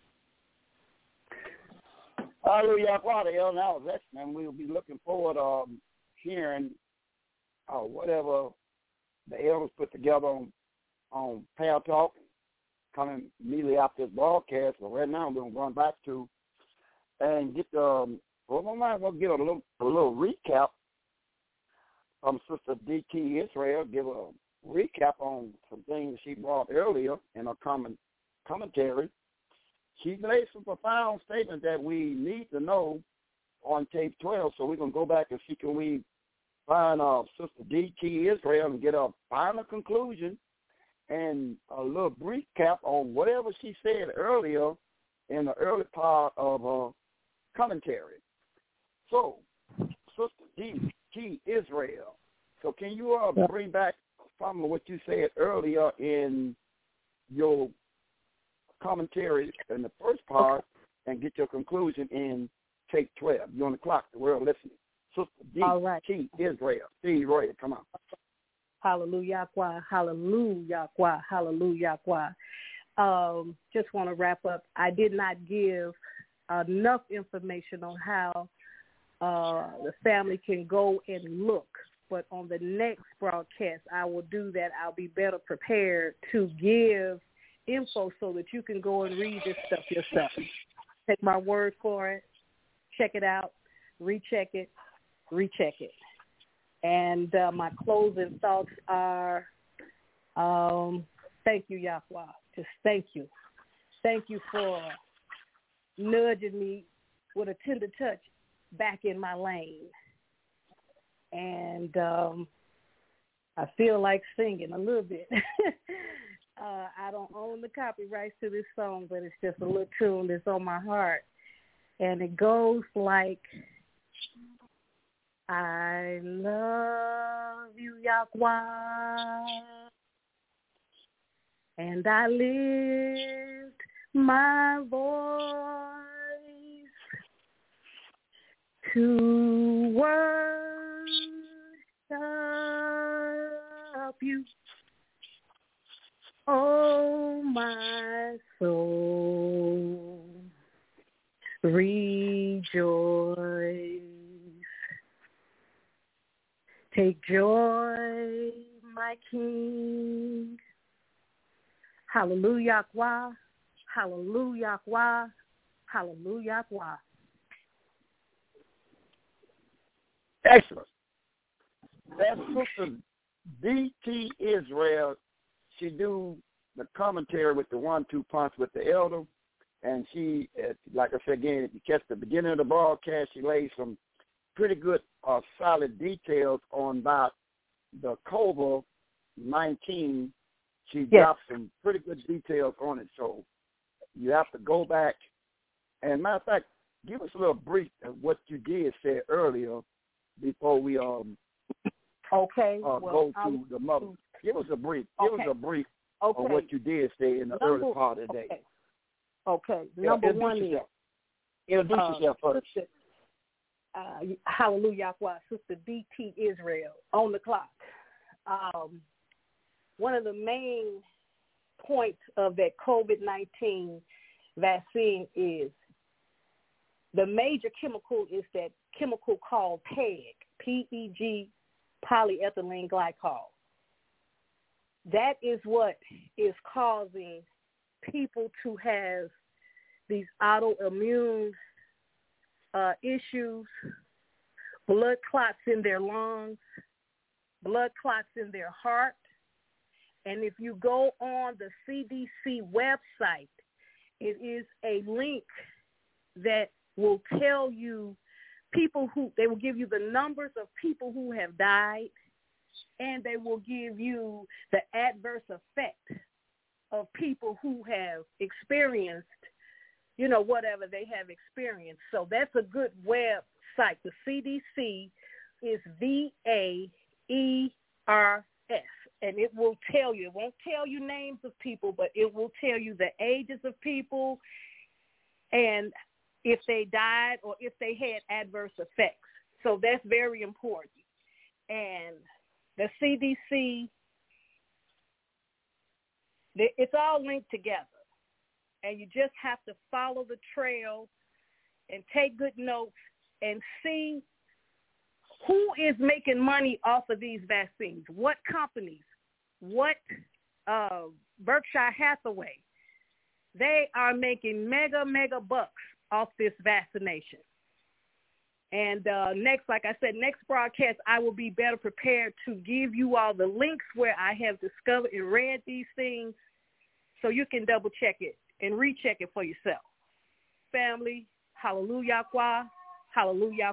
Hallelujah, Yahweh, the elder now is and we'll be looking forward to hearing whatever the elders put together on Pal Talk coming immediately after this broadcast. But right now, we're going to run back to and get we might well get a little recap from Sister D.T. Israel, give a recap on some things she brought earlier in her commentary. She made some profound statements that we need to know on tape 12, so we're going to go back and see can we find Sister D.T. Israel and get a final conclusion and a little brief cap on whatever she said earlier in the early part of her commentary. So, Sister D.T. Israel, so can you bring back some of what you said earlier in your commentary in the first part and get your conclusion in tape 12? You're on the clock, the world listening. Sister D.T. Israel. Steve Roy, come on. Hallelujah, hallelujah, hallelujah. Just want to wrap up. I did not give enough information on how the family can go and look. But on the next broadcast, I will do that. I'll be better prepared to give info so that you can go and read this stuff yourself. Take my word for it. Check it out. Recheck it. And my closing thoughts are, thank you, Yahweh. Just thank you. Thank you for nudging me with a tender touch back in my lane. And I feel like singing a little bit. I don't own the copyrights to this song, but it's just a little tune that's on my heart. And it goes like, I love you, Yahweh, and I lift my voice to worship you. Oh, my soul, rejoice. Take joy, my King. Hallelujah, Yahweh. Hallelujah, Yahweh. Hallelujah, Yahweh. Excellent. That's Sister D.T. Israel. She do the commentary with the 1-2 punch with the elder, and she, like I said again, if you catch the beginning of the broadcast, she lays some pretty good, solid details on about the COVID-19. She dropped some pretty good details on it, so you have to go back. And matter of fact, give us a little brief of what you did say earlier before we go to the mother. Give us a brief. Give us a brief of what you did say in the early part of the day. Okay. Number one is introduce yourself first. Hallelujah, Sister D.T. Israel on the clock. One of the main points of that COVID-19 vaccine is the major chemical is that chemical called PEG, P-E-G, polyethylene glycol. That is what is causing people to have these autoimmune issues, blood clots in their lungs, blood clots in their heart. And if you go on the CDC website, it is a link that will tell you they will give you the numbers of people who have died, and they will give you the adverse effect of people who have experienced, whatever they have experienced. So that's a good website. The CDC is VAERS, and it will tell you. It won't tell you names of people, but it will tell you the ages of people and if they died or if they had adverse effects. So that's very important. And the CDC, it's all linked together. And you just have to follow the trail and take good notes and see who is making money off of these vaccines, what companies, what Berkshire Hathaway. They are making mega bucks off this vaccination. And next, like I said, next broadcast, I will be better prepared to give you all the links where I have discovered and read these things so you can double check it and recheck it for yourself. Family, hallelujah, hallelujah.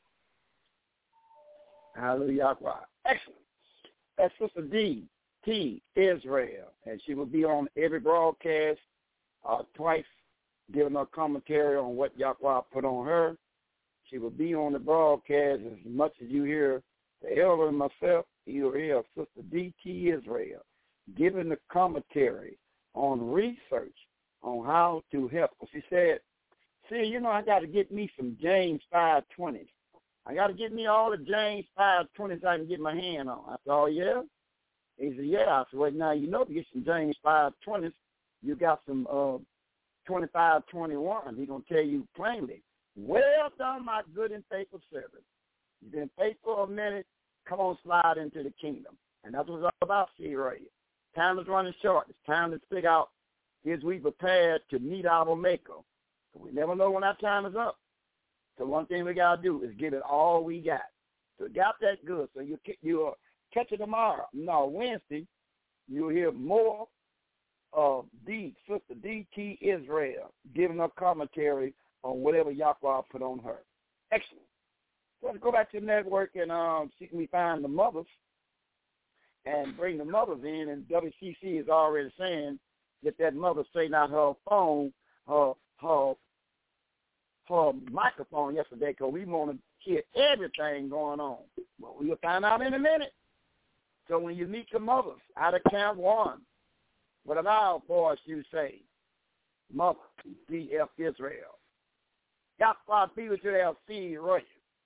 Hallelujah. Excellent. That's Sister D.T. Israel, and she will be on every broadcast twice, giving her commentary on what Yahweh put on her. She will be on the broadcast as much as you hear the elder and myself. You'll hear Sister D.T. Israel giving the commentary on research on how to help. She said, I got to get me some James 5:20. I got to get me all the James 5:20s I can get my hand on. I said, oh, yeah? He said, yeah. I said, well, now, to get some James 5:20s, you got some 25:21. He's going to tell you plainly, well done, my good and faithful servant. You've been faithful a minute. Come on, slide into the kingdom. And that's what it's all about, right here. Time is running short. It's time to figure out, is we prepared to meet our Maker? We never know when our time is up. So one thing we got to do is give it all we got. So we got that good. So you'll catch it tomorrow. No, Wednesday, you'll hear more of Sister D.T. Israel giving her commentary on whatever Yahweh put on her. Excellent. So let's go back to the network and see if we find the mothers and bring the mothers in. And WCC is already saying that mother straightened out her phone, her microphone yesterday, because we want to hear everything going on. Well, we'll find out in a minute. So when you meet the mothers out of Camp 1, what a loud voice you say, Mother, D.F. Israel. Yahweh be with you, L.C. Roy.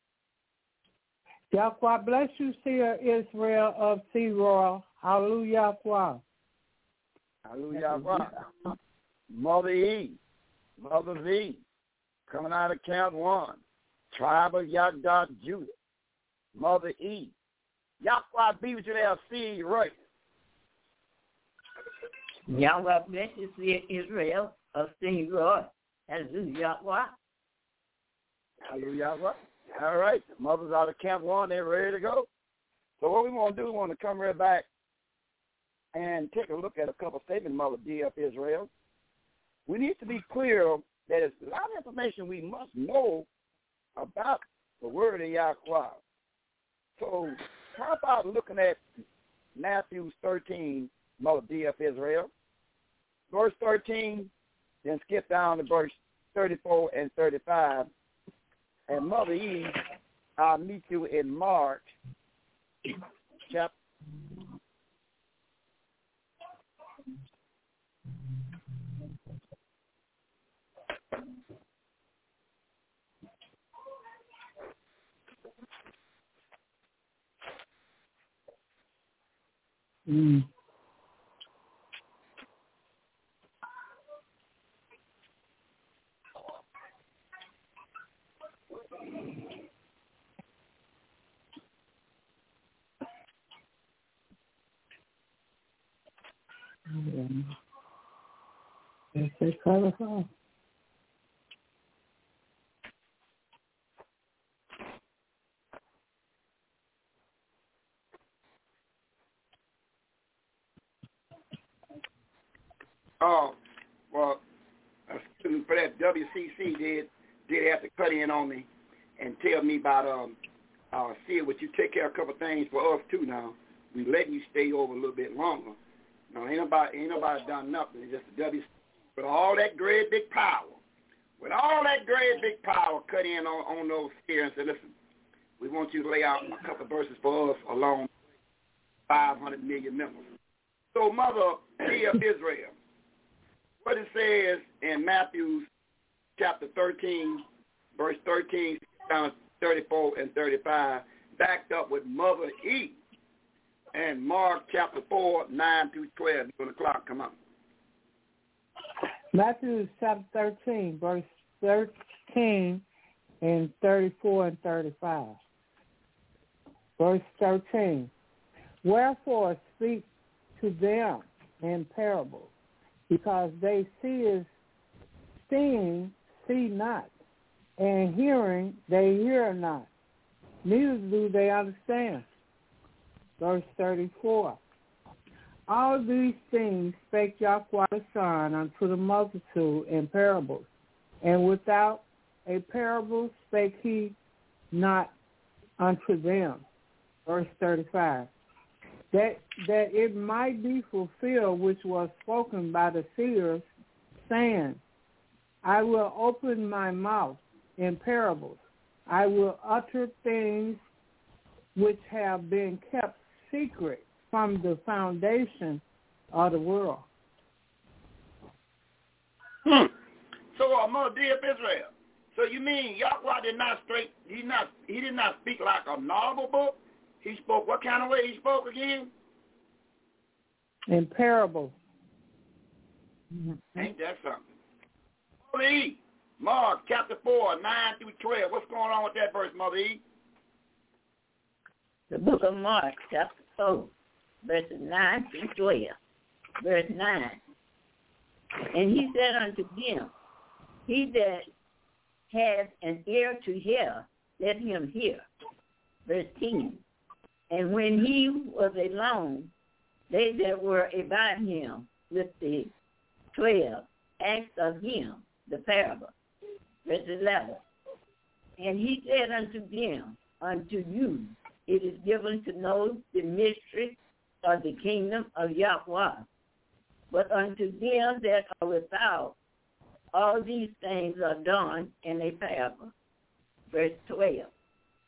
Yahweh bless you, Seer Israel of C. Royal. Hallelujah. Hallelujah. Mother E, Mother V, coming out of Camp 1, tribe of Yahdah Judah. Mother E, Yahweh be with you, L.C. Roy. Yahweh bless you, Seer Israel of C. Roy. Hallelujah. Hallelujah. All right, the mothers out of Camp 1, they're ready to go. So what we want to do, we want to come right back and take a look at a couple statements, Mother D.F. Israel. We need to be clear that there's a lot of information we must know about the word of Yahweh. So how about looking at Matthew 13, Mother D.F. Israel, verse 13, then skip down to verse 34 and 35. And Mother E, I'll meet you in Mark, chapter. Oh, well, excuse me for that. WCC did have to cut in on me and tell me about see would you take care of a couple things for us too now. We letting you stay over a little bit longer. No, ain't nobody done nothing. It's just the WCC. With all that great big power, cut in on those here and said, listen, we want you to lay out a couple verses for us along 500 million members. So, Mother D.F. Israel, what it says in Matthew chapter 13, verse 13, down 34 and 35, backed up with Mother E, and Mark chapter 4, 9 through 12, when the clock come up. Matthew chapter 13, verse 13 and 34 and 35. Verse 13, wherefore speak to them in parables, because they seeing see not, and hearing they hear not, neither do they understand. Verse 34, all these things spake Yahweh the Son unto the multitude in parables, and without a parable spake he not unto them. Verse 35, that it might be fulfilled which was spoken by the seers, saying, I will open my mouth in parables. I will utter things which have been kept secret from the foundation of the world. So, Mother D.F. Israel, so you mean Yahweh did not speak like a novel book? He spoke what kind of way he spoke again? In parables. Ain't that something? Mother E, Mark chapter 4, 9 through 12. What's going on with that verse, Mother E? The book of Mark chapter 4, verses 9 through 12. Verse 9. And he said unto them, he that hath an ear to hear, let him hear. Verse 10. And when he was alone, they that were about him with the 12 asked of him the parable. Verse 11. And he said unto them, unto you it is given to know the mystery of the kingdom of Yahweh. But unto them that are without, all these things are done in a parable. Verse 12.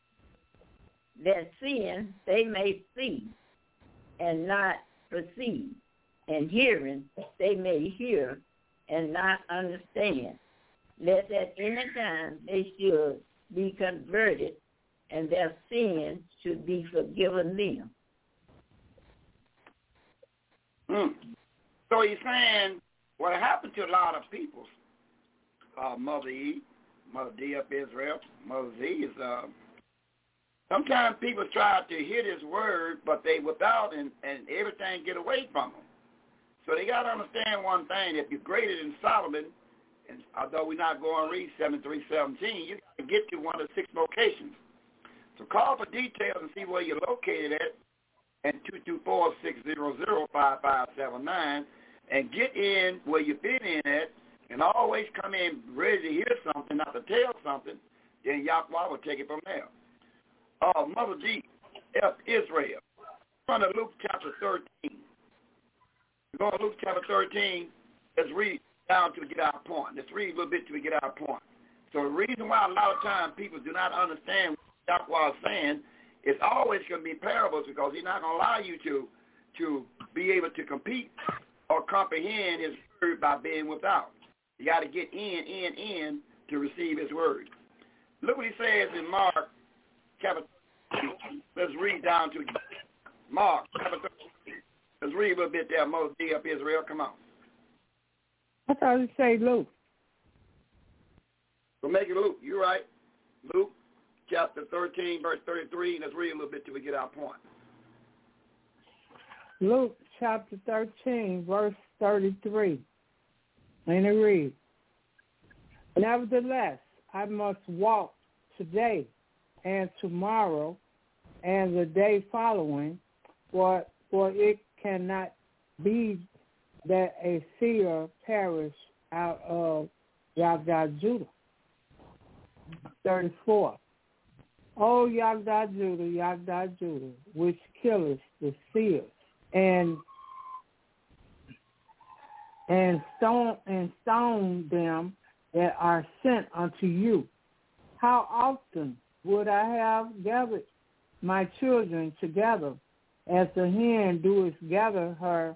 that seeing they may see and not perceive, and hearing they may hear and not understand, lest at any time they should be converted and their sin should be forgiven them. So he's saying what happened to a lot of people, Mother E, Mother D up Israel, Mother Z, is sometimes people try to hear this word, but they without and everything get away from them. So they got to understand one thing. If you're greater than Solomon, and although we're not going to read 73:17, you got to get to one of the 6 locations. So call for details and see where you're located at, and 224-600-5579, and get in where you've been in at, and always come in ready to hear something, not to tell something, then Yahweh will take it from there. Mother G, F. Israel, from Luke chapter 13. We're going to Luke chapter 13. Let's read down till we get our point. Let's read a little bit till we get our point. So the reason why a lot of times people do not understand what Yahweh is saying, it's always going to be parables, because he's not going to allow you to be able to compete or comprehend his word by being without. You got to get in to receive his word. Look what he says in Mark chapter 13. Let's read down to Mark chapter 13. Let's read a little bit there, Moses D up Israel. Come on. I thought you say Luke. So make it Luke. You're right. Luke chapter 13, verse 33. Let's read a little bit till we get our point. Luke chapter 13, verse 33. And it reads, nevertheless, I must walk today and tomorrow and the day following, for it cannot be that a seer perish out of Yagda Judah. 34. O Yagda Judah, which killeth the seers, and stone them that are sent unto you. How often would I have gathered my children together, as the hen doeth gather her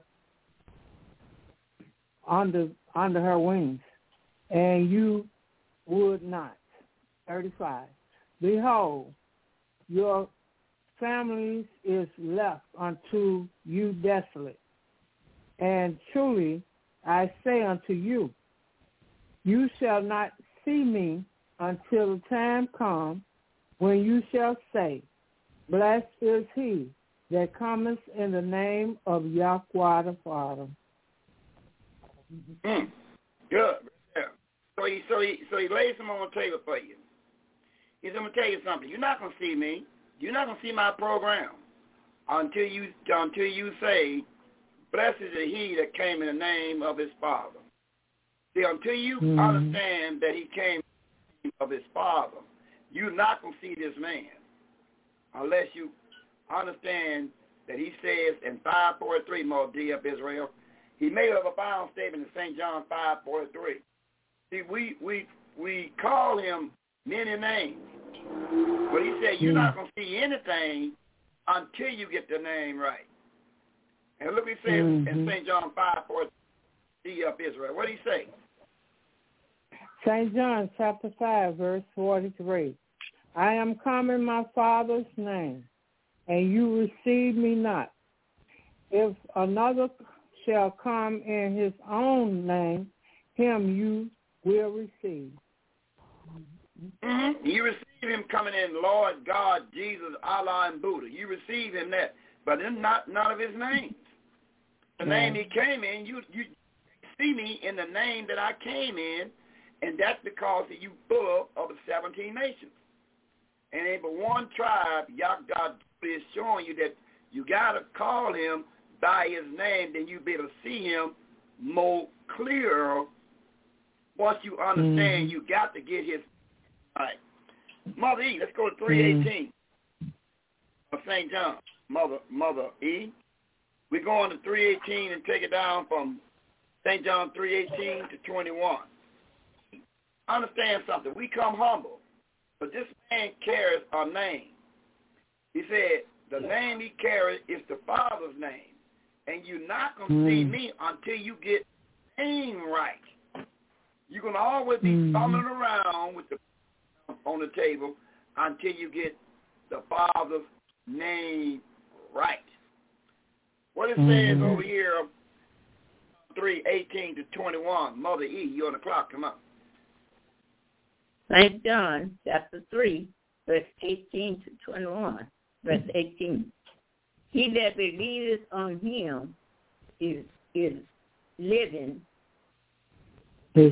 under her wings, and you would not. 35. Behold, your families is left unto you desolate. And truly I say unto you, you shall not see me until the time come when you shall say, blessed is he that cometh in the name of Yahweh the Father. Good. Yeah. So he lays them on the table for you. He's going to tell you something. You're not going to see me. You're not going to see my program until you say, blessed is he that came in the name of his Father. See, until you understand that he came in the name of his Father, you're not going to see this man unless you understand that he says in 5:43, Mo D up Israel, he made a profound statement in St. John 5:43. See, we call him many names, but he said you're not going to see anything until you get the name right. And look what he says in St. John 5:43 up Israel. What did he say? St. John chapter 5, verse 43. I am come in my Father's name, and you receive me not. If another shall come in his own name, him you will receive. You receive him coming in, Lord, God, Jesus, Allah, and Buddha. You receive him that, but then not none of his names. The name he came in, you see me in the name that I came in, and that's because you full of the 17 nations. And ain't but one tribe, Yahweh is showing you that you got to call him by his name, then you be able to see him more clearer. Once you understand, you got to get his. All right. Mother E, let's go to 3:18 of St. John. Mother E. We're going to 3:18 and take it down from St. John 3:18 to 21. Understand something. We come humble, but this man carries our name. He said, the name he carries is the Father's name. And you're not going to see me until you get the name right. You're going to always be fumbling around with the on the table until you get the Father's name right. What it says over here, 3:18-21, Mother E, you on the clock, come up. St. John, chapter 3, verse 18-21, verse 18. He that believeth on him is living. He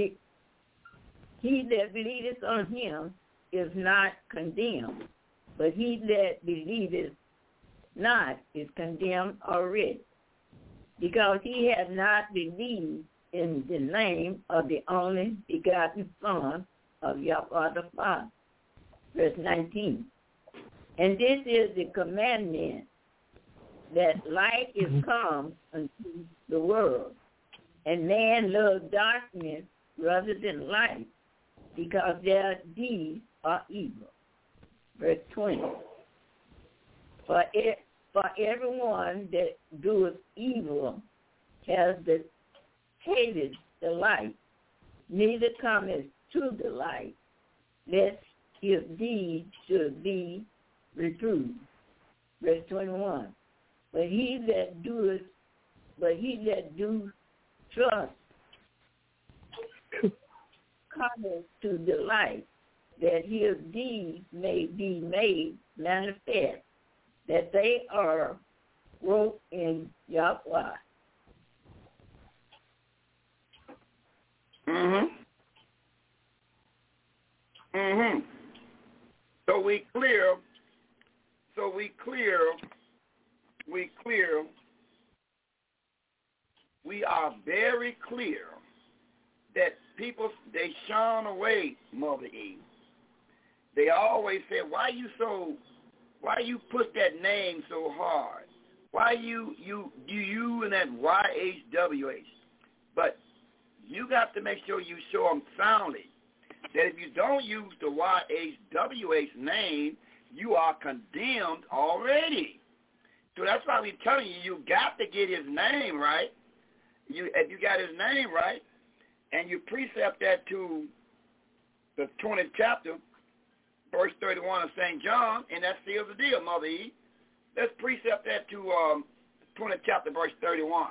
that believeth on him is not condemned, but he that believeth not is condemned already, because he hath not believed in the name of the only begotten Son of Yahweh the Father. Verse 19. And this is the commandment, that light is come unto the world, and man loved darkness rather than light, because their deeds are evil. Verse 20. For everyone that doeth evil has hated the light, neither cometh to the light, lest his deeds should be reproved. Verse 21. But he that do trust cometh to the light, that his deeds may be made manifest, that they are wrought in Yahweh. So we clear. We are very clear that people, they shun away Mother E. They always say, why you put that name so hard? Why you and that YHWH? But you got to make sure you show them soundly that if you don't use the YHWH name, you are condemned already. So that's why we're telling you, you got to get his name right. If you got his name right, and you precept that to the 20th chapter, verse 31 of St. John, and that seals the deal, Mother E. Let's precept that to 20th chapter, verse 31.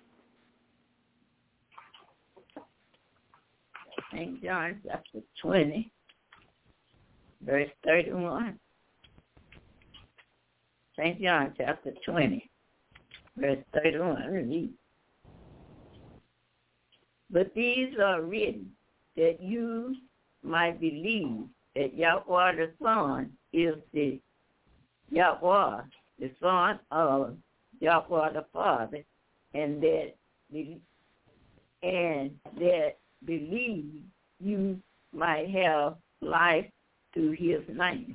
St. John chapter 20, verse 31. St. John chapter 20, verse 31. Read. But these are written that you might believe that Yahweh the Son is the Yahweh, the Son of Yahweh the Father, and that believe you might have life through his name.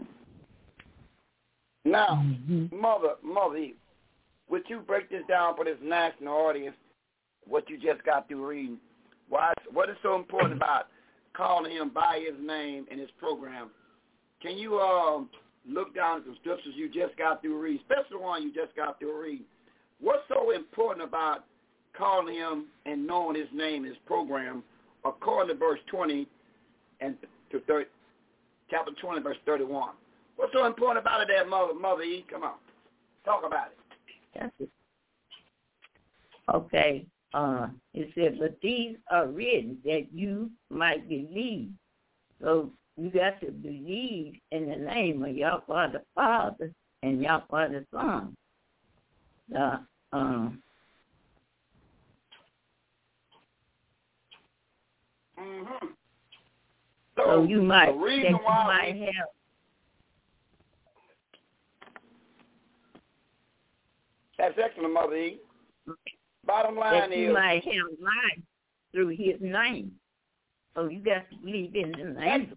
Now, Mother, would you break this down for this national audience, what you just got through reading? What is so important about calling him by his name in his program? Can you look down at the scriptures you just got through reading, especially the one you just got through reading? What's so important about calling him and knowing his name in his program, according to verse 20 and to chapter 20, verse 31? What's so important about it there, Mother E? Come on. Talk about it. Okay. It says, but these are written that you might believe. So you got to believe in the name of Yahweh the Father and Yahweh the Son. So you might have. That's excellent, Mother E. Bottom line is, you might have life through his name. So you got to believe in the name.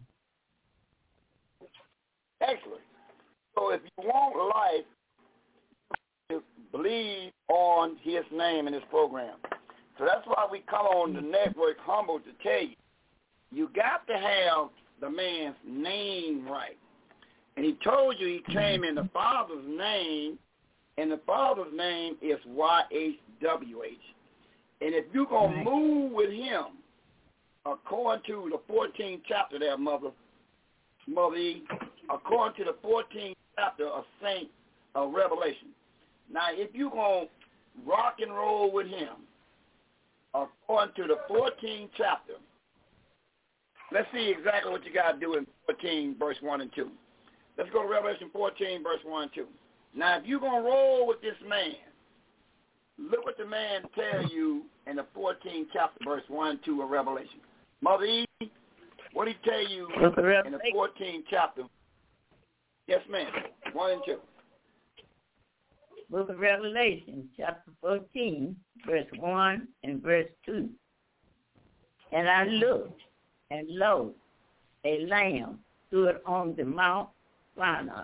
Excellent. So if you want life, you believe on his name in his program. So that's why we come on the network humble to tell you, you got to have the man's name right. And he told you he came in the Father's name, and the Father's name is YHWH. And if you're going to move with him, according to the 14th chapter there, Mother E, according to the 14th chapter of Revelation. Now, if you're going to rock and roll with him, according to the 14th chapter, let's see exactly what you got to do in 14, verse 1 and 2. Let's go to Revelation 14, verse 1 and 2. Now, if you're going to roll with this man, look what the man tells you in the 14th chapter, verse 1 and 2 of Revelation. Mother E, what did he tell you in the 14th chapter? Yes, ma'am. 1 and 2. Book of Revelation, chapter 14, verse 1 and verse 2. And I looked, and lo, a lamb stood on the Mount Sinai,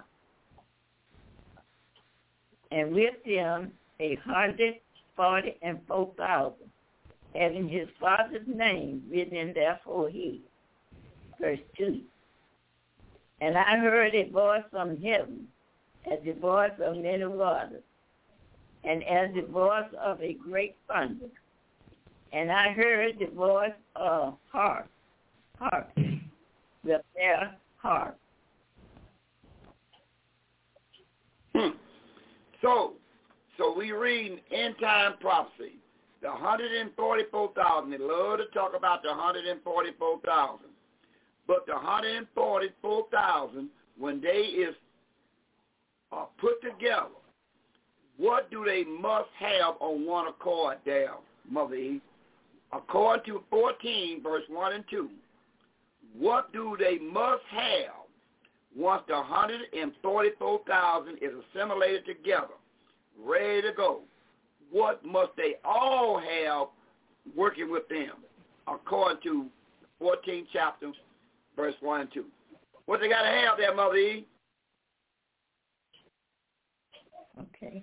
and with him 144,000, having his Father's name written in their forehead. Verse 2. And I heard a voice from heaven, as the voice of many waters, and as the voice of a great thunder. And I heard the voice of harp, with their harp. So we read end time prophecy. The 144,000, they love to talk about the 144,000. But the 144,000, when they is put together, what do they must have on one accord there, Mother Eve? According to 14, verse 1 and 2, what do they must have once the 144,000 is assimilated together, ready to go? What must they all have working with them, according to 14th chapter, verse 1 and 2? What they got to have there, Mother E? Okay.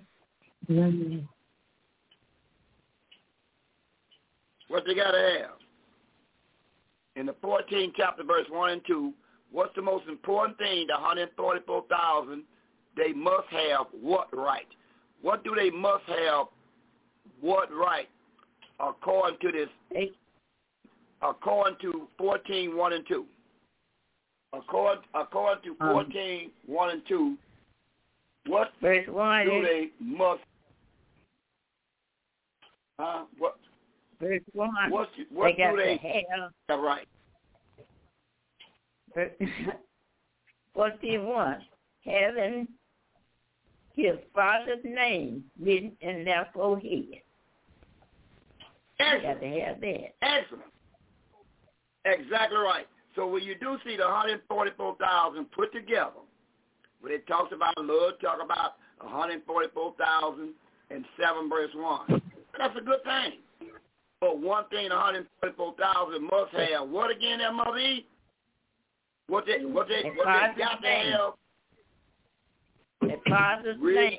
What they got to have? In the 14th chapter, verse 1 and 2, what's the most important thing, the 144,000, they must have what right? What do they must have what right according to this? According to 14, 1 and 2. According to 14, 1 and 2, what verse 1 do they must? What? Verse 1. What they got do they have? Right. 14:1, having his Father's name written in their forehead. Excellent. You got to have that. Excellent. Exactly right. So when you do see the 144,000 put together, when it talks about Lord, talk about 144,000 and 7 verse 1. That's a good thing. But one thing, 144,000 must have what again, there, Mother E? What they got to have? The Father's name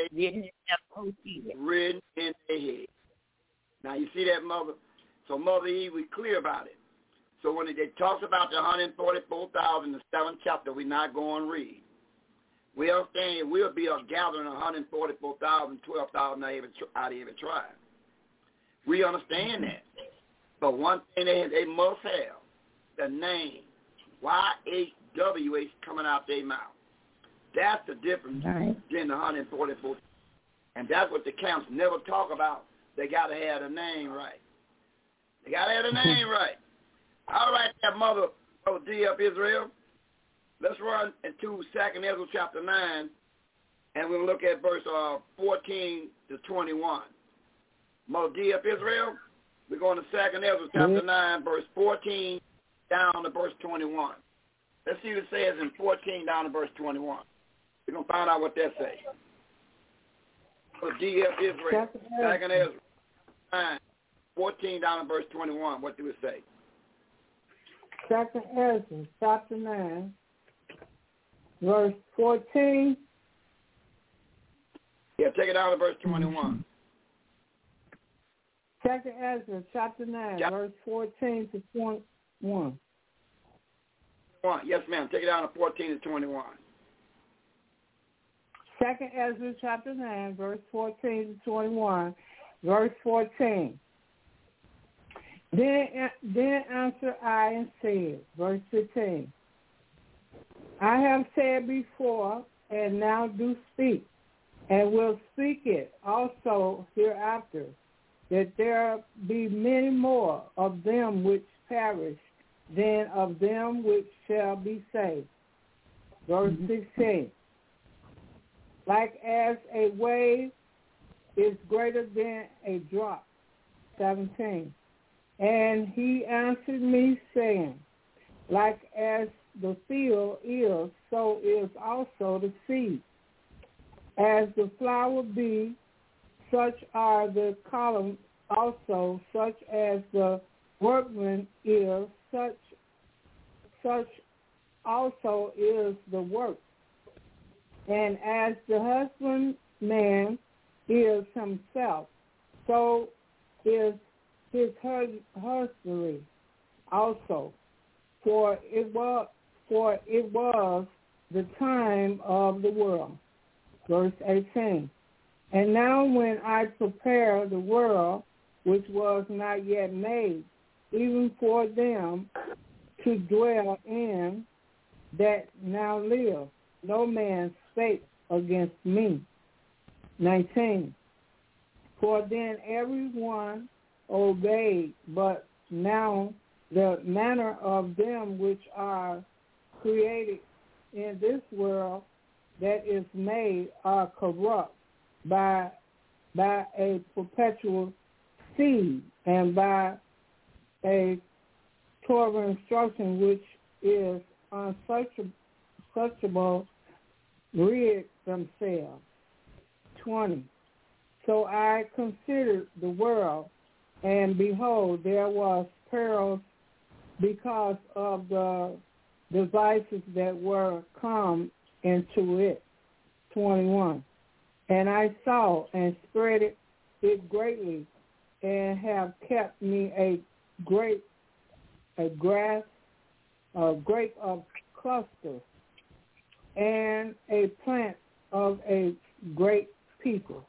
written in their head. Now you see that, Mother? So Mother E, we clear about it. So when it talks about the 144,000 in the 7th chapter, we're not going to read. We understand it will be a gathering of 144,000, 12,000 out of every tribe. We understand that. But one thing they must have, the name, YHWH coming out their mouth. That's the difference than the 144. And that's what the camps never talk about. They got to have the name right. They got to have the name right. All right, that Mother D of Israel. Let's run into 2nd Ezra chapter 9, and we'll look at verse 14 to 21. Mother D of Israel, we're going to 2nd Ezra chapter 9, verse 14 down to verse 21. Let's see what it says in 14 down to verse 21. We're going to find out what that says. Mother D of Israel, 2nd Ezra 9, 14 down to verse 21. What do it say? 2nd Ezra chapter 9, verse 14. Yeah, take it down to verse 21. 2nd Ezra chapter 9, verse 14 to 21. Yes, ma'am. Take it down to 14 to 21. 2 Ezra chapter 9, verse 14 to 21, verse 14. Then answered I and said, verse 15, I have said before, and now do speak, and will speak it also hereafter, that there be many more of them which perish than of them which shall be saved. Verse 16, like as a wave is greater than a drop. 17, and he answered me, saying, like as the field is, so is also the seed. As the flower be, such are the columns also, such as the workman is, such also is the work. And as the husbandman is himself, so is his husbandry also. For it was the time of the world. Verse 18. And now when I prepare the world, which was not yet made, even for them to dwell in, that now live, no man spake against me. 19. For then every one obeyed, but now the manner of them which are created in this world that is made are corrupt by a perpetual seed and by a Torah instruction which is unsearchable, rid themselves. 20. So I considered the world, and behold, there was perils because of the devices that were come into it. 21. And I saw and spread it greatly, and have kept me a grape of clusters, and a plant of a great people.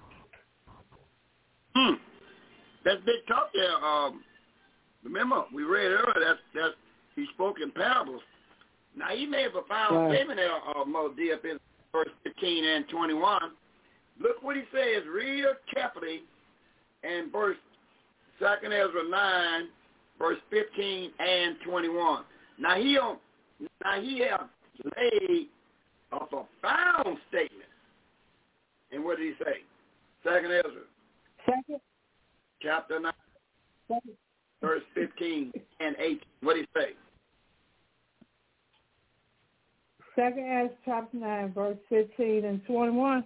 That's big talk there. Remember, we read earlier that he spoke in parables. Now, he made a profound statement there, Mother D, up in verse 15 and 21. Look what he says real carefully in verse 2 Ezra 9, verse 15 and 21. Now, he has laid a profound statement. And what did he say? 2 Ezra. Chapter 9, verse 15 and 18. What did he say? 2 Ezra chapter 9, verse 15 and 21.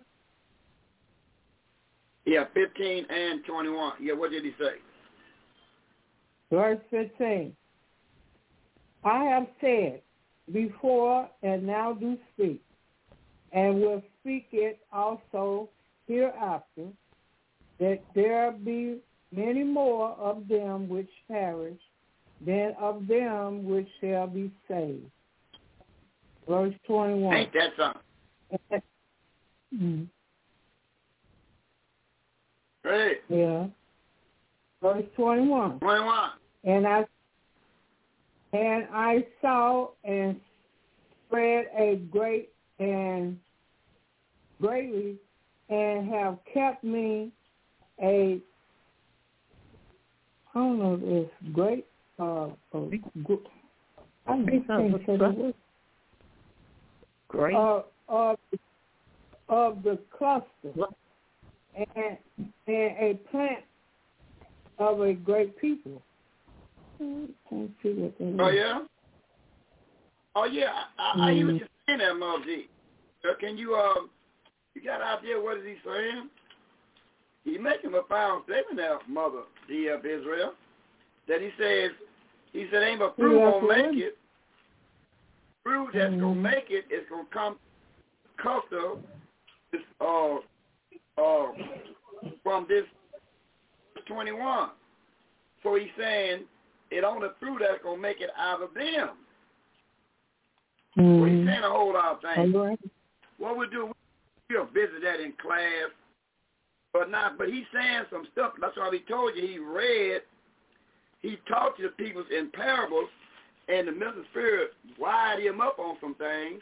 Yeah, 15 and 21. Yeah, what did he say? Verse 15. I have said before, and now do speak, and will speak it also hereafter, that there be many more of them which perish than of them which shall be saved. Verse 21. Ain't that something? Great. Yeah. Verse 21. 21. And I saw and spread a greatly, and have kept me a, I don't know if it's great, I think so. Great. Of the cluster, and a plant of a great people. Can't see what that is. Oh, yeah? Oh, yeah. I hear what you're saying there, Mother G. Can you, you got an idea what is he saying? He's making a profound statement there, Mother D of Israel, that he said, ain't but fruit gonna make it. Fruit that's gonna make it is gonna come cluster from this 21. So he's saying it only fruit that's gonna make it out of them. So he's saying a whole lot of things. What we do, You'll visit that in class. But he's saying some stuff. That's why we told you he talked to the people in parables, and the minister spirit wired him up on some things.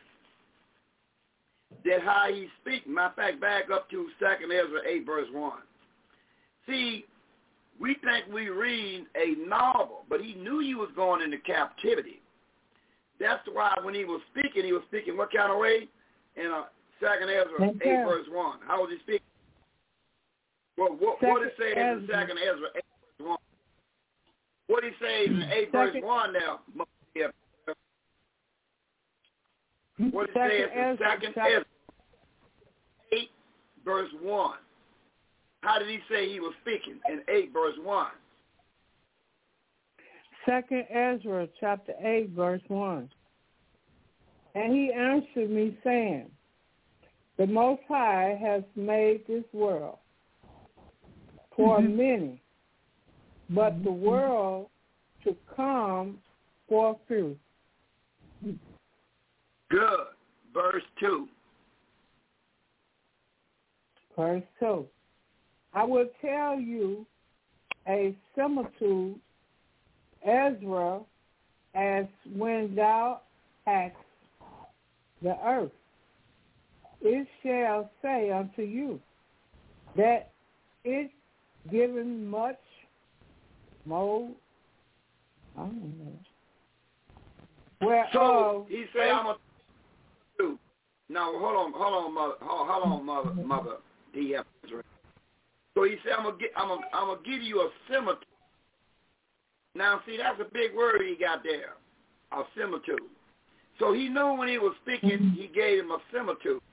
That how he speaks. Matter of fact, back up to 2nd Ezra 8, verse 1. See, we think we read a novel, but he knew he was going into captivity. That's why when he was speaking what kind of way? In 2nd Ezra 8, verse 1. How was he speaking? Well, what it says in 2nd Ezra 8, verse 1? What he says in 8, verse 1 now? What it says in 2nd Ezra 8, verse 1. How did he say he was speaking in 8, verse 1? 2nd Ezra, chapter 8, verse 1. And he answered me, saying, the Most High has made this world for many, but the world to come for few. Good. Verse 2. Verse 2. I will tell you a similitude, Ezra, as when thou hast the earth. It shall say unto you that it given much more. I don't know. Whereof, so he said, "I'm a do." Now hold on, mother. D.F. So he said, "I'm gonna give you a similitude." Now see, that's a big word he got there, a similitude. So he knew when he was speaking, he gave him a similitude.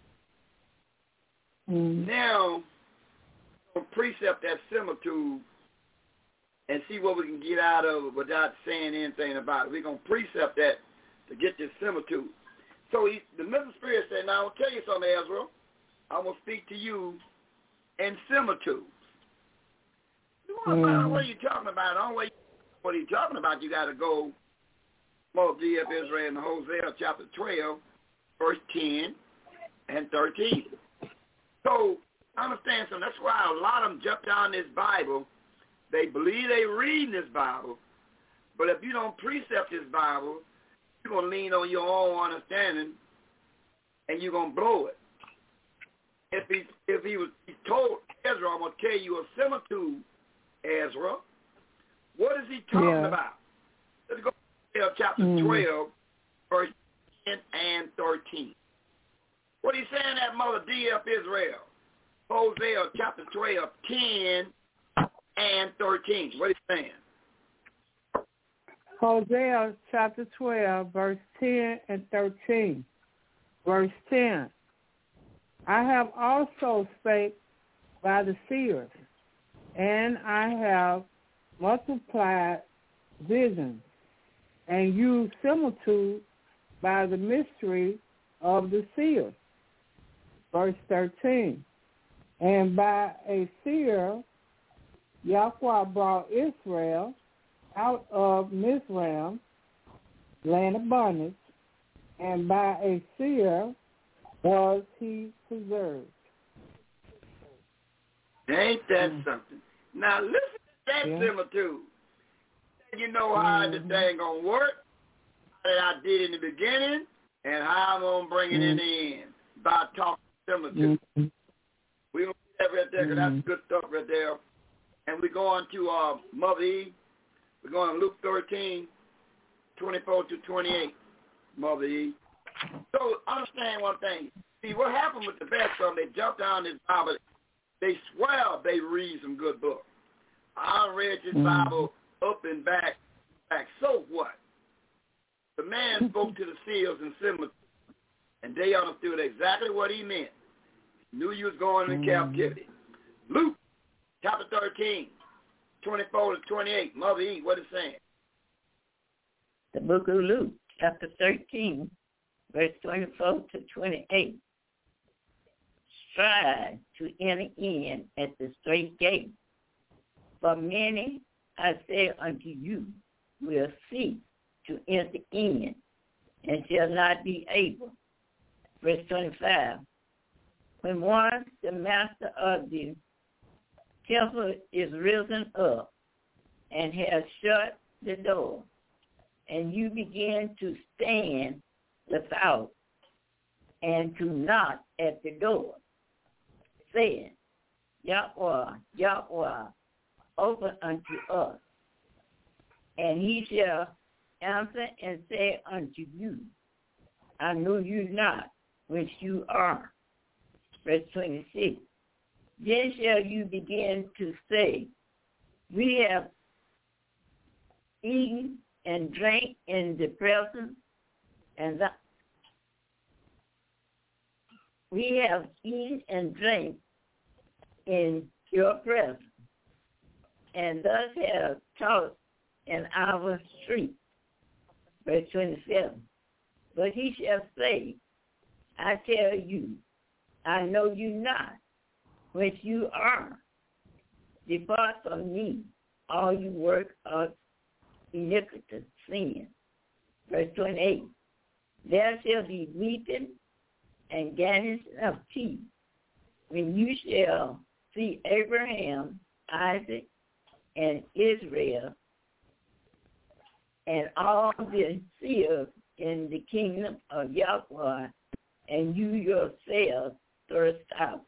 Now, we'll precept that similitude and see what we can get out of it without saying anything about it. We're going to precept that to get this similitude. So the Middle Spirit said, now I'll tell you something, Ezra. I'm going to speak to you in similitudes. What are you talking about? The only way what are you talking about? You got to go D.F. Israel in Hosea chapter 12, verse 10 and 13. So understand something. That's why a lot of them jump down this Bible. They believe they read this Bible, but if you don't precept this Bible, you're going to lean on your own understanding, and you're going to blow it. If he told Ezra, I'm going to tell you a similitude, Ezra, what is he talking about? Let's go to chapter 12, verse 10 and 13. What are you saying that, Mother D.F. Israel? Hosea chapter 12, 10 and 13. What are you saying? Hosea chapter 12, verse 10 and 13. Verse 10. I have also spake by the seers, and I have multiplied visions, and used similitude by the mystery of the seers. Verse 13. And by a seer, Yahweh brought Israel out of Mizraim, land of bondage, and by a seer was he preserved. Ain't that something? Now listen to that similitude. You know how the thing going to work, that I did in the beginning, and how I'm going to bring it in the end by talking similitude. We're going to do that right there because that's good stuff right there. And we're going to Mother E. We're going to Luke 13, 24 to 28, Mother E. So understand one thing. See, what happened with the best of them, they jumped down this Bible. They swear they read some good books. I read this Bible up and back. So what? The man spoke to the seals and similar, and they understood exactly what he meant. Knew you was going into captivity. Luke, chapter 13, 24 to 28. Mother E, what is it saying? The book of Luke, chapter 13, verse 24 to 28. Strive to enter in at the straight gate. For many, I say unto you, will seek to enter in and shall not be able. Verse 25. when once the master of the temple is risen up and has shut the door, and you begin to stand without and to knock at the door, saying, Yahweh, Yahweh, open unto us. And he shall answer and say unto you, I know you not, which you are. Verse 26. Then shall you begin to say, we have eaten and drank in the presence, and we have eaten and drank in your presence, and thus have taught in our street. Verse 27. But he shall say, I tell you, I know you not, which you are. Depart from me, all you work of iniquity, sin. Verse 28. There shall be weeping and gnashing of teeth when you shall see Abraham, Isaac, and Israel, and all the seers in the kingdom of Yahweh, and you yourselves thirst out.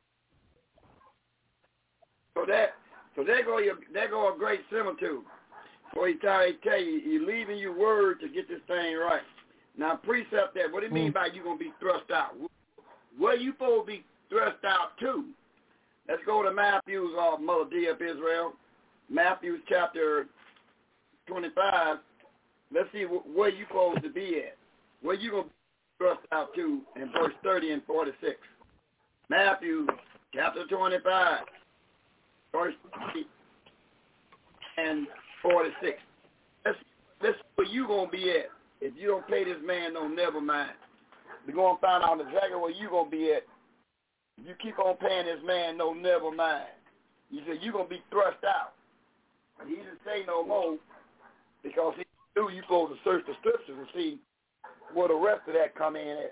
So there go a great similitude. For he tell you, you're leaving your word to get this thing right. Now, precept that, what do you mean by you're going to be thrust out? Where you supposed to be thrust out to? Let's go to Matthew's, Mother D of Israel. Matthew chapter 25. Let's see where you supposed to be at. Where you going to be thrust out to in verse 30 and 46. Matthew chapter 25, verse 30 and 46. Let's see where you going to be at. If you don't pay this man no never mind. We're going to find out exactly where you going to be at. If you keep on paying this man no never mind, you said you're going to be thrust out. But he didn't say no more because he knew you're supposed to search the scriptures and see where the rest of that come in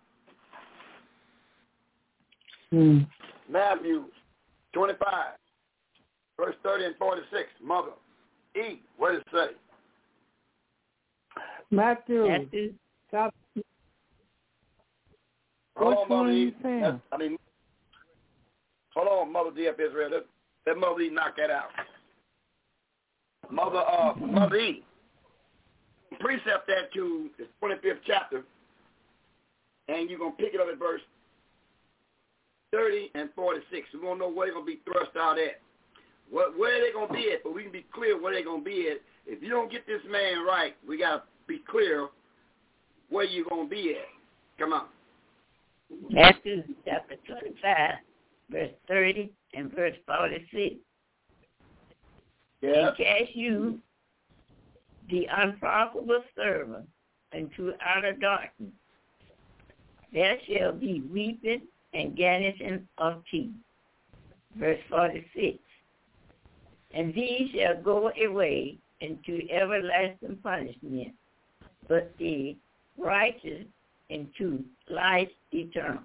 at. Matthew 25, verse 30 and 46. Mother, E, what does it say? Matthew. Chapter. Hold on, Mother E. Hold on, Mother D of Israel. Let Mother E knock that out. Mother E. Precept that to the 25th chapter, and you're going to pick it up at verse 30 and 46. We're going to know where they're going to be thrust out at. Where they're going to be at, but we can be clear where they're going to be at. If you don't get this man right, we got to be clear where you're going to be at. Come on. Matthew chapter 25, verse 30 and verse 46. Yeah. And cast you, the unprofitable servant, into outer darkness. There shall be weeping and gnashing of teeth. Verse 46. And these shall go away into everlasting punishment, but the righteous into life eternal.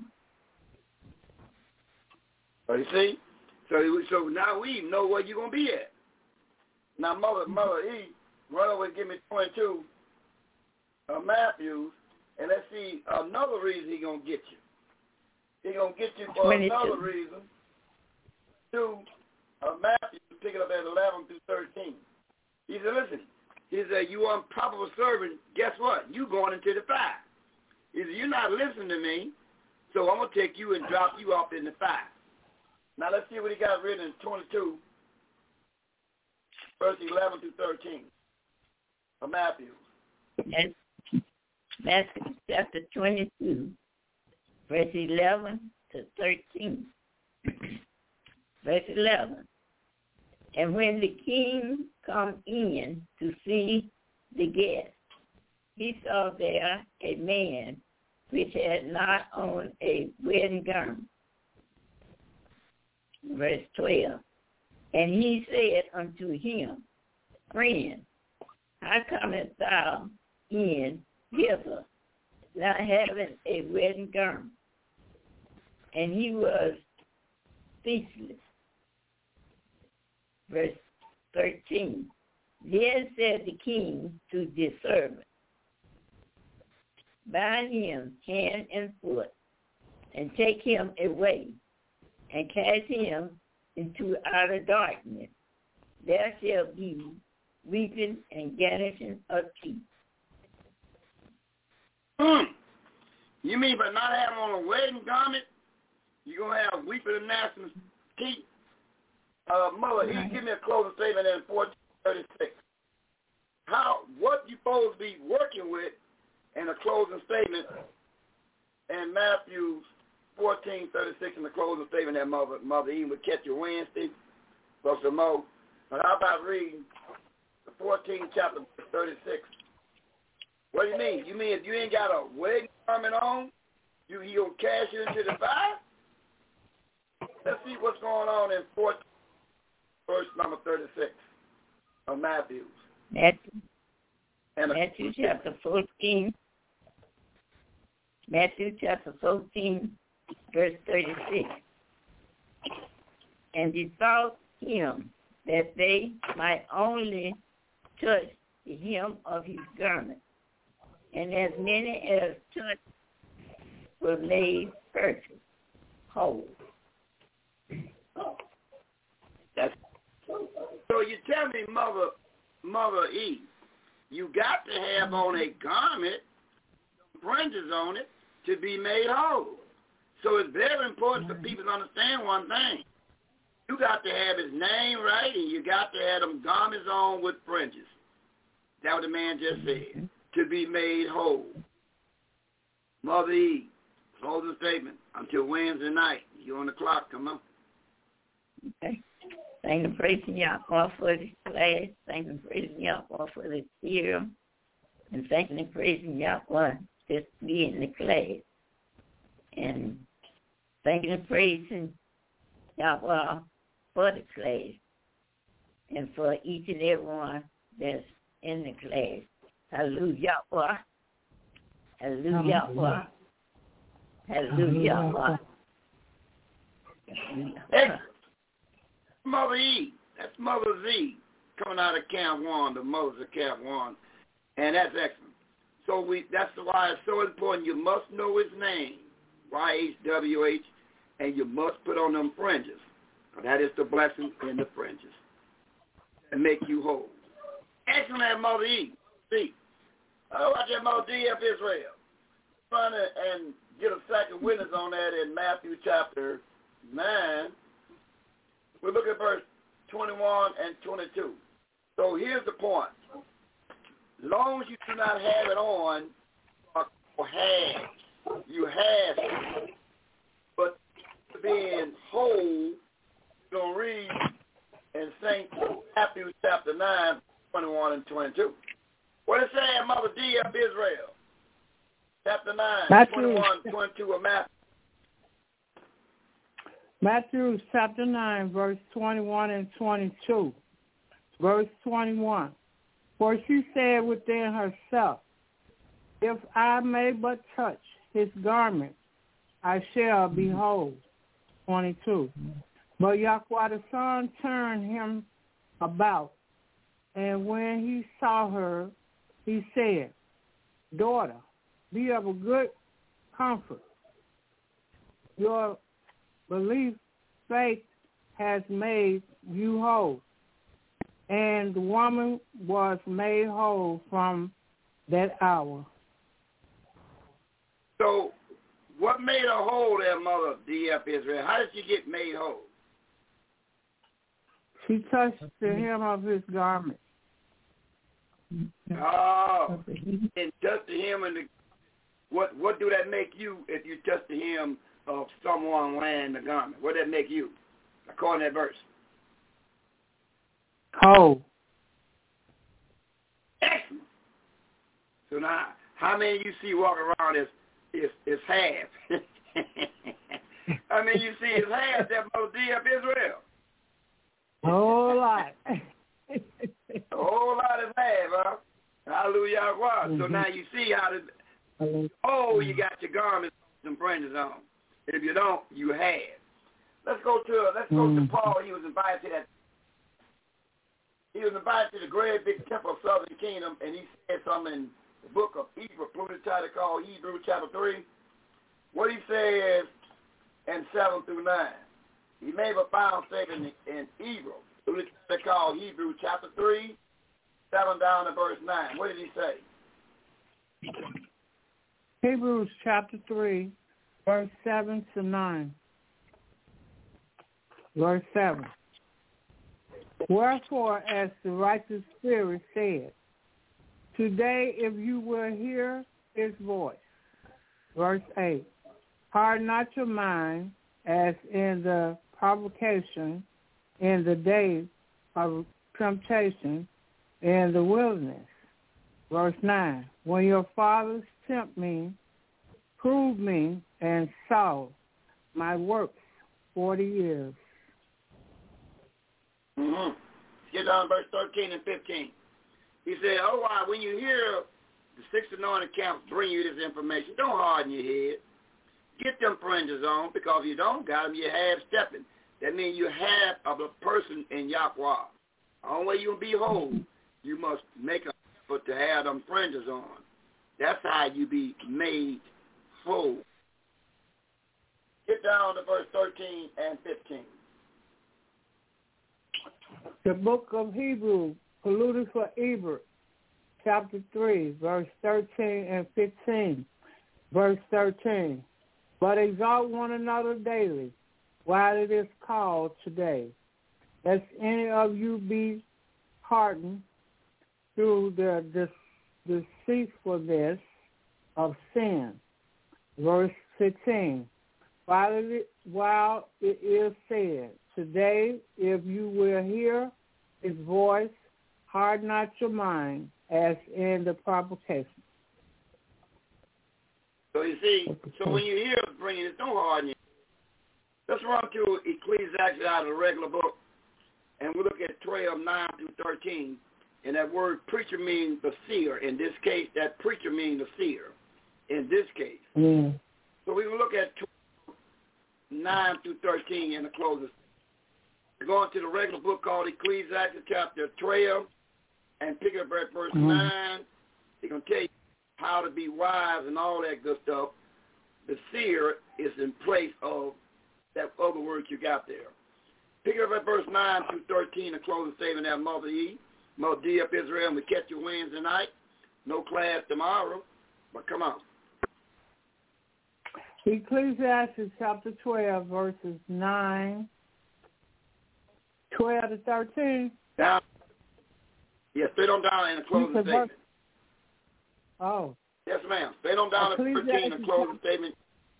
So you see? So now we know where you're going to be at. Now, Mother E, run over and give me 22 Matthew, and let's see another reason he's going to get you. He's going to get you for 22. Another reason. 2 Matthew, pick it up at 11 through 13. He said, listen, he said, you unprofitable servant, guess what? You going into the fire. He said, you're not listening to me, so I'm going to take you and drop you off in the fire. Now let's see what he got written in 22, verse 11 through 13 of Matthew. Matthew chapter 22, verse 11 to 13. Verse 11. And when the king come in to see the guest, he saw there a man which had not on a wedding garment. Verse 12. And he said unto him, Friend, how comest thou in hither, not having a wedding garment? and he was speechless. Verse 13. Then said the king to the servant, bind him hand and foot, and take him away, and cast him into outer darkness. There shall be weeping and gnashing of teeth. You mean by not having on a wedding garment, you're going to have weeping and gnashing of teeth? Mother, he give me a closing statement in 1436. What you supposed to be working with in a closing statement in Matthew 14:36 in the closing statement that Mother Eden would catch you Wednesday for some more. But how about reading the 14th chapter, 36? What do you mean? You mean if you ain't got a wedding garment on, you gonna cash it into the fire? Let's see what's going on in 14, verse number 36 of Matthew. Matthew chapter 14. Matthew chapter 14, verse 36. And besought him that they might only touch the hem of his garment. And as many as touched were made perfect, whole. So you tell me, Mother Eve, you got to have on a garment, fringes on it, to be made whole. So it's very important for people to understand one thing. You got to have his name right, and you got to have them garments on with fringes. That's what the man just said. To be made whole. Mother Eve, closing statement until Wednesday night. You on the clock, come on. Okay. Thank and praising Yahweh for this class. Thank and praising Yahweh for the serum. And thanking and praising Yahweh just to be in the class. And thanking and praising Yahweh for the class. And for each and every one that's in the class. Hallelujah. Hallelujah. Hallelujah. Mother E, that's Mother Z, coming out of Camp 1, the mothers of Camp 1, and that's excellent. So that's why it's so important. You must know his name, YHWH, and you must put on them fringes. That is the blessing in the fringes and make you whole. Excellent, Mother E. See, watch that Mother D of Israel. Trying to and get a second witness on that in Matthew chapter 9. We look at verse 21 and 22. So here's the point. As long as you do not have it on, you have it. But being whole, you're going to read in St. Matthew chapter 9, 21 and 22. What it say, Mother D of Israel? Chapter 9, 21, 22 of Matthew. Matthew chapter 9, verse 21 and 22. Verse 21. For she said within herself, if I may but touch his garment, I shall be whole. 22. But Yahweh the Son turned him about, and when he saw her, he said, daughter, be of a good comfort. Your faith has made you whole. And the woman was made whole from that hour. So what made her whole there, Mother D.F. Israel? How did she get made whole? She touched the hem of his garment. Oh, and touch the hem, and what do that make you if you touch the hem of someone wearing the garment? What does that make you, according to that verse? Whole. Excellent. So now, how many you see walking around is half? How many you see is half that Mother D of Israel? A whole lot. A whole lot is half, huh? Hallelujah. Mm-hmm. So now you see how you got your garments and fringes on. If you don't, you have. Let's go to Paul. He was invited to that. He was invited to the great big temple of Southern Kingdom, and he said something in the book of Hebrew, title called Hebrew chapter 3. What he says in 7 through 9. He made a final statement in Hebrew. They call Hebrew chapter 3, 7 down to verse 9. What did he say? Hebrews chapter 3, verse 7 to 9. Verse 7. Wherefore, as the righteous spirit said, today if you will hear his voice. Verse 8. Harden not your mind as in the provocation in the day of temptation in the wilderness. Verse 9. When your fathers tempt me, proved me, and saw my works 40 years. Mm-hmm. Get down to verse 13 and 15. He said, otherwise, when you hear the 6 anointed camps bring you this information, don't harden your head. Get them fringes on, because if you don't got them, you're half-stepping. That means you half of a person in Yahweh. The only way you'll be whole, you must make an effort to have them fringes on. That's how you be made whole. Get down to verse 13 and 15. The book of Hebrews, polluted for Hebrew, chapter 3, verse 13 and 15. Verse 13. But exalt one another daily, while it is called today, lest any of you be hardened through the deceitfulness of sin. Verse 15. While it is said, today, if you will hear his voice, harden not your mind, as in the provocation. So you see, when you hear us bringing it, don't harden it. Let's run to Ecclesiastes out of the regular book, and we'll look at 12, 9 through 13. And that word preacher means the seer. In this case, that preacher means the seer. In this case. Mm. So we will look at 9 through 13 in the closest. We're going to the regular book called Ecclesiastes chapter 12 and pick up at verse 9. They're going to tell you how to be wise and all that good stuff. The seer is in place of that other word you got there. Pick up at verse 9 through 13, the closing statement of Mother E. Mother D up Israel, and we catch you Wednesday night. No class tomorrow, but come on. Ecclesiastes chapter 12, verses 9, 12 to 13. Down. Yes, straight on down in the closing statement. Oh. Yes, ma'am. Straight on down to 13, the closing statement.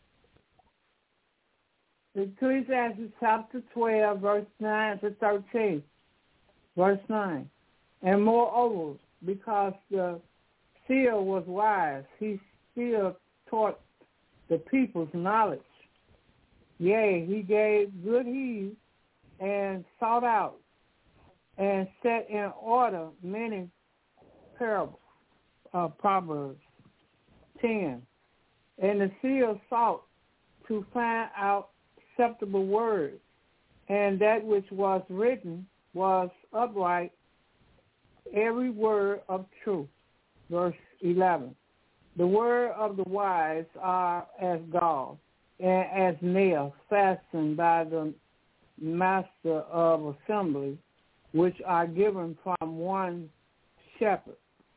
Ecclesiastes chapter 12, verse 9 to 13. Verse 9. And moreover, because the seer was wise, he still taught the people's knowledge. Yea, he gave good heed and sought out and set in order many parables, Proverbs 10. And the seer sought to find out acceptable words, and that which was written was upright, every word of truth. Verse 11. The word of the wise are as gall, and as nails fastened by the master of assembly, which are given from one shepherd.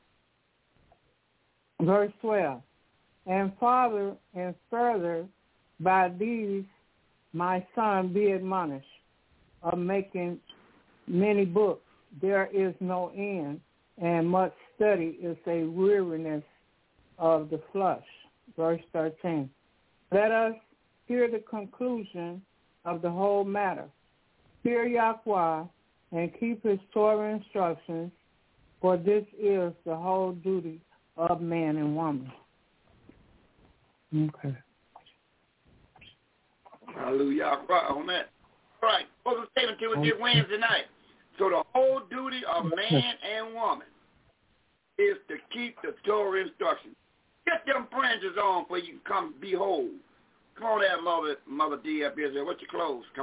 Verse 12. And further by these my son be admonished, of making many books. There is no end, and much study is a weariness of the flesh. Verse 13. Let us hear the conclusion of the whole matter. Fear Yahweh and keep his Torah instructions, for this is the whole duty of man and woman. Okay. Hallelujah. Right on that. All right. What's the statement to us this Wednesday night? So the whole duty of man and woman is to keep the Torah instructions. Get them fringes on for you can come behold. Come on there, Mother D up here. What's your clothes? Come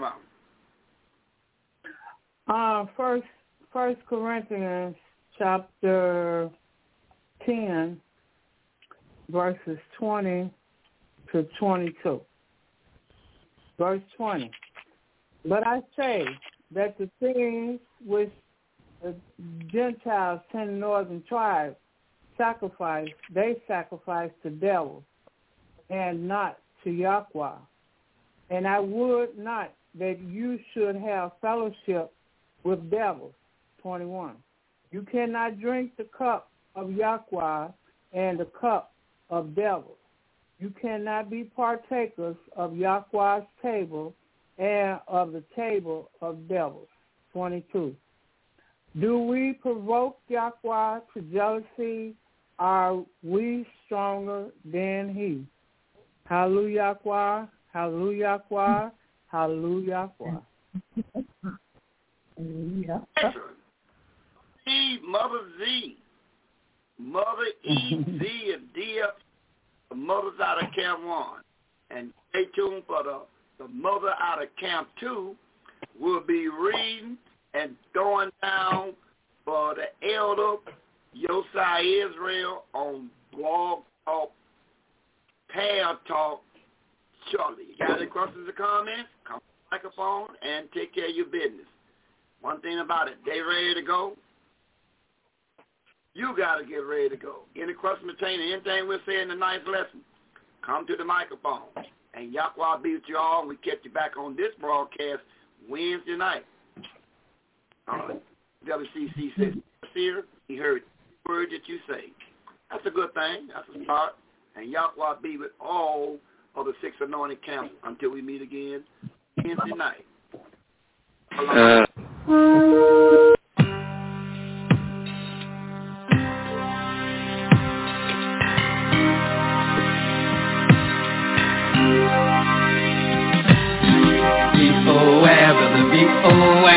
on. First Corinthians chapter 10, verses 20 to 22. Verse 20. But I say that the things which the Gentiles, 10 northern tribes, sacrifice to devils and not to Yahweh. And I would not that you should have fellowship with devils. 21. You cannot drink the cup of Yahweh and the cup of devils. You cannot be partakers of Yahweh's table and of the table of devils. 22. Do we provoke Yahweh to jealousy? Are we stronger than he? Hallelujah, hallelujah, hallelujah. Mother Z. Mother E, Z, and D, the mothers out of Camp 1. And stay tuned for the mother out of Camp 2 will be reading and throwing down for the elder Yosai Israel on Blog Talk, Pal Talk shortly. You got any questions or comments? Come on the microphone and take care of your business. One thing about it, they ready to go. You got to get ready to go. Any question pertaining to anything we're saying in tonight's lesson, come to the microphone. And Yahweh be with you all, and we catch you back on this broadcast Wednesday night. WCC says, here, he heard the word that you say. That's a good thing. That's a start. And Yahweh be with all of the 6 anointed camps until we meet again Wednesday night. B-O-L, brother, B-O-L.